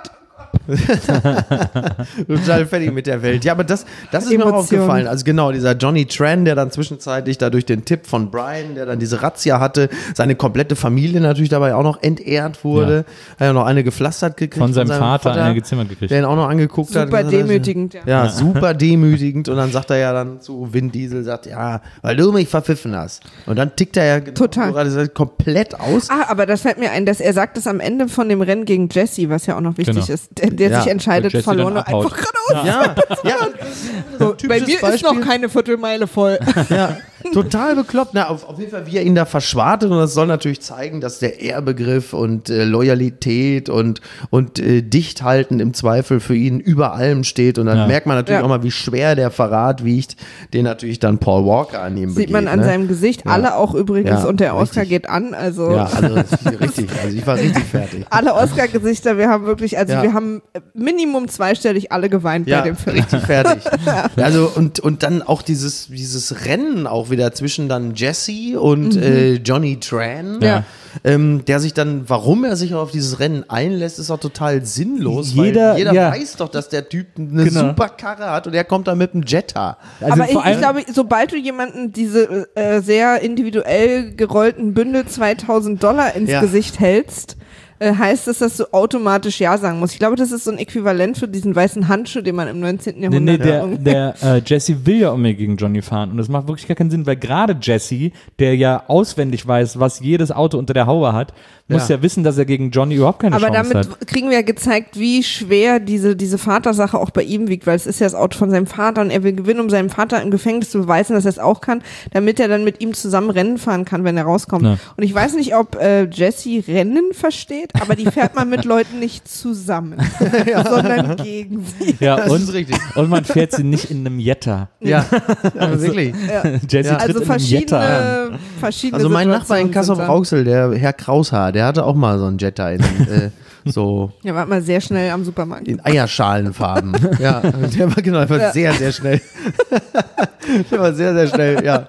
Total fertig mit der Welt. Ja, aber das, das ist mir auch Emotionen. aufgefallen. Also genau, dieser Johnny Tran, der dann zwischenzeitlich da durch den Tipp von Brian, der dann diese Razzia hatte, seine komplette Familie natürlich dabei auch noch entehrt wurde. Hat ja noch eine gepflastert gekriegt. von seinem Vater, eine gezimmert gekriegt. Der ihn auch noch angeguckt hat. Super und gesagt hat, demütigend, ja. Ja, super demütigend. Und dann sagt er ja dann zu Vin Diesel, sagt, ja, weil du mich verpfiffen hast. Und dann tickt er ja Total. gerade gesagt, komplett aus. Ah, aber das fällt mir ein, dass er sagt es am Ende von dem Rennen gegen Jesse, was ja auch noch wichtig Genau. ist, der, der Ja. sich entscheidet, Wo Jesse verloren dann und abhaut. einfach geradeaus. Ja, ja. So, Bei mir ist noch keine Viertelmeile voll. Ja, total bekloppt. Na, auf, auf jeden Fall, wie er ihn da verschwartet. Und das soll natürlich zeigen, dass der Ehrbegriff und äh, Loyalität und, und äh, Dichthalten im Zweifel für ihn über allem steht. Und dann Ja. merkt man natürlich Ja. auch mal, wie schwer der Verrat wiegt, den natürlich dann Paul Walker an ihm Sieht begeht. man an ne? seinem Gesicht, Ja. alle auch übrigens, Ja, und der Oscar richtig. geht an, also Ja, also richtig. Also ich war richtig fertig. alle Oscar-Gesichter, wir haben wirklich, also Ja. wir haben Minimum zweistellig alle geweint Ja, bei dem Film. richtig fertig. Also und, und dann auch dieses, dieses Rennen auch wieder zwischen dann Jesse und äh, Johnny Tran. Ja. Ähm, der sich dann, warum er sich auf dieses Rennen einlässt, ist auch total sinnlos, Jeder- weil jeder ja. weiß doch, dass der Typ eine Genau. super Karre hat und er kommt da mit einem Jetta. Also Aber ich, vor allem- ich glaube, sobald du jemanden diese äh, sehr individuell gerollten Bündel zweitausend Dollar ins Ja. Gesicht hältst, äh, heißt das, dass du automatisch Ja sagen musst. Ich glaube, das ist so ein Äquivalent für diesen weißen Handschuh, den man im neunzehnten Nee, nee, Jahrhundert der, irgendwie- der äh, Jesse will ja unbedingt gegen Johnny fahren und das macht wirklich gar keinen Sinn, weil gerade Jesse, der ja auswendig weiß, was jedes Auto unter der Haube hat, muss Ja. ja wissen, dass er gegen Johnny überhaupt keine Aber Chance damit hat. kriegen wir ja gezeigt, wie schwer diese, diese Vatersache auch bei ihm wiegt, weil es ist ja das Auto von seinem Vater und er will gewinnen, um seinem Vater im Gefängnis zu beweisen, dass er es auch kann, damit er dann mit ihm zusammen Rennen fahren kann, wenn er rauskommt. Ja. Und ich weiß nicht, ob äh, Jesse Rennen versteht, aber die fährt man mit Leuten nicht zusammen, sondern gegen sie. Ja, Das und, ist richtig. und man fährt sie nicht in einem Jetta. Ja, aber wirklich. Jesse Ja. tritt Also in einem Jetta an. verschiedene, verschiedene Also mein Nachbar in Situationen Kassel sind da. Rauxel, der Herr Kraushaar, der hatte auch mal so einen Jetta in äh, so Ja, war mal sehr schnell am Supermarkt. in Eierschalenfarben. Ja, der war genau, der war Ja. sehr, sehr schnell. Der war sehr, sehr schnell, ja.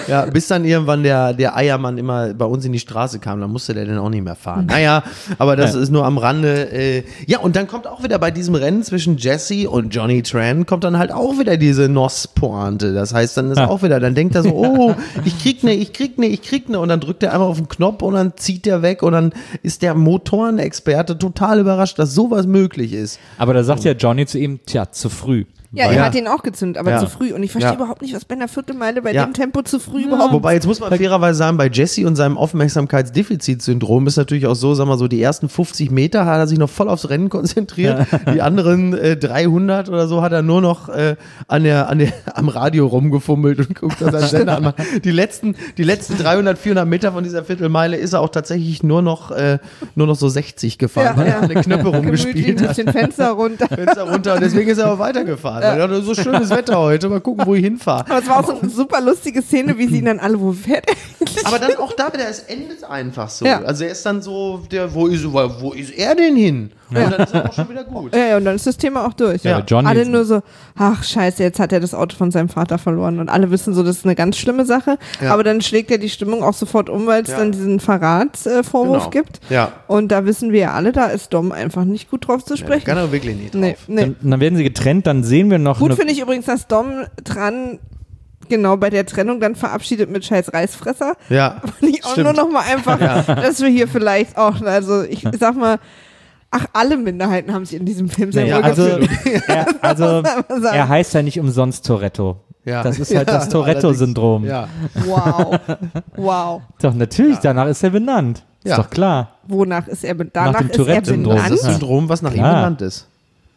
Ja, bis dann irgendwann der, der Eiermann immer bei uns in die Straße kam, dann musste der dann auch nicht mehr fahren. Naja, aber das ist nur am Rande. Äh, ja, und dann kommt auch wieder bei diesem Rennen zwischen Jesse und Johnny Tran, kommt dann halt auch wieder diese Nos-Pointe. Das heißt, dann ist auch wieder, dann denkt er so, oh, ich krieg ne, ich krieg ne, ich krieg ne. Und dann drückt er einmal auf den Knopf und dann zieht der weg und dann ist der Motorenexperte total überrascht, dass sowas möglich ist. Aber da sagt ja Johnny zu ihm, tja, zu früh. Ja, Weil- er hat ihn auch gezündet, aber Ja. zu früh. Und ich verstehe Ja. überhaupt nicht, was bei einer Viertelmeile bei Ja. dem Tempo zu früh überhaupt. Wobei, jetzt muss man fairerweise sagen, bei Jesse und seinem Aufmerksamkeitsdefizitsyndrom ist natürlich auch so, sag mal so, die ersten fünfzig Meter hat er sich noch voll aufs Rennen konzentriert. Die anderen äh, dreihundert oder so hat er nur noch äh, an der, an der, am Radio rumgefummelt und guckt, dass er einen Sender anmacht. Die letzten, die letzten dreihundert, vierhundert Meter von dieser Viertelmeile ist er auch tatsächlich nur noch, äh, nur noch so sechzig gefahren, Ja, weil ja. er alle Knöpfe rumgespielt Gemütlich hat. durch den Fenster runter. Fenster runter und deswegen ist er auch weitergefahren. Weil er hatte so schönes Wetter heute, mal gucken, wo ich hinfahre. Aber es war auch so eine super lustige Szene, wie sie ihn dann alle, wo fährt er eigentlich? Aber dann auch da wieder, es endet einfach so. Ja. Also er ist dann so, der, wo ist, wo, wo ist er denn hin? Und dann ist er auch schon wieder gut. Ja, ja, und dann ist das Thema auch durch. Ja, aber Johnny- alle nur so, ach scheiße, jetzt hat er das Auto von seinem Vater verloren. Und alle wissen so, das ist eine ganz schlimme Sache. Ja. Aber dann schlägt er die Stimmung auch sofort um, weil es Ja. dann diesen Verratsvorwurf Genau. gibt. Ja. Und da wissen wir ja alle, da ist Dom einfach nicht gut drauf zu Ja, sprechen. kann er wirklich nicht drauf. nee, nee. Dann, dann werden sie getrennt, dann sehen wir noch Gut eine, finde ich übrigens, dass Dom dran genau bei der Trennung dann verabschiedet mit scheiß Reißfresser. Ja, Nicht auch stimmt. nur noch mal einfach, dass wir hier vielleicht auch, also ich sag mal, ach, alle Minderheiten haben sich in diesem Film sehr Nee, wohl also, gefühlt. er, also muss man einfach sagen. er heißt ja nicht umsonst Toretto. Ja. Das ist halt Ja, das Toretto-Syndrom. Ja. Wow. Wow. Doch, natürlich, danach ist er benannt. Ist Ja. doch klar. Wonach ist er benannt? Nach Danach dem ist er Tourette-Syndrom. Das ist benannt? das Syndrom, was nach ihm Klar. benannt ist.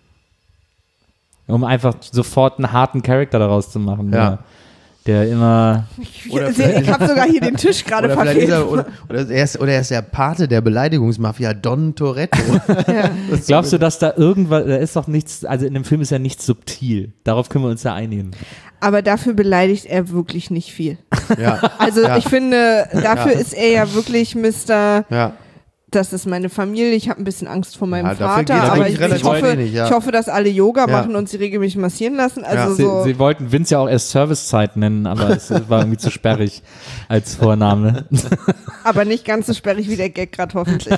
Um einfach sofort einen harten Charakter daraus zu machen. Ja. Der, der immer. Ich, Oder sehe, ich habe sogar hier den Tisch gerade Oder, vielleicht ist verfehlt. er, oder, oder, er ist, oder er ist der Pate der Beleidigungsmafia, Don Toretto. Das Glaubst du, dass da irgendwas, da ist doch nichts, also in dem Film ist ja nichts subtil. Darauf können wir uns ja einigen. Aber dafür beleidigt er wirklich nicht viel. Ja, Also Ja. ich finde, dafür Ja. ist er ja wirklich Mister ja. Das ist meine Familie, ich habe ein bisschen Angst vor meinem Ja, dafür Vater, geht aber eigentlich ich, ich, relativ hoffe, wenig, ja. ich hoffe, dass alle Yoga Ja. machen und sie regelmäßig massieren lassen. Also Ja. Sie, so, sie wollten Vince ja auch erst Servicezeit nennen, aber es war irgendwie zu sperrig als Vorname. aber nicht ganz so sperrig wie der Gag gerade hoffentlich.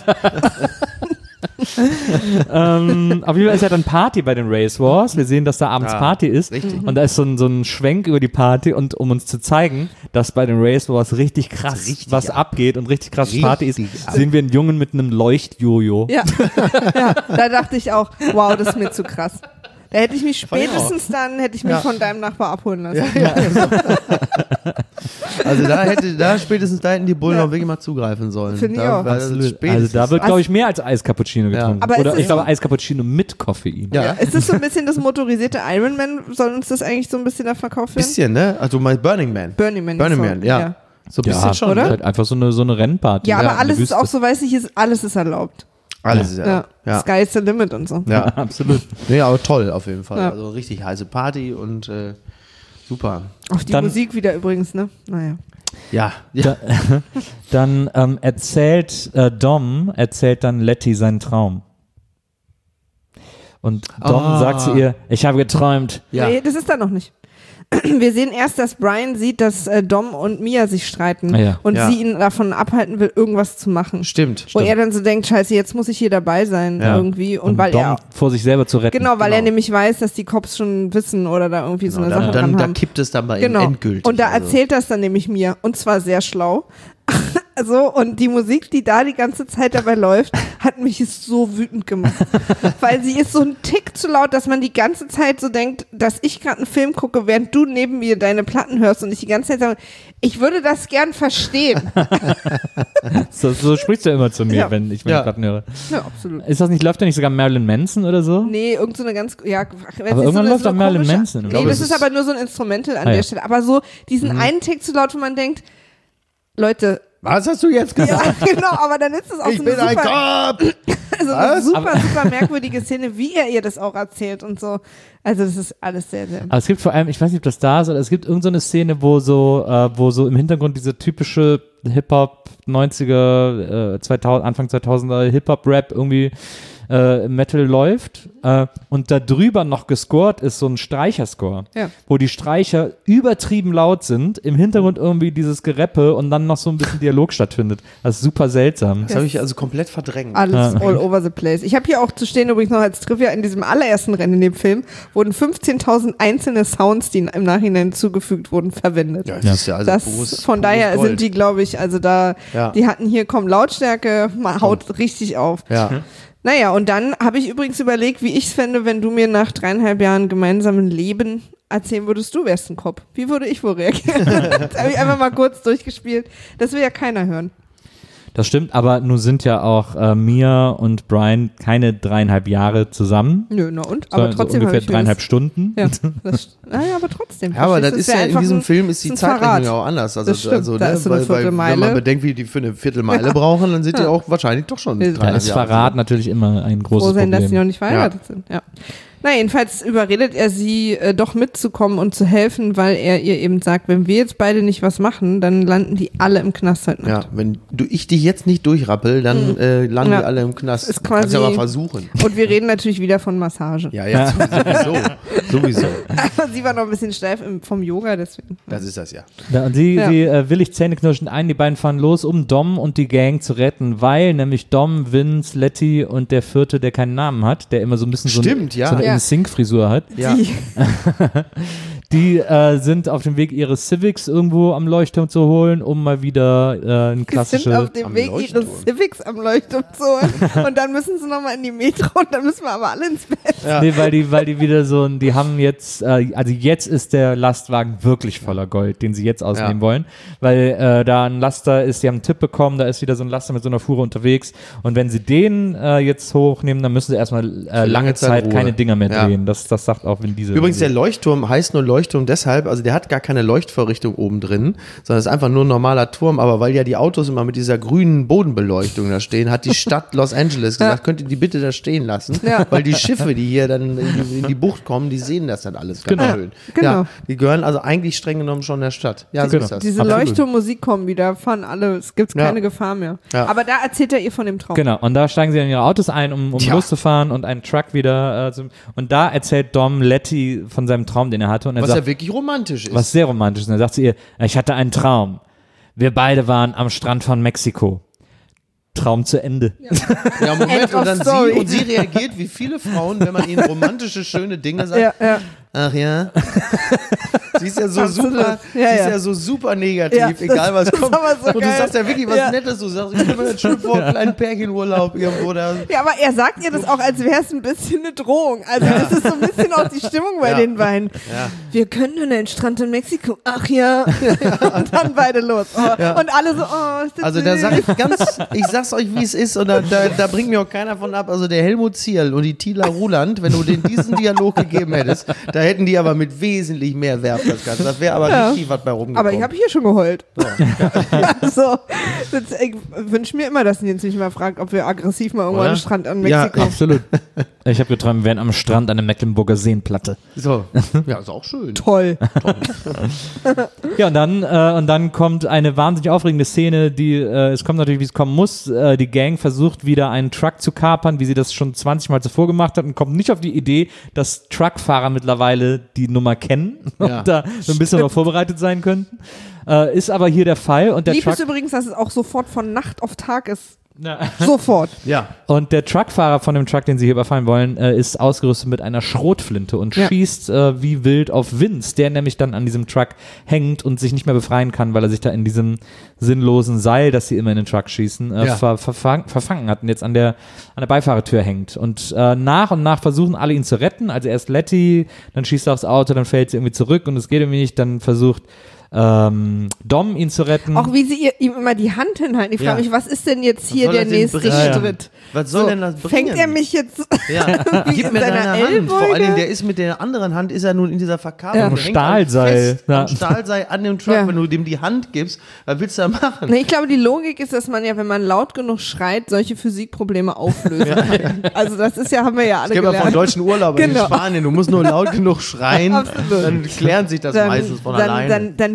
ähm, auf jeden Fall ist ja dann Party bei den Race Wars. Wir sehen, dass da abends Ja, Party ist. richtig. Und da ist so ein, so ein Schwenk über die Party und um uns zu zeigen, dass bei den Race Wars richtig krass Richtig was ab. abgeht und richtig krass Richtig Party ist, ab. sehen wir einen Jungen mit einem Leuchtjojo. Ja. ja, da dachte ich auch, wow, das ist mir zu krass. Da hätte ich mich ich auch. spätestens dann, hätte ich mich Ja. von deinem Nachbar abholen lassen. Ja, ja. Also da hätte, da spätestens da hätten die Bullen Ja. auch wirklich mal zugreifen sollen. Finde ich da, auch. weil das Absolut. spätestens- Also da wird, glaube ich, mehr als Eiscappuccino Ja. getrunken. Aber es Oder ist- ich glaube Eiscappuccino mit Koffein. ja. Ja. Ist das so ein bisschen das motorisierte Iron Man? Soll uns das eigentlich so ein bisschen da verkauft werden? Bisschen, ne? Also mein Burning Man. Burning Man. Burning so. Man, ja. So ein bisschen schon, oder? ne? Halt einfach so eine, so eine Rennparty. Ja, aber eine alles ist Wüste. auch so, weiß ich, ist, alles ist erlaubt. Alles, ja. Ja. Ja. Sky is the limit und so. ja. Absolut. Nee, aber toll auf jeden Fall. Ja. Also richtig heiße Party und äh, super. Auf die Dann- Musik wieder übrigens, ne? Naja. Ja. ja. Da, dann ähm, erzählt äh, Dom, erzählt dann Letty seinen Traum. Und Dom Ah. sagt zu ihr, ich habe geträumt. Ja. Nee, das ist da noch nicht. Wir sehen erst, dass Brian sieht, dass äh, Dom und Mia sich streiten Ah, ja. und Ja. sie ihn davon abhalten will, irgendwas zu machen. Stimmt. Wo er dann so denkt, scheiße, jetzt muss ich hier dabei sein Ja. irgendwie. Und um weil Dom er, vor sich selber zu retten. genau, weil er Genau. nämlich weiß, dass die Cops schon wissen oder da irgendwie so Genau, eine dann, Sache dann, dran da haben. kippt es dann bei ihm Genau. endgültig. Und da also. erzählt das dann nämlich mir. Und zwar sehr schlau. So, und die Musik, die da die ganze Zeit dabei läuft, hat mich so wütend gemacht. Weil sie ist so ein Tick zu laut, dass man die ganze Zeit so denkt, dass ich gerade einen Film gucke, während du neben mir deine Platten hörst und ich die ganze Zeit sage, ich würde das gern verstehen. So, so sprichst du immer zu mir, Ja. wenn ich meine Ja. Platten höre. Ja, absolut. Ist das nicht, läuft da nicht sogar Marilyn Manson oder so? Nee, irgend so eine ganz, ja, ach, Aber irgendwann läuft so auch Marilyn komische- Manson. Ich Nee, glaube, das es ist ist- aber nur so ein Instrumental an Ah, der ja. Stelle. Aber so diesen einen Tick zu laut, wo man denkt, Leute, Was hast du jetzt gesagt? ja, genau, aber dann ist es auch Ich so eine bin ein super, Cop! also eine Was? super, super merkwürdige Szene, wie er ihr das auch erzählt und so. Also das ist alles sehr, sehr. Aber es gibt vor allem, ich weiß nicht, ob das da ist, oder es gibt irgendeine so eine Szene, wo so, äh, wo so im Hintergrund diese typische Hip-Hop neunziger, äh, zweitausend, Anfang zweitausender Hip-Hop-Rap irgendwie äh, Metal läuft äh, und da drüber noch gescored ist so ein Streicherscore, Ja. wo die Streicher übertrieben laut sind, im Hintergrund irgendwie dieses Gereppe und dann noch so ein bisschen Dialog stattfindet. Das ist super seltsam. Das habe ich also komplett verdrängt. Alles all over the place. Ich habe hier auch zu stehen übrigens noch als Trivia, in diesem allerersten Rennen in dem Film wurden fünfzehntausend einzelne Sounds, die im Nachhinein hinzugefügt wurden, verwendet. Ja, das Ja. ist ja also Das, pures, von pures daher Gold. sind die, glaube ich, also da, Ja. die hatten hier, komm, Lautstärke, mal haut richtig auf. Ja. Naja, und dann habe ich übrigens überlegt, wie ich es fände, wenn du mir nach dreieinhalb Jahren gemeinsamen Leben erzählen würdest, du wärst ein Cop. Wie würde ich wohl reagieren? Das habe ich einfach mal kurz durchgespielt. Das will ja keiner hören. Das stimmt, aber nun sind ja auch äh, Mia und Brian keine dreieinhalb Jahre zusammen, Nö, na und? sondern Aber trotzdem so habe ungefähr ich mir dreieinhalb das, Stunden. Ja, das, naja, aber trotzdem. Ja, aber das verstehst ist du, wär ja in einfach diesem ein- Film ist die ist ein Zeitrechnung Verrat. ja auch anders. Also, Das stimmt, also da ne, ist so eine weil, weil, wenn Viertelmeile. man bedenkt, wie die für eine Viertelmeile brauchen, dann sind die Ja. auch wahrscheinlich doch schon Da Da dreieinhalb ist Jahre Verrat natürlich immer ein großes Froh sein, dass sie noch Problem. nicht verheiratet sind. Ja. Na, jedenfalls überredet er sie, äh, doch mitzukommen und zu helfen, weil er ihr eben sagt, wenn wir jetzt beide nicht was machen, dann landen die alle im Knast heute Ja, Nacht. wenn du ich dich jetzt nicht durchrappel, dann äh, landen Ja. die alle im Knast. Ist Kannst ja quasi- mal versuchen. Und wir reden natürlich wieder von Massage. Ja, ja, sowieso. sowieso. Sie war noch ein bisschen steif im, vom Yoga, deswegen. Das ist das ja. Ja, und sie, Ja. sie äh, willigt zähneknirschend ein, die beiden fahren los, um Dom und die Gang zu retten, weil nämlich Dom, Vince, Letty und der vierte, der keinen Namen hat, der immer so ein bisschen so, Stimmt, eine, ja. so eine Ja. In-Sync-Frisur hat, Ja. Die, die äh, sind auf dem Weg, ihre Civics irgendwo am Leuchtturm zu holen, um mal wieder äh, ein die sind klassische... auf dem am Weg, ihre Leuchtturm. Civics am Leuchtturm zu holen. Und dann müssen sie nochmal in die Metro und dann müssen wir aber alle ins Bett. Ja. Nee, weil die, weil die wieder so, ein- die haben jetzt, äh, also jetzt ist der Lastwagen wirklich voller Gold, den sie jetzt ausnehmen Ja. wollen, weil äh, da ein Laster ist, die haben einen Tipp bekommen, da ist wieder so ein Laster mit so einer Fuhre unterwegs und wenn sie den äh, jetzt hochnehmen, dann müssen sie erstmal äh, lange Zeit Zeit Ruhe. keine Dinger mehr Ja. drehen. Das, das sagt auch Vin Diesel. Übrigens, der Leuchtturm heißt nur Leuchtturm deshalb, also der hat gar keine Leuchtvorrichtung oben drin, sondern ist einfach nur ein normaler Turm, aber weil ja die Autos immer mit dieser grünen Bodenbeleuchtung da stehen, hat die Stadt Los Angeles gesagt, könnt ihr die bitte da stehen lassen, Ja. weil die Schiffe, die hier dann in die, in die Bucht kommen, die sehen das dann alles ganz Genau. schön. Genau. Ja, die gehören also eigentlich streng genommen schon der Stadt. Ja, so Genau. ist das. Diese Absolut. Leuchtturm-Musik-Kombi, da fahren alle, es gibt Ja. keine Gefahr mehr. Ja. Aber da erzählt er ihr von dem Traum. Genau, und da steigen sie in ihre Autos ein, um, um Tja. loszufahren und einen Truck wieder äh, zu, und da erzählt Dom Letty von seinem Traum, den er hatte und er Was sagt, ja wirklich romantisch ist. was sehr romantisch ist. Und er sagt zu ihr, ich hatte einen Traum. Wir beide waren am Strand von Mexiko. Traum zu Ende. Ja, Moment, End und of dann story. sie, und sie reagiert wie viele Frauen, wenn man ihnen romantische, schöne Dinge sagt. Ja, ja. Ach ja. Sie ist ja so Absolut. super, Ja, sie ist ja. ja so super negativ, Ja, das- egal was das ist kommt. aber so und du geil. sagst ja wirklich was Ja. Nettes, du sagst, ich stelle mir das schön vor, einen kleinen Pärchenurlaub irgendwo da. Ja, aber er sagt ihr das auch, als wäre es ein bisschen eine Drohung. Also das ist so ein bisschen auch die Stimmung bei Ja. den beiden. Ja. Wir können an den Strand in Mexiko. Ach ja. Und dann beide los. Oh. Und alle so, oh, ist das Also da süß. sag ich ganz, ich sag's euch, wie es ist und da, da, da bringt mir auch keiner von ab. Also der Helmut Zierl und die Tila Ruland, wenn du denen diesen Dialog gegeben hättest, da hätten die aber mit wesentlich mehr Werf das Ganze. Das wäre aber Ja. richtig was bei rumgekommen. Aber ich habe hier schon geheult. Also, das, ich wünsche mir immer, dass Nils mich mal fragt, ob wir aggressiv mal irgendwo Oder? an den Strand an Ja, Mexiko. Absolut. Ich habe geträumt, wir wären am Strand an der Mecklenburger Seenplatte. so. Ja, ist auch schön. Toll. Ja, und dann, äh, und dann kommt eine wahnsinnig aufregende Szene, die, äh, es kommt natürlich, wie es kommen muss. Äh, die Gang versucht wieder einen Truck zu kapern, wie sie das schon zwanzig Mal zuvor gemacht hat und kommt nicht auf die Idee, dass Truckfahrer mittlerweile die Nummer kennen Ja. und da so ein bisschen darauf vorbereitet sein könnten. Äh, ist aber hier der Fall und der Lieb Truck... ist übrigens, dass es auch sofort von Nacht auf Tag ist. Ja. Sofort. Ja. Und der Truckfahrer von dem Truck, den sie hier überfallen wollen, äh, ist ausgerüstet mit einer Schrotflinte und Ja. schießt äh, wie wild auf Vince, der nämlich dann an diesem Truck hängt und sich nicht mehr befreien kann, weil er sich da in diesem sinnlosen Seil, das sie immer in den Truck schießen, äh, Ja. ver verfang verfangen hat und jetzt an der, an der Beifahrertür hängt. Und äh, nach und nach versuchen alle ihn zu retten. Also erst Letty, dann schießt er aufs Auto, dann fällt sie irgendwie zurück und es geht irgendwie nicht. Dann versucht ähm, Dom ihn zu retten. Auch wie sie ihr, ihm immer die Hand hinhalten. Ich frage Ja. mich, was ist denn jetzt hier soll der das denn nächste bringen? Schritt? Was soll So, denn das bringen? fängt er mich jetzt Ja. wie Gib in mir seiner deine Hand. Ellbeuge? Vor allen Dingen, der ist mit der anderen Hand, ist er nun in dieser Verkabelung. Ja. Der Am hängt halt Stahlseil. Fest, Ja. Am Stahlseil an dem Truck. Ja. Wenn du dem die Hand gibst, was willst du da machen? Nee, ich glaube, die Logik ist, dass man ja, wenn man laut genug schreit, solche Physikprobleme auflösen kann. Also das ist ja, haben wir ja alle Ich kenne mal von gelernt. deutschen Urlaubern Genau. in Spanien. Du musst nur laut genug schreien, Absolut. dann klären sich das Dann, meistens von dann, alleine. dann, dann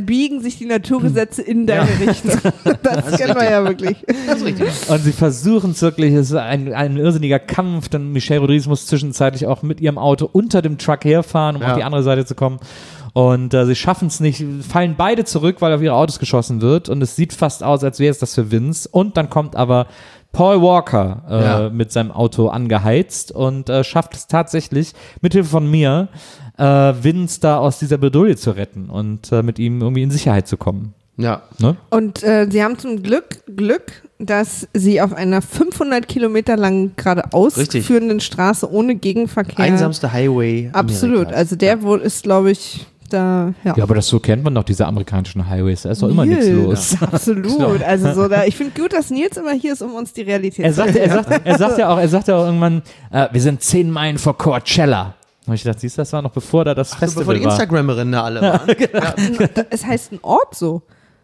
biegen sich die Naturgesetze in deine Richtung. Das, das kennen wir ja wirklich. Das ist richtig. Und sie versuchen es wirklich, es ist ein, ein irrsinniger Kampf, dann Michelle Rodriguez muss zwischenzeitlich auch mit ihrem Auto unter dem Truck herfahren, um Ja. auf die andere Seite zu kommen. Und äh, sie schaffen es nicht, fallen beide zurück, weil auf ihre Autos geschossen wird. Und es sieht fast aus, als wäre es das für Vince. Und dann kommt aber Paul Walker äh, Ja. mit seinem Auto angeheizt und äh, schafft es tatsächlich, mithilfe von mir, äh, Vince da aus dieser Bredouille zu retten und äh, mit ihm irgendwie in Sicherheit zu kommen. Ja. Ne? Und äh, sie haben zum Glück Glück, dass sie auf einer fünfhundert Kilometer langen geradeaus Richtig. führenden Straße ohne Gegenverkehr. Einsamste Highway. Absolut. Amerikas. Also der wohl ist, glaube ich, da, ja. Ja, aber das so kennt man doch, diese amerikanischen Highways. Da ist doch immer nichts Nils, los. Absolut. Also so da, ich finde gut, dass Nils immer hier ist, um uns die Realität Er zu sagt, er, sagt, er sagt ja auch, er sagt ja auch irgendwann, äh, wir sind zehn Meilen vor Coachella. Und ich dachte, siehst du, das war noch bevor da das So, Festival bevor die war. Instagrammerinnen da alle waren. Es heißt ein Ort so.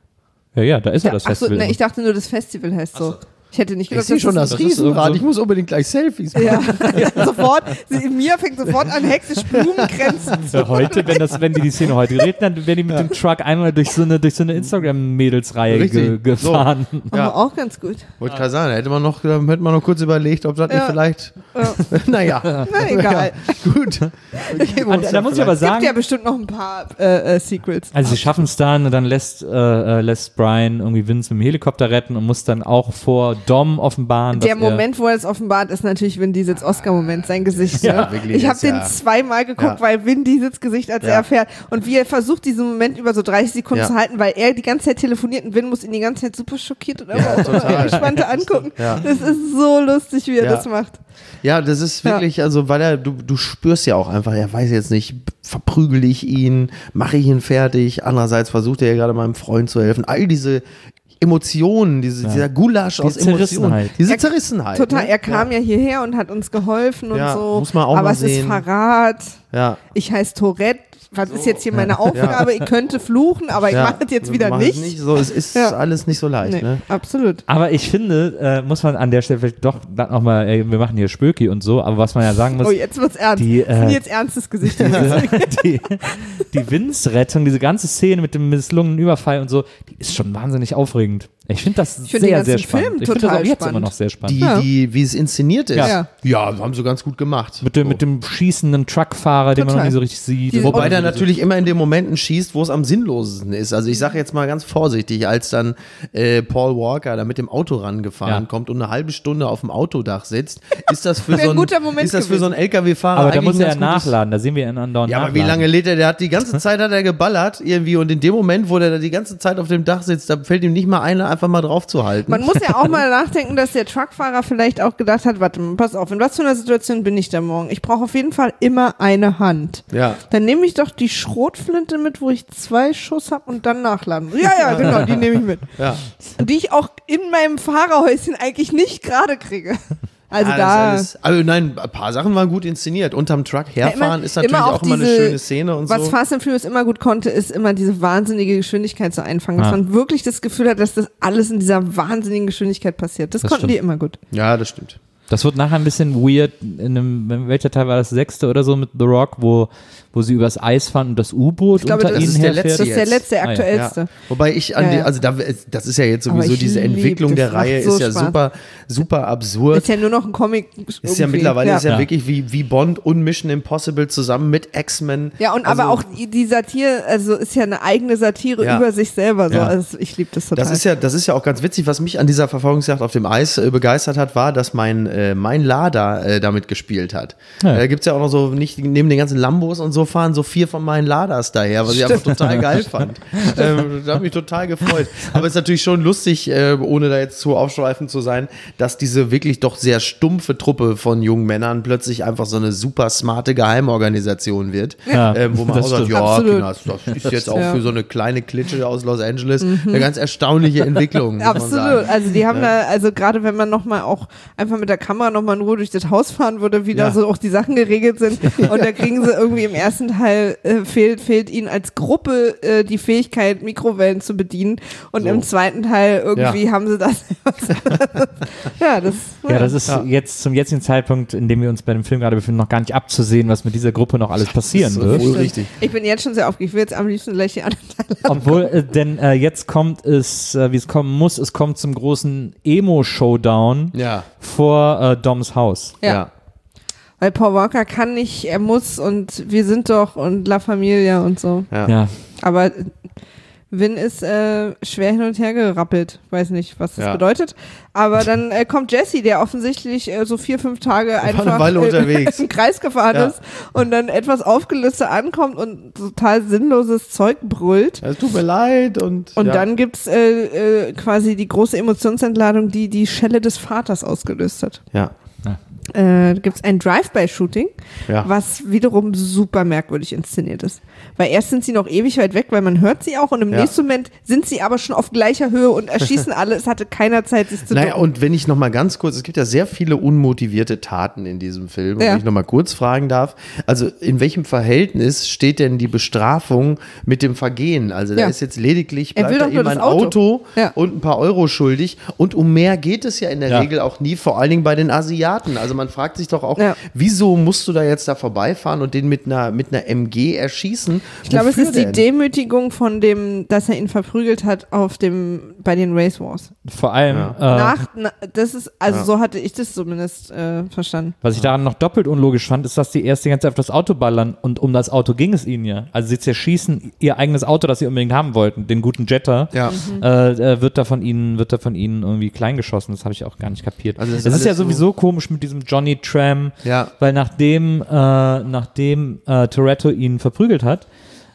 Ja, ja, da ist ja, Ja, das ach so, Festival. ne, ich dachte nur, das Festival heißt so. Ich hätte nicht Ich gedacht, sehe schon das das das ist Riesenrad. irgendwo- Ich muss unbedingt gleich Selfies machen. ja, ja, sofort, sie, Mia fängt sofort an, hektisch Blumenkränze zu. Ja, heute, wenn, das, wenn die die Szene heute reden, dann werden die mit dem Truck einmal durch so eine, durch so eine Instagram-Mädelsreihe ge Richtig. gefahren. Ja. Aber auch ganz gut. Wollte gerade sagen, da hätte man noch, da hätte man noch kurz überlegt, ob das Ja. nicht vielleicht. Ja. naja. Na egal. Ja, gut. Geben wir Und uns da muss ich aber Es gibt sagen, ja bestimmt noch ein paar äh, äh, Sequels. also sie schaffen es dann und dann lässt, äh, äh, lässt Brian irgendwie Vince mit dem Helikopter retten und muss dann auch vor Dom offenbaren, dass Der er, Moment, wo er es offenbart, ist natürlich Vin Diesels Oscar-Moment, sein Gesicht. Ja, ne? wirklich, ich habe das den ja- zweimal geguckt, Ja. weil Vin Diesels Gesicht, als Ja. er erfährt und wie er versucht, diesen Moment über so dreißig Sekunden Ja. zu halten, weil er die ganze Zeit telefoniert und Vin muss ihn die ganze Zeit super schockiert und Ja, aber auch total. gespannt angucken. Ja. Das ist so lustig, wie er Ja. das macht. Ja, das ist wirklich, also, weil er, du, du spürst ja auch einfach, er weiß jetzt nicht, verprügel ich ihn, mache ich ihn fertig. Andererseits versucht er ja gerade meinem Freund zu helfen. All diese Emotionen, diese, dieser Gulasch aus Emotionen, Zerrissenheit. diese Er- Zerrissenheit. Total, ne? er kam ja. hierher und hat uns geholfen Ja, und so. muss man auch aber mal es ist sehen. Verrat. Ja. Ich heiße Tourette. Was ist jetzt hier meine Aufgabe? Ich könnte fluchen, aber ich Ja. mache es jetzt wieder Mach nicht. es nicht. So, es ist Ja. alles nicht so leicht. Nee, Ne? absolut. aber ich finde, äh, muss man an der Stelle vielleicht doch nochmal, wir machen hier Spöki und so, aber was man ja sagen muss, Oh, jetzt wird's ernst. die, Ich finde äh, jetzt ernstes Gesicht. die, die Vince-Rettung, diese ganze Szene mit dem misslungenen Überfall und so, die ist schon wahnsinnig aufregend. Ich finde das Ich find den sehr, ganzen sehr spannend. Film ich finde das total auch jetzt spannend. immer noch sehr spannend. Die, Ja. die, wie es inszeniert ist. Ja. Ja, haben sie ganz gut gemacht. mit, dem, So. mit dem schießenden Truckfahrer, den man noch Total. nicht so richtig sieht. Die- Wobei Und- der natürlich immer in den Momenten schießt, wo es am sinnlosesten ist. Also ich sage jetzt mal ganz vorsichtig, als dann äh, Paul Walker da mit dem Auto rangefahren Ja. kommt und eine halbe Stunde auf dem Autodach sitzt, ist das für Wäre so ein ein, guter Moment ist das für so einen L K W-Fahrer aber da eigentlich muss er ja ein ganz gutes- nachladen, da sehen wir ihn andauernd Ja, aber wie nachladen. lange lädt er? Der hat die ganze Zeit hat er geballert irgendwie und in dem Moment, wo der da die ganze Zeit auf dem Dach sitzt, da fällt ihm nicht mal einer einfach mal drauf zu halten. Man muss ja auch mal nachdenken, dass der Truckfahrer vielleicht auch gedacht hat, warte mal, pass auf, in was für einer Situation bin ich da morgen? Ich brauche auf jeden Fall immer eine Hand. Ja. Dann nehme ich doch die Schrotflinte mit, wo ich zwei Schuss habe und dann nachladen. Ja, ja, genau, die nehme ich mit. Ja. Die ich auch in meinem Fahrerhäuschen eigentlich nicht gerade kriege. Also Ja, da. das ist alles, also nein, ein paar Sachen waren gut inszeniert. Unterm Truck herfahren Ja, immer- ist natürlich immer auch, immer eine diese- schöne Szene und Was so. Fast and Furious immer gut konnte, ist immer diese wahnsinnige Geschwindigkeit zu einfangen. Dass Ja. man wirklich das Gefühl hat, dass das alles in dieser wahnsinnigen Geschwindigkeit passiert. Das, Das konnten stimmt. die immer gut. Ja, das stimmt. Das wird nachher ein bisschen weird, in einem, welcher Teil war das, sechste oder so mit The Rock, wo, wo sie übers Eis fahren und das U-Boot Ich glaube, unter das ihnen ist der herfährt. Das ist der jetzt. letzte, der Ah, ja. aktuellste. Ja. Wobei ich an Ja, die, ja. also da, das ist ja jetzt Aber sowieso ich diese lieb, Entwicklung das der macht Reihe so ist ja Spaß. super, super absurd. Ist ja nur noch ein Comic. Ist ja irgendwie. mittlerweile ja. ist ja, Ja. wirklich wie, wie Bond und Mission Impossible zusammen mit X-Men. Ja, und Also, aber auch die die Satire, also ist ja eine eigene Satire Ja. über sich selber. So. Ja. Also ich liebe das total. Das ist ja, das ist ja auch ganz witzig, was mich an dieser Verfolgungsjagd auf dem Eis äh, begeistert hat, war, dass mein, äh, mein Lada äh, damit gespielt hat. Ja. Äh, Da gibt's ja auch noch so, nicht neben den ganzen Lambos und so fahren so vier von meinen Ladas daher, was ich einfach total geil fand. ähm, das hat mich total gefreut. Aber es ist natürlich schon lustig, äh, ohne da jetzt zu aufschweifend zu sein, dass diese wirklich doch sehr stumpfe Truppe von jungen Männern plötzlich einfach so eine super smarte Geheimorganisation wird. Ja, ähm, wo man das auch sagt, stimmt. ja, Absolut. Kinders, das ist jetzt auch Ja. für so eine kleine Klitsche aus Los Angeles eine ganz erstaunliche Entwicklung. muss man Absolut. sagen. Also die haben da, also gerade wenn man nochmal auch einfach mit der Kamera nochmal in Ruhe durch das Haus fahren würde, wie da Ja. so auch die Sachen geregelt sind. Und da kriegen sie irgendwie im ersten ersten Teil äh, fehlt, fehlt ihnen als Gruppe äh, die Fähigkeit, Mikrowellen zu bedienen. Und So. im zweiten Teil irgendwie Ja. haben sie das. ja, das, Ja, das ist jetzt zum jetzigen Zeitpunkt, in dem wir uns bei dem Film gerade befinden, noch gar nicht abzusehen, was mit dieser Gruppe noch alles passieren Das ist wird. wohl richtig. Ich bin jetzt schon sehr aufgeregt. Ich will jetzt am liebsten gleich die anderen Teile haben. Obwohl, äh, denn äh, jetzt kommt es, äh, wie es kommen muss, es kommt zum großen Emo-Showdown Ja. vor äh, Doms Haus. Ja. Ja. Weil Paul Walker kann nicht, er muss und wir sind doch und La Familia und so. Ja. Ja. Aber Vin ist äh, schwer hin und her gerappelt. Weiß nicht, was das Ja. bedeutet. Aber dann äh, kommt Jesse, der offensichtlich äh, so vier, fünf Tage einfach eine Weile äh, unterwegs. im Kreis gefahren Ja. ist und dann etwas aufgelöster ankommt und total sinnloses Zeug brüllt. Es tut mir leid und. Und ja. dann gibt's äh, äh, quasi die große Emotionsentladung, die die Schelle des Vaters ausgelöst hat. Ja. Äh, gibt es ein Drive-by-Shooting, Ja. was wiederum super merkwürdig inszeniert ist. Weil erst sind sie noch ewig weit weg, weil man hört sie auch und im Ja. nächsten Moment sind sie aber schon auf gleicher Höhe und erschießen alle. Es hatte keiner Zeit, sich zu Naja, ducken. und wenn ich noch mal ganz kurz, es gibt ja sehr viele unmotivierte Taten in diesem Film, und Ja. wenn ich noch mal kurz fragen darf, also in welchem Verhältnis steht denn die Bestrafung mit dem Vergehen? Also da Ja. ist jetzt lediglich, Er bleibt will da doch nur eben ein das Auto. Auto, Ja. und ein paar Euro schuldig und um mehr geht es ja in der Ja. Regel auch nie, vor allen Dingen bei den Asiaten. Also man fragt sich doch auch, Ja. wieso musst du da jetzt da vorbeifahren und den mit einer, mit einer M G erschießen? Ich glaube, es Wofür ist die denn? Demütigung von dem, dass er ihn verprügelt hat auf dem, bei den Race Wars. Vor allem, Ja. äh, Nach, na, das ist, also Ja. so hatte ich das zumindest äh, verstanden. was ich daran noch doppelt unlogisch fand, ist, dass die erst die ganze Zeit auf das Auto ballern und um das Auto ging es ihnen ja. Also sie zerschießen ihr eigenes Auto, das sie unbedingt haben wollten, den guten Jetta. Ja. Mhm. Äh, äh, wird da von ihnen, wird da von ihnen irgendwie kleingeschossen. Das habe ich auch gar nicht kapiert. Also es das ist, ist ja alles so- sowieso komisch mit diesem Johnny Tram, Ja. weil nachdem, äh, nachdem äh, Toretto ihn verprügelt hat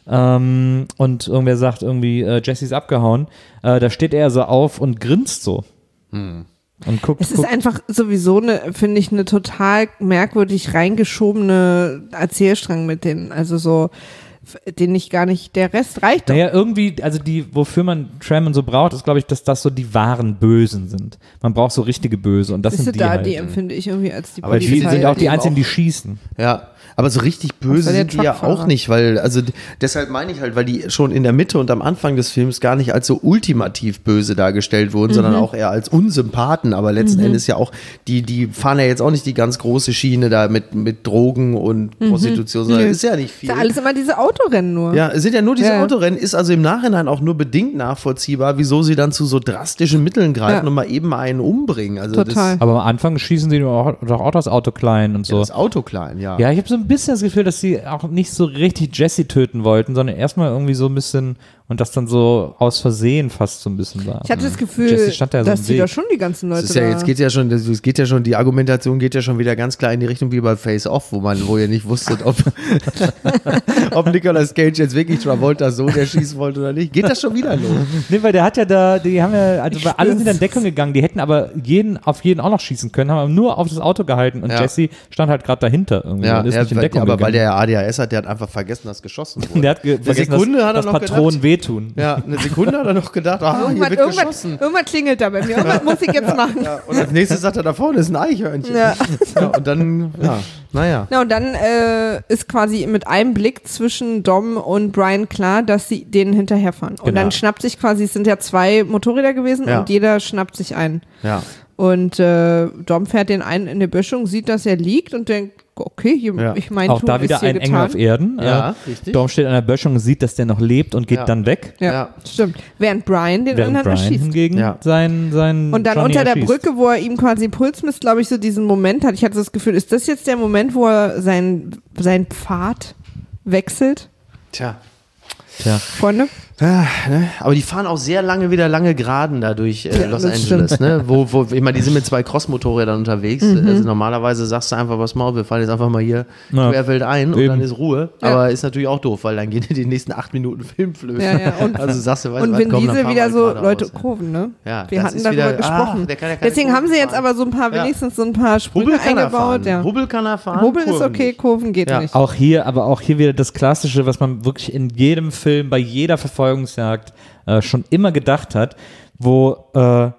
ähm, und irgendwer sagt irgendwie, äh, Jesse ist abgehauen, äh, da steht er so auf und grinst so. Hm. Und guckt, Es ist guckt einfach sowieso eine, finde ich, eine total merkwürdig reingeschobene Erzählstrang mit denen. Also so, f- den ich gar nicht, der Rest reicht doch. Naja, irgendwie, also die, wofür man Tram und so braucht, ist, glaube ich, dass das so die wahren Bösen sind. Man braucht so richtige Böse und das Siehste, sind die da, halt. die empfinde ich irgendwie als die Aber die Polizei sind auch die eben einzigen, auch- die schießen. Ja, aber so richtig böse Außer der sind die ja Truckfahrer. auch nicht, weil, also d- deshalb meine ich halt, weil die schon in der Mitte und am Anfang des Films gar nicht als so ultimativ böse dargestellt wurden, sondern auch eher als Unsympathen, aber letzten Endes ja auch, die, die fahren ja jetzt auch nicht die ganz große Schiene da mit, mit Drogen und Prostitution, sondern Nö. ist ja nicht viel. Ist ja alles immer diese Autorennen nur. Ja, es sind ja nur diese Ja. Autorennen, ist also im Nachhinein auch nur bedingt nachvollziehbar, wieso sie dann zu so drastischen Mitteln greifen Ja. und mal eben einen umbringen. Also Total. Das, Aber am Anfang schießen sie doch auch, doch auch das Auto klein und ja, so. das Auto klein, ja. Ja, ich habe so ein bisschen das Gefühl, dass sie auch nicht so richtig Jesse töten wollten, sondern erstmal irgendwie so ein bisschen und das dann so aus Versehen fast so ein bisschen war. Ich hatte das Gefühl, Jesse stand da so dass im die Weg. da schon die ganzen Leute Das ist ja, da. jetzt geht ja schon, das es geht ja schon, die Argumentation geht ja schon wieder ganz klar in die Richtung wie bei Face Off, wo man, wo ihr nicht wusstet, ob, ob Nicolas Cage jetzt wirklich Travolta so der schießen wollte oder nicht. Geht das schon wieder los? Nee, weil der hat ja da, die haben ja, also Ich bei alle spür's. sind in Deckung gegangen, die hätten aber jeden, auf jeden auch noch schießen können, haben aber nur auf das Auto gehalten und Ja. Jesse stand halt gerade dahinter irgendwie Ja, und ist ja, nicht in weil, Deckung aber weil gegangen. der ja A D H S hat, der hat einfach vergessen, dass geschossen wurde. Der hat ge Eine vergessen, Sekunde dass, hat er dass noch Patronen gedacht. wehtun. Ja, eine Sekunde hat er noch gedacht, ah, hier irgendwas, wird irgendwas, geschossen. irgendwas klingelt da bei mir. Irgendwas muss ich jetzt machen. Ja, und als nächstes sagt er, da vorne ist ein Eichhörnchen. Ja. Ja, und dann, ja, naja. Na, und dann äh, ist quasi mit einem Blick zwischen Dom und Brian klar, dass sie denen hinterherfahren. Und Genau. dann schnappt sich quasi, es sind ja zwei Motorräder gewesen Ja. und jeder schnappt sich einen. Ja. Und äh, Dom fährt den einen in die Böschung, sieht, dass er liegt und denkt, okay, hier, Ja. ich mein Auch Tun da ist wieder hier ein getan. Engel auf Erden. Ja, äh, richtig. Dom steht an der Böschung, sieht, dass der noch lebt und geht Ja. dann weg. Ja, Ja. stimmt. Während Brian den Während anderen Brian erschießt. hingegen Ja. sein, sein Und dann Johnny unter der erschießt. Brücke, wo er ihm quasi Puls misst, glaube ich, so diesen Moment hat. Ich hatte das Gefühl, ist das jetzt der Moment, wo er sein, sein Pfad wechselt? Tja. Tja. Freunde? Ah, ne? Aber die fahren auch sehr lange wieder lange Geraden da durch äh, Ja, Los das Angeles, ne? Wo, wo, ich meine, die sind mit zwei Cross-Motorrädern unterwegs. Mhm. Also normalerweise sagst du einfach, was mal, wir fahren jetzt einfach mal hier Ja. querfeld ein und Eben. dann ist Ruhe. Ja. Aber ist natürlich auch doof, weil dann gehen dir die nächsten acht Minuten Film flöten. Ja, ja. Und, Also sagst du, weißt du und was, Vin komm, dann Diesel fahren wieder wir so, geradeaus, Leute, ja. Kurven, ne? Ja, Wir das hatten ist darüber wieder- gesprochen. ah, der kann ja keine Deswegen haben sie Kurven jetzt fahren. aber so ein paar, Ja. wenigstens so ein paar Sprünge Hubbel kann er eingebaut. fahren. Ja. Hubbel kann er fahren. Hubbel ist Kurven okay, nicht. Kurven geht Ja. nicht. Auch hier, aber auch hier wieder das Klassische, was man wirklich in jedem Film, bei jeder Verfolgungsjagd äh, schon immer gedacht hat, wo äh,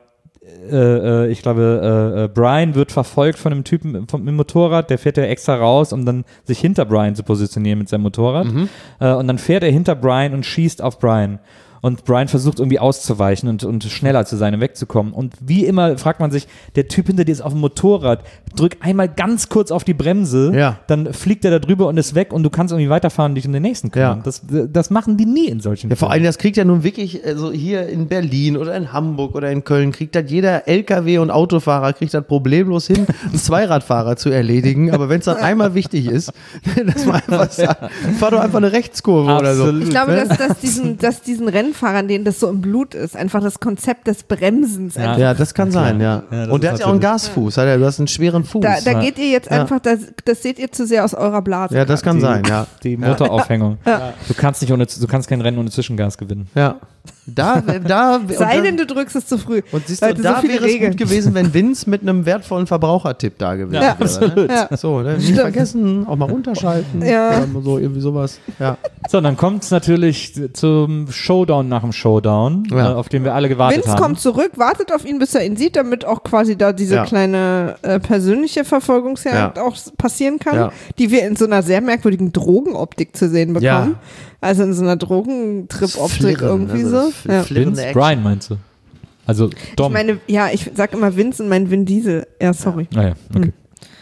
äh, ich glaube, äh, Brian wird verfolgt von einem Typen vom, mit dem Motorrad, der fährt ja extra raus, um dann sich hinter Brian zu positionieren mit seinem Motorrad. Mhm. Äh, und dann fährt er hinter Brian und schießt auf Brian. Und Brian versucht irgendwie auszuweichen und, und schneller zu sein und wegzukommen. Und wie immer fragt man sich, der Typ hinter dir ist auf dem Motorrad, drück einmal ganz kurz auf die Bremse, ja. dann fliegt er da drüber und ist weg und du kannst irgendwie weiterfahren und dich um den nächsten kümmern. Ja. Das, das machen die nie in solchen ja, Vor Filmen. allem, das kriegt ja nun wirklich, also hier in Berlin oder in Hamburg oder in Köln, kriegt das jeder L K W- und Autofahrer, kriegt das problemlos hin, einen Zweiradfahrer zu erledigen. Aber wenn es dann einmal wichtig ist, dass man einfach sagt, fahr doch einfach eine Rechtskurve Absolut. oder so. Ich glaube, dass, dass, diesen, dass diesen Rennfahrern, denen das so im Blut ist, einfach das Konzept des Bremsens. Ja. Ja, das kann sein, ja. Ja, das und der ist hat ja auch einen natürlich- Gasfuß, hat er, du hast einen schweren Fuß. Da, da Ja. geht ihr jetzt Ja. einfach, das, das seht ihr zu sehr aus eurer Blase. ja, das kann die, sein, ja. Die Motoraufhängung. Du kannst nicht ohne, du kannst kein Rennen ohne Zwischengas gewinnen. Ja. Da, da, Sei und denn, da, du drückst es zu früh. und siehst du, Leute, da so viele wäre es Regeln. gut gewesen, wenn Vince mit einem wertvollen Verbrauchertipp da gewesen Ja, wäre. Ne? Ja. So, ne? Nicht vergessen, auch mal runterschalten. Ja. Oder so, irgendwie sowas. Ja. So, und dann kommt es natürlich zum Showdown nach dem Showdown, Ja. äh, auf den wir alle gewartet Vince haben. kommt zurück, wartet auf ihn, bis er ihn sieht, damit auch quasi da diese Ja. kleine äh, persönliche Verfolgungsjagd Ja. auch s- passieren kann, Ja. die wir in so einer sehr merkwürdigen Drogenoptik zu sehen bekommen. Ja. Also in so einer Drogentrip-Optik Flirren, irgendwie also so. fl- Ja. flirrende Vince, Action. Brian meinst du? Also Dom. Ich meine, ja, ich sag immer Vince und mein Vin Diesel. Ja, sorry. ah, ja, okay.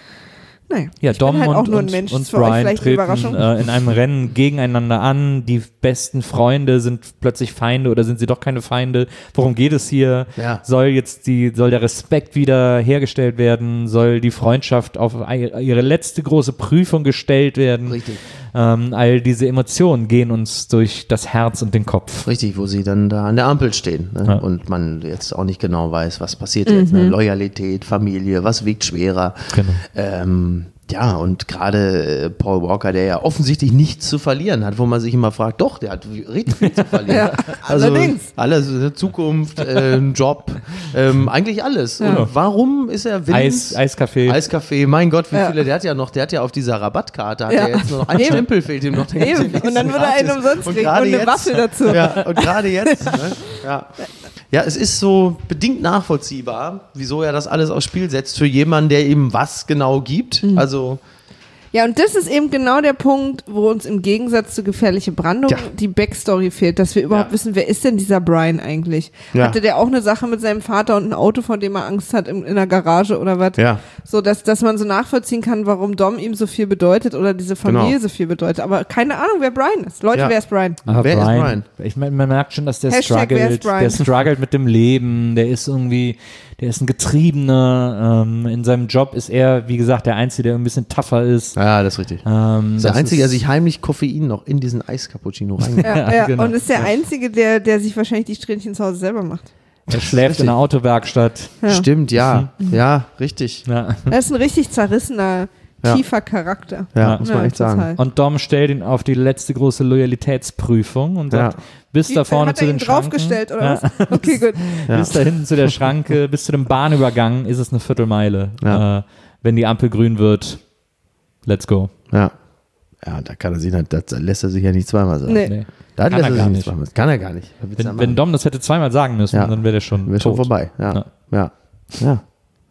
Naja, Ja, ich Dom bin halt und, auch nur ein und, Mensch. und Das ist für euch Brian vielleicht eine Überraschung. treten äh, in einem Rennen gegeneinander an. Die besten Freunde sind plötzlich Feinde oder sind sie doch keine Feinde? Worum geht es hier? Ja. Soll jetzt die, soll der Respekt wieder hergestellt werden? Soll die Freundschaft auf ihre letzte große Prüfung gestellt werden? Richtig. Ähm, all diese Emotionen gehen uns durch das Herz und den Kopf. Richtig, wo sie dann da an der Ampel stehen ne? Ja. und man jetzt auch nicht genau weiß, was passiert jetzt. Ne? Loyalität, Familie, was wiegt schwerer? Genau. Ähm, ja, und gerade äh, Paul Walker, der ja offensichtlich nichts zu verlieren hat, wo man sich immer fragt, doch, der hat richtig viel zu verlieren. Ja, also allerdings. alles, äh, Zukunft, äh, ein Job, ähm, eigentlich alles. Ja. Und warum ist er Vince? Eis, Eiskaffee. Eiskaffee, mein Gott, wie Ja. viele, der hat ja noch, der hat ja auf dieser Rabattkarte, hat Ja. er jetzt nur noch ein Eben. Stempel, fehlt ihm noch. der gibt Eben. den Und dann nächsten würde er einen gratis. umsonst Und kriegen gerade und eine jetzt- Waffel dazu. Ja, und gerade jetzt, ne? ja. Ja, es ist so bedingt nachvollziehbar, wieso er das alles aufs Spiel setzt für jemanden, der ihm was genau gibt. Mhm. Also, Ja, und das ist eben genau der Punkt, wo uns im Gegensatz zu Gefährliche Brandung Ja. die Backstory fehlt, dass wir überhaupt Ja. wissen, wer ist denn dieser Brian eigentlich? Ja. Hatte der auch eine Sache mit seinem Vater und ein Auto, vor dem er Angst hat in, in der Garage oder was? ja. So, dass, dass man so nachvollziehen kann, warum Dom ihm so viel bedeutet oder diese Familie Genau. so viel bedeutet. Aber keine Ahnung, wer Brian ist. Leute, Ja. wer ist Brian? Aber Wer ist Brian, Brian? Ich meine, man merkt schon, dass der Hashtag, wer ist struggelt, Brian? der struggelt mit dem Leben, der ist irgendwie, der ist ein Getriebener, ähm, in seinem Job ist er, wie gesagt, der Einzige, der ein bisschen tougher ist. Ja, das ist richtig. Ähm, Das ist der das Einzige, der ist- sich heimlich Koffein noch in diesen Eiscappuccino reingeht. Ja, ja. genau. Und ist der Einzige, der, der sich wahrscheinlich die Strähnchen zu Hause selber macht. Er schläft in der Autowerkstatt. Ja. Stimmt, ja. Ja, richtig. Ja. Er ist ein richtig zerrissener, Ja. tiefer Charakter. Ja, Ja. muss man echt sagen. total. Und Dom stellt ihn auf die letzte große Loyalitätsprüfung und sagt, Ja. bis da Wie, vorne hat zu er den ihn Schranken. draufgestellt oder Ja. was? Okay, gut. Ja. Bis da hinten zu der Schranke, bis zu dem Bahnübergang ist es eine Viertelmeile. Ja. Äh, wenn die Ampel grün wird, let's go. Ja. Ja, da kann er sich nicht, das lässt er sich ja nicht zweimal sagen. Nee. Nee. Da Kann lässt er er gar sich nicht nicht. zweimal sagen. Kann er gar nicht. Was willst du da Wenn, wenn machen? Dom das hätte zweimal sagen müssen, Ja. dann wäre der schon Wäre schon tot. vorbei. Ja. Ja. Ja. Ja.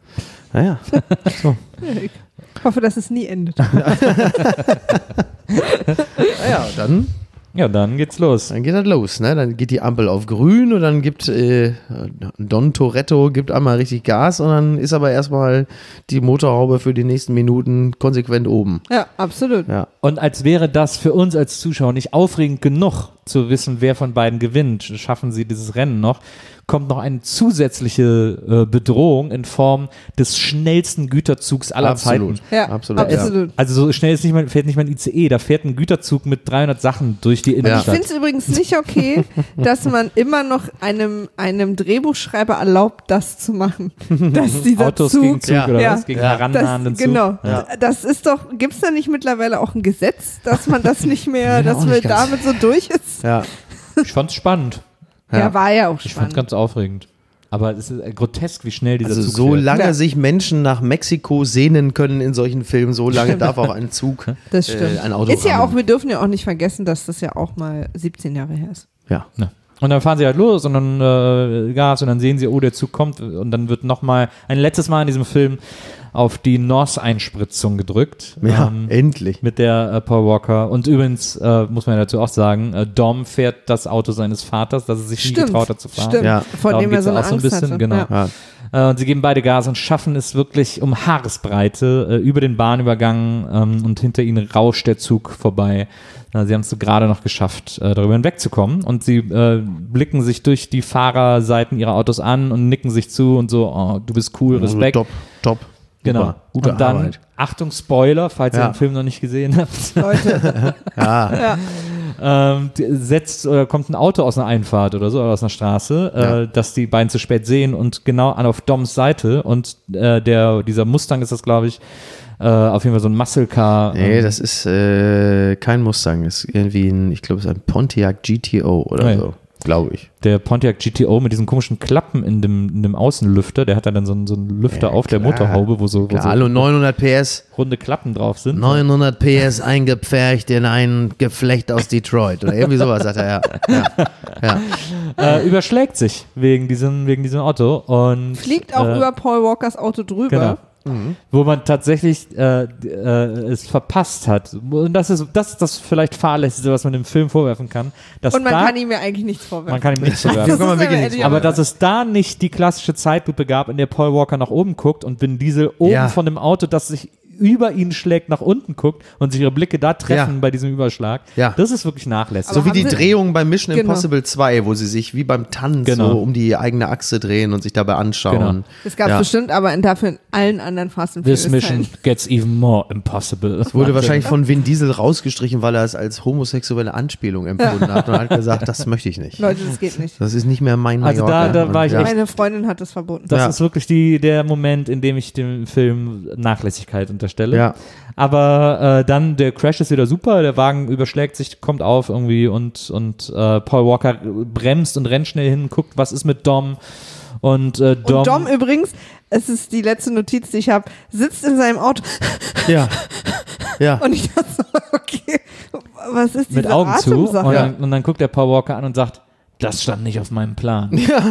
Naja. So. Ich hoffe, dass es nie endet. Naja, dann, Ja, dann geht's los. dann geht das los. Ne? Dann geht die Ampel auf grün und dann gibt äh, Don Toretto gibt einmal richtig Gas und dann ist aber erstmal die Motorhaube für die nächsten Minuten konsequent oben. Ja, absolut. Ja. Und als wäre das für uns als Zuschauer nicht aufregend genug, zu wissen, wer von beiden gewinnt, schaffen sie dieses Rennen noch, kommt noch eine zusätzliche äh, Bedrohung in Form des schnellsten Güterzugs aller Absolut. Zeiten. Ja, Absolut, absolut. Also so schnell ist nicht mal, fährt nicht mal ein I C E, da fährt ein Güterzug mit dreihundert Sachen durch die Ich Innenstadt. finde es übrigens nicht okay, dass man immer noch einem, einem Drehbuchschreiber erlaubt, das zu machen. Dass dieser Autos Zug, gegen Zug Ja. oder Ja. was? Gegen Ja. herannahenden das, Zug. genau, Ja. das ist doch, gibt es da nicht mittlerweile auch ein Gesetz, dass man das nicht mehr, Ja, dass auch man nicht ganz. damit so durch ist? Ja. Ich fand's spannend. Ja, Ja. war ja auch Ich fand's spannend. ganz aufregend. Aber es ist grotesk, wie schnell dieser Also Zug so fährt. lange Ja. sich Menschen nach Mexiko sehnen können in solchen Filmen, so lange darf auch ein Zug, Das stimmt. äh, ein Auto Ist ja rammen. auch, wir dürfen ja auch nicht vergessen, dass das ja auch mal siebzehn Jahre her ist. Ja. Ja. Und dann fahren sie halt los und dann äh, Gas und dann sehen sie, oh, der Zug kommt und dann wird nochmal ein letztes Mal in diesem Film auf die North-Einspritzung gedrückt. Ja, ähm, endlich. Mit der äh, Paul Walker. Und übrigens äh, muss man ja dazu auch sagen, äh, Dom fährt das Auto seines Vaters, das er sich nie Stimmt, getraut hat zu fahren. Stimmt, Ja. vor Darum dem er geht's so eine auch so ein Angst bisschen, hatte. genau. Ja. Ja. Äh, und sie geben beide Gas und schaffen es wirklich um Haaresbreite äh, über den Bahnübergang ähm, und hinter ihnen rauscht der Zug vorbei. Äh, sie haben es so gerade noch geschafft, äh, darüber hinwegzukommen und sie äh, blicken sich durch die Fahrerseiten ihrer Autos an und nicken sich zu und so, oh, du bist cool, Respekt. Also top, top. Genau. Super. Gute und dann, Arbeit. Achtung, Spoiler, falls Ja. ihr den Film noch nicht gesehen habt. Leute, Ja. ähm, die- setzt oder kommt ein Auto aus einer Einfahrt oder so, oder aus einer Straße, Ja. äh, dass die beiden zu spät sehen und genau an auf Doms Seite und äh, der, dieser Mustang ist das, glaube ich, äh, auf jeden Fall so ein Muscle Car. Nee, ähm, das ist äh, kein Mustang, das ist irgendwie ein, ich glaube, es ist ein Pontiac G T O oder Ah, ja. so, glaube ich. der Pontiac G T O mit diesen komischen Klappen in dem, in dem Außenlüfter, der hat dann so einen, so einen Lüfter Ja, auf der klar. Motorhaube, wo so, wo Klar, so hallo, neunhundert P S, runde Klappen drauf sind. neunhundert P S eingepfercht in ein Geflecht aus Detroit oder irgendwie sowas, sagt er, ja. ja. ja. Äh, überschlägt sich wegen diesem, wegen diesem Auto und fliegt auch äh, über Paul Walkers Auto drüber. Genau. Wo man tatsächlich äh, äh, es verpasst hat. Und das ist, das ist das vielleicht Fahrlässigste, was man dem Film vorwerfen kann. Dass Und man da, kann ihm ja eigentlich nichts vorwerfen. man kann ihm nichts Das vorwerfen. kann man ist wirklich aber nichts Eddie Aber Murphy. dass es da nicht die klassische Zeitlupe gab, in der Paul Walker nach oben guckt und Vin Diesel oben Ja. von dem Auto, das sich über ihn schlägt, nach unten guckt und sich ihre Blicke da treffen Ja. bei diesem Überschlag. Ja. Das ist wirklich nachlässig. So wie haben die sie- Drehung bei Mission Genau. Impossible zwei, wo sie sich wie beim Tanz Genau. so um die eigene Achse drehen und sich dabei anschauen. Genau. Das gab es Ja. bestimmt, aber in dafür in allen anderen Fast and This Furious mission Teilen. gets even more impossible. Wurde wahrscheinlich von Vin Diesel rausgestrichen, weil er es als homosexuelle Anspielung empfunden hat und hat gesagt, das möchte ich nicht. Leute, das geht nicht. Das ist nicht mehr mein Also Mallorca. da- da war Und ich ja. echt- Meine Freundin hat das verboten. Das Ja. ist wirklich die, der Moment, in dem ich dem Film Nachlässigkeit unterstelle. Ja. Aber äh, dann, der Crash ist wieder super, der Wagen überschlägt sich, kommt auf irgendwie und, und äh, Paul Walker bremst und rennt schnell hin, guckt, was ist mit Dom. Und, äh, Dom, Und Dom übrigens, es ist die letzte Notiz, die ich habe, sitzt in seinem Auto Ja. Ja. und ich dachte so, okay, was ist diese mit Augen zu und Atemsache? dann, und dann guckt der Paul Walker an und sagt, das stand nicht auf meinem Plan.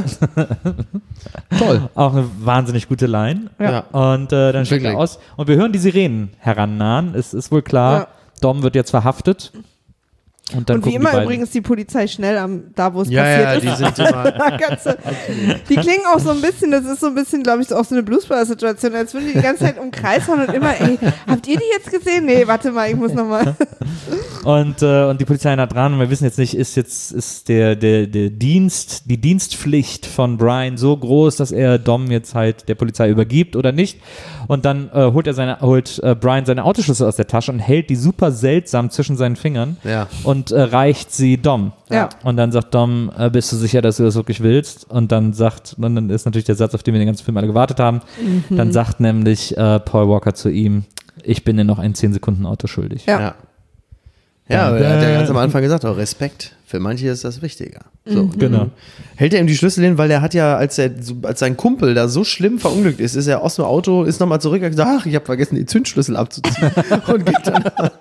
Toll. Auch eine wahnsinnig gute Line. Ja. Und äh, dann steigt er Wirklich. aus. Und wir hören die Sirenen herannahen. Es ist wohl klar, Ja. Dom wird jetzt verhaftet. Und dann Und wie gucken immer die beiden. übrigens die Polizei schnell am, da wo es Ja, passiert ja, ist. die sind immer. Ganze, die klingen auch so ein bisschen, das ist so ein bisschen, glaube ich, so auch so eine Bluesbrother-Situation, als würden die die ganze Zeit um Kreis hauen und immer, ey, habt ihr die jetzt gesehen? Nee, warte mal, ich muss nochmal. Und, äh, und die Polizei nah dran und wir wissen jetzt nicht, ist jetzt ist der, der, der Dienst, die Dienstpflicht von Brian so groß, dass er Dom jetzt halt der Polizei übergibt oder nicht. Und dann äh, holt er seine, holt äh, Brian seine Autoschlüssel aus der Tasche und hält die super seltsam zwischen seinen Fingern Ja. und äh, reicht sie Dom. Ja. Und dann sagt Dom, äh, bist du sicher, dass du das wirklich willst? Und dann sagt, und dann ist natürlich der Satz, auf den wir den ganzen Film alle gewartet haben, Mhm. dann sagt nämlich äh, Paul Walker zu ihm, ich bin dir noch ein zehn Sekunden Auto schuldig. Ja. Ja. Ja, aber er hat ja ganz am Anfang gesagt, auch Respekt. Für manche ist das wichtiger. So. Genau. Hält er ihm die Schlüssel hin, weil er hat ja, als er, so- als sein Kumpel da so schlimm verunglückt ist, ist er aus dem Auto, ist nochmal zurück und hat gesagt, ach, ich habe vergessen, die Zündschlüssel abzuziehen. und geht dann,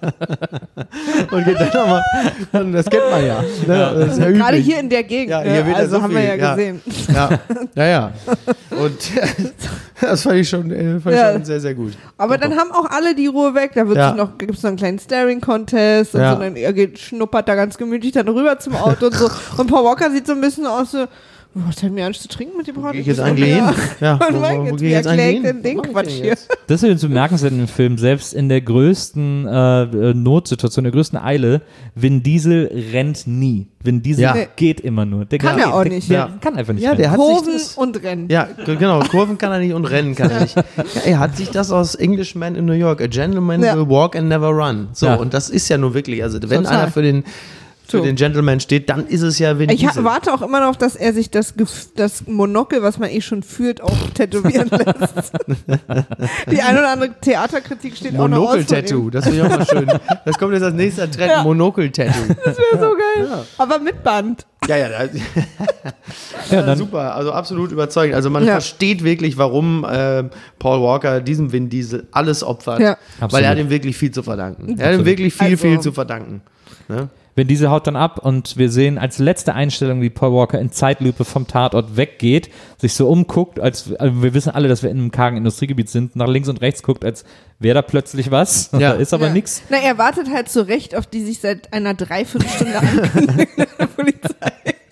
und geht dann nochmal, und das kennt man ja. Ne? Das ist ja üblich. Gerade hier in der Gegend, Ja, ne? hier wird ja also so haben wir viel, ja ja. gesehen. Ja, ja, ja. Und das fand ich schon, äh, fand ich Ja. schon sehr, sehr gut. Aber dann haben auch alle die Ruhe weg. Da wird Ja. sich noch, gibt es noch einen kleinen Staring-Contest und Ja. so, dann er geht, schnuppert da ganz gemütlich dann rüber zum Auto und so. Und Paul Walker sieht so ein bisschen aus so, was hat mir eins zu trinken mit dem Braten? Gehe ich jetzt eigentlich hin? Ja, Und mein, wo jetzt, gehe ich wer jetzt eigentlich klägt hin? denn den Was mach ich Quatsch denn hier? jetzt? Das ist übrigens bemerkenswert im Film, selbst in der größten äh, äh, Notsituation, der größten Eile, Vin Diesel rennt nie. Vin Diesel Ja. geht immer nur. Der Kann geht, er auch der, nicht. Der Ja. kann einfach nicht Ja, rennen. der hat sich Kurven das, und Rennen. ja, g- genau, Kurven kann er nicht und Rennen kann er nicht. Ja, er hat sich das aus Englishman in New York, a gentleman Ja. will walk and never run. So, Ja. und das ist ja nur wirklich, also wenn Total. einer für den, für So. den Gentleman steht, dann ist es ja Vin Ich ha- Diesel. warte auch immer noch, dass er sich das, Gef- das Monokel, was man eh schon führt, auch tätowieren lässt. Die ein oder andere Theaterkritik steht auch noch aus von Monokel-Tattoo, ihm. das finde ich auch mal schön. Das kommt jetzt als nächster Trend, Ja. Monokel-Tattoo. Das wäre so geil. Aber mit Band. Ja, ja, da, Ja, dann, super, also absolut überzeugend. Also man Ja. versteht wirklich, warum äh, Paul Walker diesem Vin Diesel alles opfert, Ja. weil Absolut. er hat ihm wirklich viel zu verdanken. Er hat ihm Absolut. wirklich viel, Also- viel zu verdanken. Ne? Vin Diesel haut dann ab und wir sehen als letzte Einstellung, wie Paul Walker in Zeitlupe vom Tatort weggeht, sich so umguckt, als also wir wissen alle, dass wir in einem kargen Industriegebiet sind, nach links und rechts guckt, als wäre da plötzlich was. Ja. Da ist aber ja. nichts. Na, er wartet halt so recht auf die sich seit einer Dreiviertelstunde ankündigen der Polizei.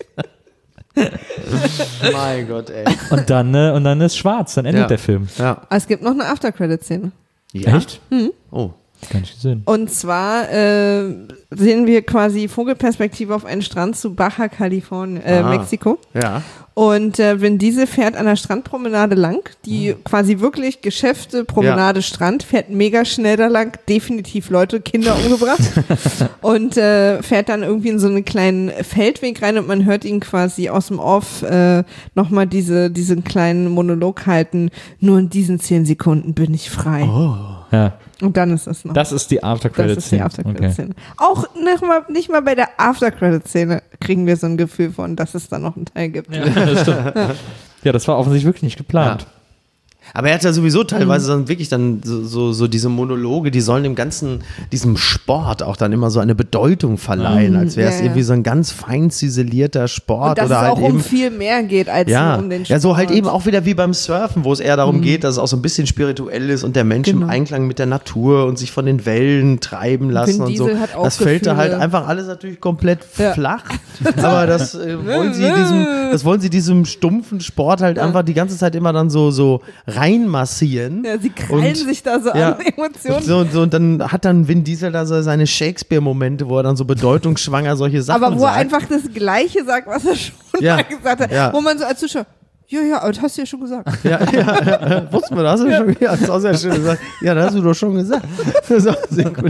Mein Gott, ey. Und dann, äh, und dann ist schwarz, dann endet Ja. der Film. Ja. Aber es gibt noch eine After-Credit-Szene. ja? Echt? Oh. Kann ich sehen. Und zwar äh, sehen wir quasi Vogelperspektive auf einen Strand zu Baja California, äh, Ah. Mexiko. Ja. Und äh, Vin Diesel fährt an der Strandpromenade lang, die quasi wirklich Geschäfte, Promenade, Strand, fährt mega schnell da lang, definitiv Leute, Kinder umgebracht und äh, fährt dann irgendwie in so einen kleinen Feldweg rein und man hört ihn quasi aus dem Off äh, nochmal diese, diesen kleinen Monolog halten, nur in diesen zehn Sekunden bin ich frei. Oh. Ja. Und dann ist das noch. Das ist die Das ist die After-Credit-Szene. After-Credit-Szene. Auch nicht mal, nicht mal bei der After-Credit-Szene kriegen wir so ein Gefühl von, dass es da noch einen Teil gibt. Ja, das stimmt. Ja, das war offensichtlich wirklich nicht geplant. Ja. Aber er hat ja sowieso teilweise dann wirklich dann so, so, so diese Monologe, die sollen dem ganzen, diesem Sport auch dann immer so eine Bedeutung verleihen, als wäre es Ja, ja. irgendwie so ein ganz fein ziselierter Sport Und dass oder es halt auch eben. um viel mehr geht als Ja, nur um den Sport. ja, so halt eben auch wieder wie beim Surfen, wo es eher darum geht, dass es auch so ein bisschen spirituell ist und der Mensch Genau. im Einklang mit der Natur und sich von den Wellen treiben lassen und so. Diesel hat auch Das fällt da Gefühle. halt einfach alles natürlich komplett Ja. flach. Aber das äh, wollen sie diesem, das wollen sie diesem stumpfen Sport halt einfach die ganze Zeit immer dann so, so reinmassieren. Ja, sie krallen Und- sich da so ja. an Emotionen. So, so, und dann hat dann Vin Diesel da so seine Shakespeare-Momente, wo er dann so bedeutungsschwanger solche Sachen Aber wo er sagt. einfach das Gleiche sagt, was er schon Ja. mal gesagt hat. Ja. Wo man so als Zuschauer, ja, ja, aber das hast du ja schon gesagt. Ja, ja, ja. Wussten wir, das hast du schon ja, das ist auch sehr schön gesagt. Ja, das hast du doch schon gesagt. Das ist auch sehr gut.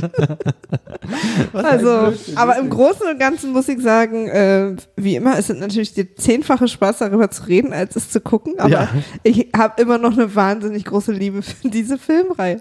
Also, aber im Großen und Ganzen muss ich sagen, äh, wie immer, es sind natürlich der zehnfache Spaß, darüber zu reden, als es zu gucken. Aber Ja. ich habe immer noch eine wahnsinnig große Liebe für diese Filmreihe.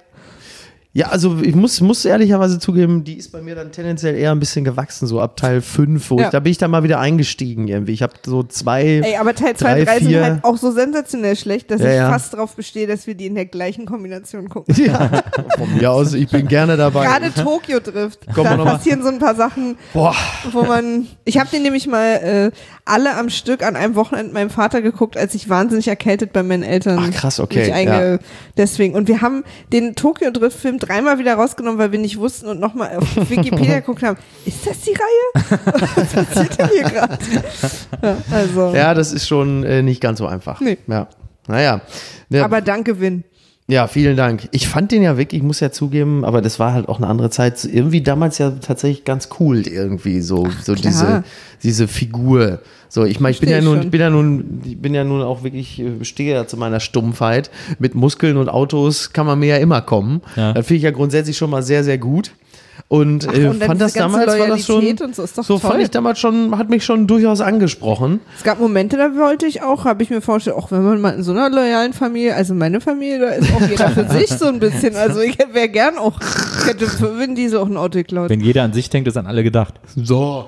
Ja, also ich muss, muss ehrlicherweise zugeben, die ist bei mir dann tendenziell eher ein bisschen gewachsen, so ab Teil fünf, wo Ja. ich, da bin ich dann mal wieder eingestiegen irgendwie. Ich habe so zwei, Ey, aber Teil zwei drei, und drei sind vier. halt auch so sensationell schlecht, dass Ja, ich ja. fast darauf bestehe, dass wir die in der gleichen Kombination gucken. ja, von mir aus, ich bin gerne dabei. Gerade Tokyo Drift. Kommen wir Da noch mal. passieren so ein paar Sachen, Boah, wo man. Ich habe den nämlich mal äh, alle am Stück an einem Wochenende meinem Vater geguckt, als ich wahnsinnig erkältet bei meinen Eltern. Ach, krass, okay, mich einge- Deswegen. Und wir haben den Tokyo Drift Film dreimal wieder rausgenommen, weil wir nicht wussten und nochmal auf Wikipedia geguckt haben. Ist das die Reihe? Was passiert denn hier gerade? Ja, also. ja, das ist schon äh, nicht ganz so einfach. Nee. Ja, naja. Ja. Aber danke, Vin. Ja, vielen Dank. Ich fand den ja wirklich, ich muss ja zugeben, aber das war halt auch eine andere Zeit, irgendwie damals ja tatsächlich ganz cool irgendwie, so, so klar. diese, diese Figur. So, ich meine, ich bin ja Versteh ich nun, schon. ich bin ja nun, ich bin ja nun auch wirklich, äh, stehe ja zu meiner Stumpfheit. Mit Muskeln und Autos kann man mir ja immer kommen. Ja. Das finde ich ja grundsätzlich schon mal sehr, sehr gut. Und, Ach, äh, und dann fand das diese ganze damals, war das schon, Loyalität und so, ist doch so toll. fand ich damals schon, hat mich schon durchaus angesprochen. Es gab Momente, da wollte ich auch, habe ich mir vorgestellt, auch wenn man mal in so einer loyalen Familie, also meine Familie, da ist auch jeder für sich so ein bisschen. Also ich wäre gern auch, ich hätte für Vin Diesel auch ein Auto geklaut. Wenn jeder an sich denkt, ist an alle gedacht. So.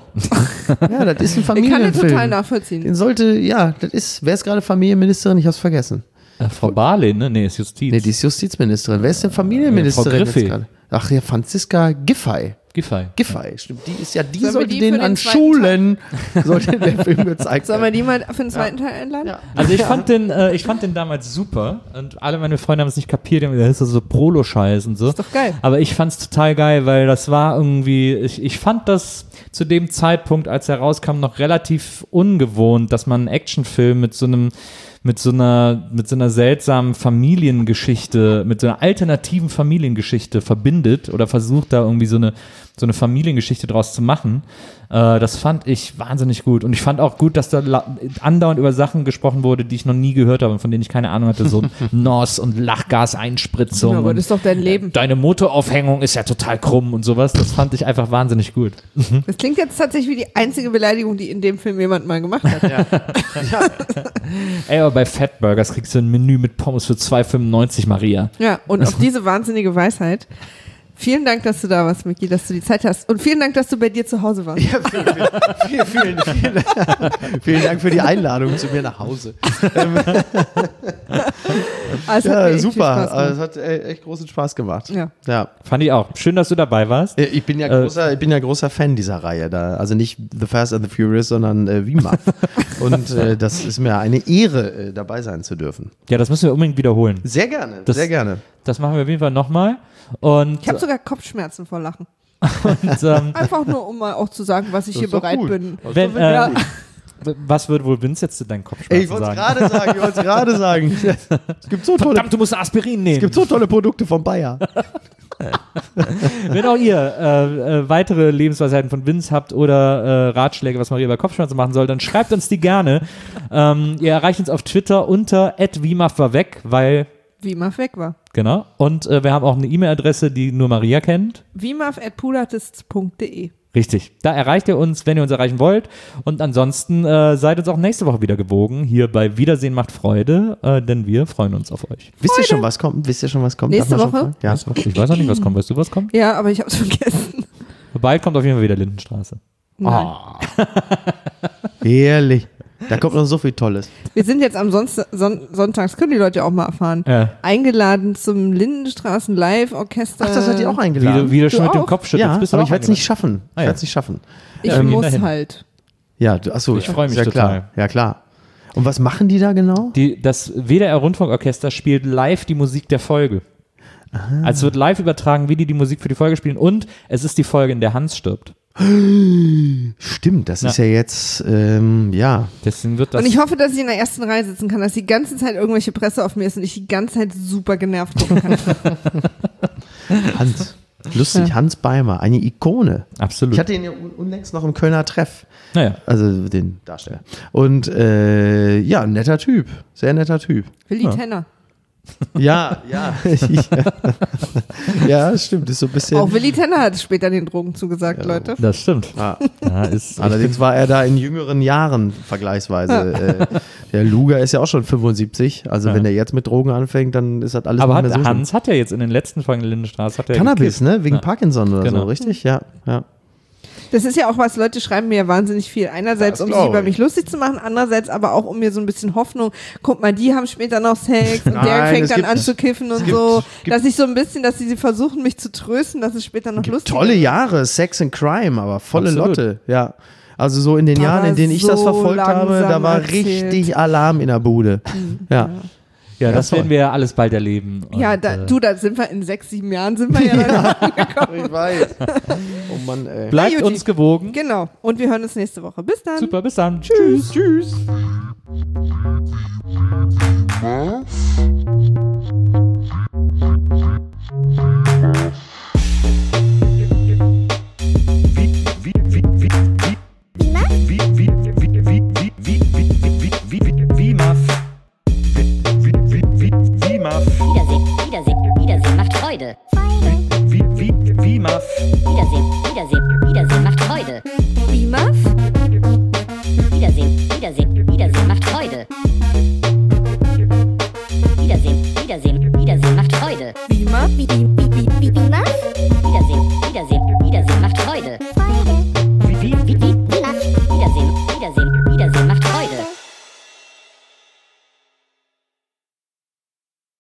Ja, das ist ein Ich kann Familienfilm. das total nachvollziehen. Den sollte, ja, das ist, wer ist gerade Familienministerin? Ich hab's vergessen. Äh, Frau Barley, ne? Nee, ist Justiz. Nee, die ist Justizministerin. Wer ist denn Familienministerin? Frau jetzt Giffey. gerade? Ach ja, Franziska Giffey. Giffey. Giffey, stimmt. Die ist ja, die Sollen wir sollte die den für den an zweiten Schulen, sollte der Film gezeigt Sollen wir werden. die mal für den zweiten Teil einladen? Ja. Also ich fand den, äh, ich fand den damals super und alle meine Freunde haben es nicht kapiert, die haben gesagt, das ist so Prolo-Scheiß und so. Ist doch geil. Aber ich fand's total geil, weil das war irgendwie, ich, ich fand das zu dem Zeitpunkt, als er rauskam, noch relativ ungewohnt, dass man einen Actionfilm mit so einem mit so einer mit so einer seltsamen Familiengeschichte, mit so einer alternativen Familiengeschichte verbindet oder versucht da irgendwie so eine so eine Familiengeschichte draus zu machen. Äh, das fand ich wahnsinnig gut und ich fand auch gut, dass da la- andauernd über Sachen gesprochen wurde, die ich noch nie gehört habe und von denen ich keine Ahnung hatte, so N O S und Lachgaseinspritzung. Ja, aber und das ist doch dein Leben. deine Motoraufhängung ist ja total krumm und sowas. Das fand ich einfach wahnsinnig gut. Das klingt jetzt tatsächlich wie die einzige Beleidigung, die in dem Film jemand mal gemacht hat. Ey, aber bei Fatburgers kriegst du ein Menü mit Pommes für zwei Komma fünfundneunzig, Maria. Ja, und auf diese wahnsinnige Weisheit Vielen Dank, dass du da warst, Micky, dass du die Zeit hast. Und vielen Dank, dass du bei dir zu Hause warst. Ja, vielen, vielen, vielen, vielen, vielen Dank für die Einladung zu mir nach Hause. Also, Ja, hat mir echt viel super. Spaß gemacht. Also, es hat äh, echt großen Spaß gemacht. Ja. ja. Fand ich auch. Schön, dass du dabei warst. Ich bin ja Äh, großer, ich bin ja großer Fan dieser Reihe. Da. Also nicht The Fast and the Furious, sondern äh, V M A F. Und äh, das ist mir eine Ehre, äh, dabei sein zu dürfen. Ja, das müssen wir unbedingt wiederholen. Sehr gerne, Das- sehr gerne. Das machen wir auf jeden Fall nochmal. Und, Ich habe sogar Kopfschmerzen vor Lachen. und ähm, Einfach nur, um mal auch zu sagen, was ich Das hier ist doch bereit gut. bin. Das ist wenn, doch Ja. äh, was würde wohl Vince jetzt zu deinen Ey, Kopfschmerzen ich wollte es sagen? gerade sagen, ich wollte es gerade sagen. Es gibt so tolle, Verdammt, du musst Aspirin nehmen. es gibt so tolle Produkte von Bayer. Wenn auch ihr äh, äh, weitere Lebensweisheiten von Vince habt oder äh, Ratschläge, was Maria bei Kopfschmerzen machen soll, dann schreibt uns die gerne. Ähm, ihr erreicht uns auf Twitter unter at wimaf war weg, weil, Wie Maf weg war. genau. Und äh, wir haben auch eine E-Mail-Adresse, die nur Maria kennt. wimaf at poolartists punkt de. Richtig. Da erreicht ihr uns, wenn ihr uns erreichen wollt. Und ansonsten äh, seid uns auch nächste Woche wieder gewogen. Hier bei Wiedersehen macht Freude, äh, denn wir freuen uns auf euch. Wisst ihr schon, was kommt? Wisst ihr schon, was kommt? Nächste Darf man Woche? schon fragen? Ja. Ich weiß noch nicht, was kommt. Weißt du, was kommt? Ja, aber ich habe es vergessen. Bald kommt auf jeden Fall wieder Lindenstraße. Nein. Ehrlich. Da kommt noch so viel Tolles. Wir sind jetzt am Sonst Son Sonntags, können die Leute auch mal erfahren, Ja. eingeladen zum Lindenstraßen Live-Orchester. Ach, das hat die auch Wie du, eingeladen. wie du schon Du mit dem auch? Kopf schüttelst. Ja, bist du aber auch ich werde es nicht eingeladen. schaffen. Ich Ah, ja. werde es nicht schaffen. Ich Ähm, muss dahin. halt. Ja, du, achso. Ich freu mich ja, total. Klar. Ja, klar. Und was machen die da genau? Die, das W D R-Rundfunkorchester spielt live die Musik der Folge. Also es wird live übertragen, wie die die Musik für die Folge spielen. Und es ist die Folge, in der Hans stirbt. Stimmt, das Ja. ist ja jetzt, ähm, ja. Deswegen wird das... Und ich hoffe, dass ich in der ersten Reihe sitzen kann, dass die ganze Zeit irgendwelche Presse auf mir ist und ich die ganze Zeit super genervt gucken kann. Hans. Lustig, Hans Beimer, eine Ikone. Absolut. Ich hatte ihn ja un unlängst noch im Kölner Treff. naja. Also den Darsteller. Und äh, ja, ein netter Typ. Sehr netter Typ. Willi Ja. Tenner. Ja, ja. Ja, stimmt. Ist so ein bisschen. Auch Willi Tenner hat später den Drogen zugesagt, Leute. Das stimmt. Ah. Ja, ist, Allerdings war er da in jüngeren Jahren vergleichsweise. äh, der Luger ist ja auch schon fünfundsiebzig. Also Ja. wenn er jetzt mit Drogen anfängt, dann ist das alles aber nicht hat, mehr so schlimm. Hans hat ja jetzt in den letzten Folgen der Lindenstraße hat er Cannabis, gekifft. ne? Wegen Ja. Parkinson oder Genau. so, richtig? Ja, ja. Das ist ja auch was, Leute schreiben mir ja wahnsinnig viel. Einerseits, Das um glaub sich über ich. mich lustig zu machen, andererseits aber auch um mir so ein bisschen Hoffnung. Guck mal, die haben später noch Sex und der Nein, fängt es dann gibt- an zu kiffen und gibt- so. gibt- Dass ich so ein bisschen, dass sie, sie versuchen, mich zu trösten, dass es später noch lustig Tolle Jahre, Sex and Crime, aber volle Absolut. Lotte, ja. Also so in den Aber Jahren, in denen ich das so verfolgt habe, da langsam war erzählt. richtig Alarm in der Bude. Ja. Ja, das toll. werden wir ja alles bald erleben. Und, Ja, da, äh, du, da sind wir in sechs, sieben Jahren sind wir ja dann angekommen. Ich weiß. Oh Mann, ey. Bleibt Na, Juti. uns gewogen. Genau. Und wir hören uns nächste Woche. Bis dann. Super, bis dann. Tschüss. Tschüss. Wiedersehen, Wiedersehen, Wiedersehen macht Freude. Wiedersehen, Wiedersehen, Wiedersehen macht Freude. Wie Muff? Wiedersehen, Wiedersehen, Wiedersehen macht Freude. Wiedersehen, Wiedersehen, Wiedersehen macht Freude. Wie Muff? Wie, wie, wie, wie, wie, wie Muff? Wiedersehen, Wiedersehen, Wiedersehen macht Freude. Freude.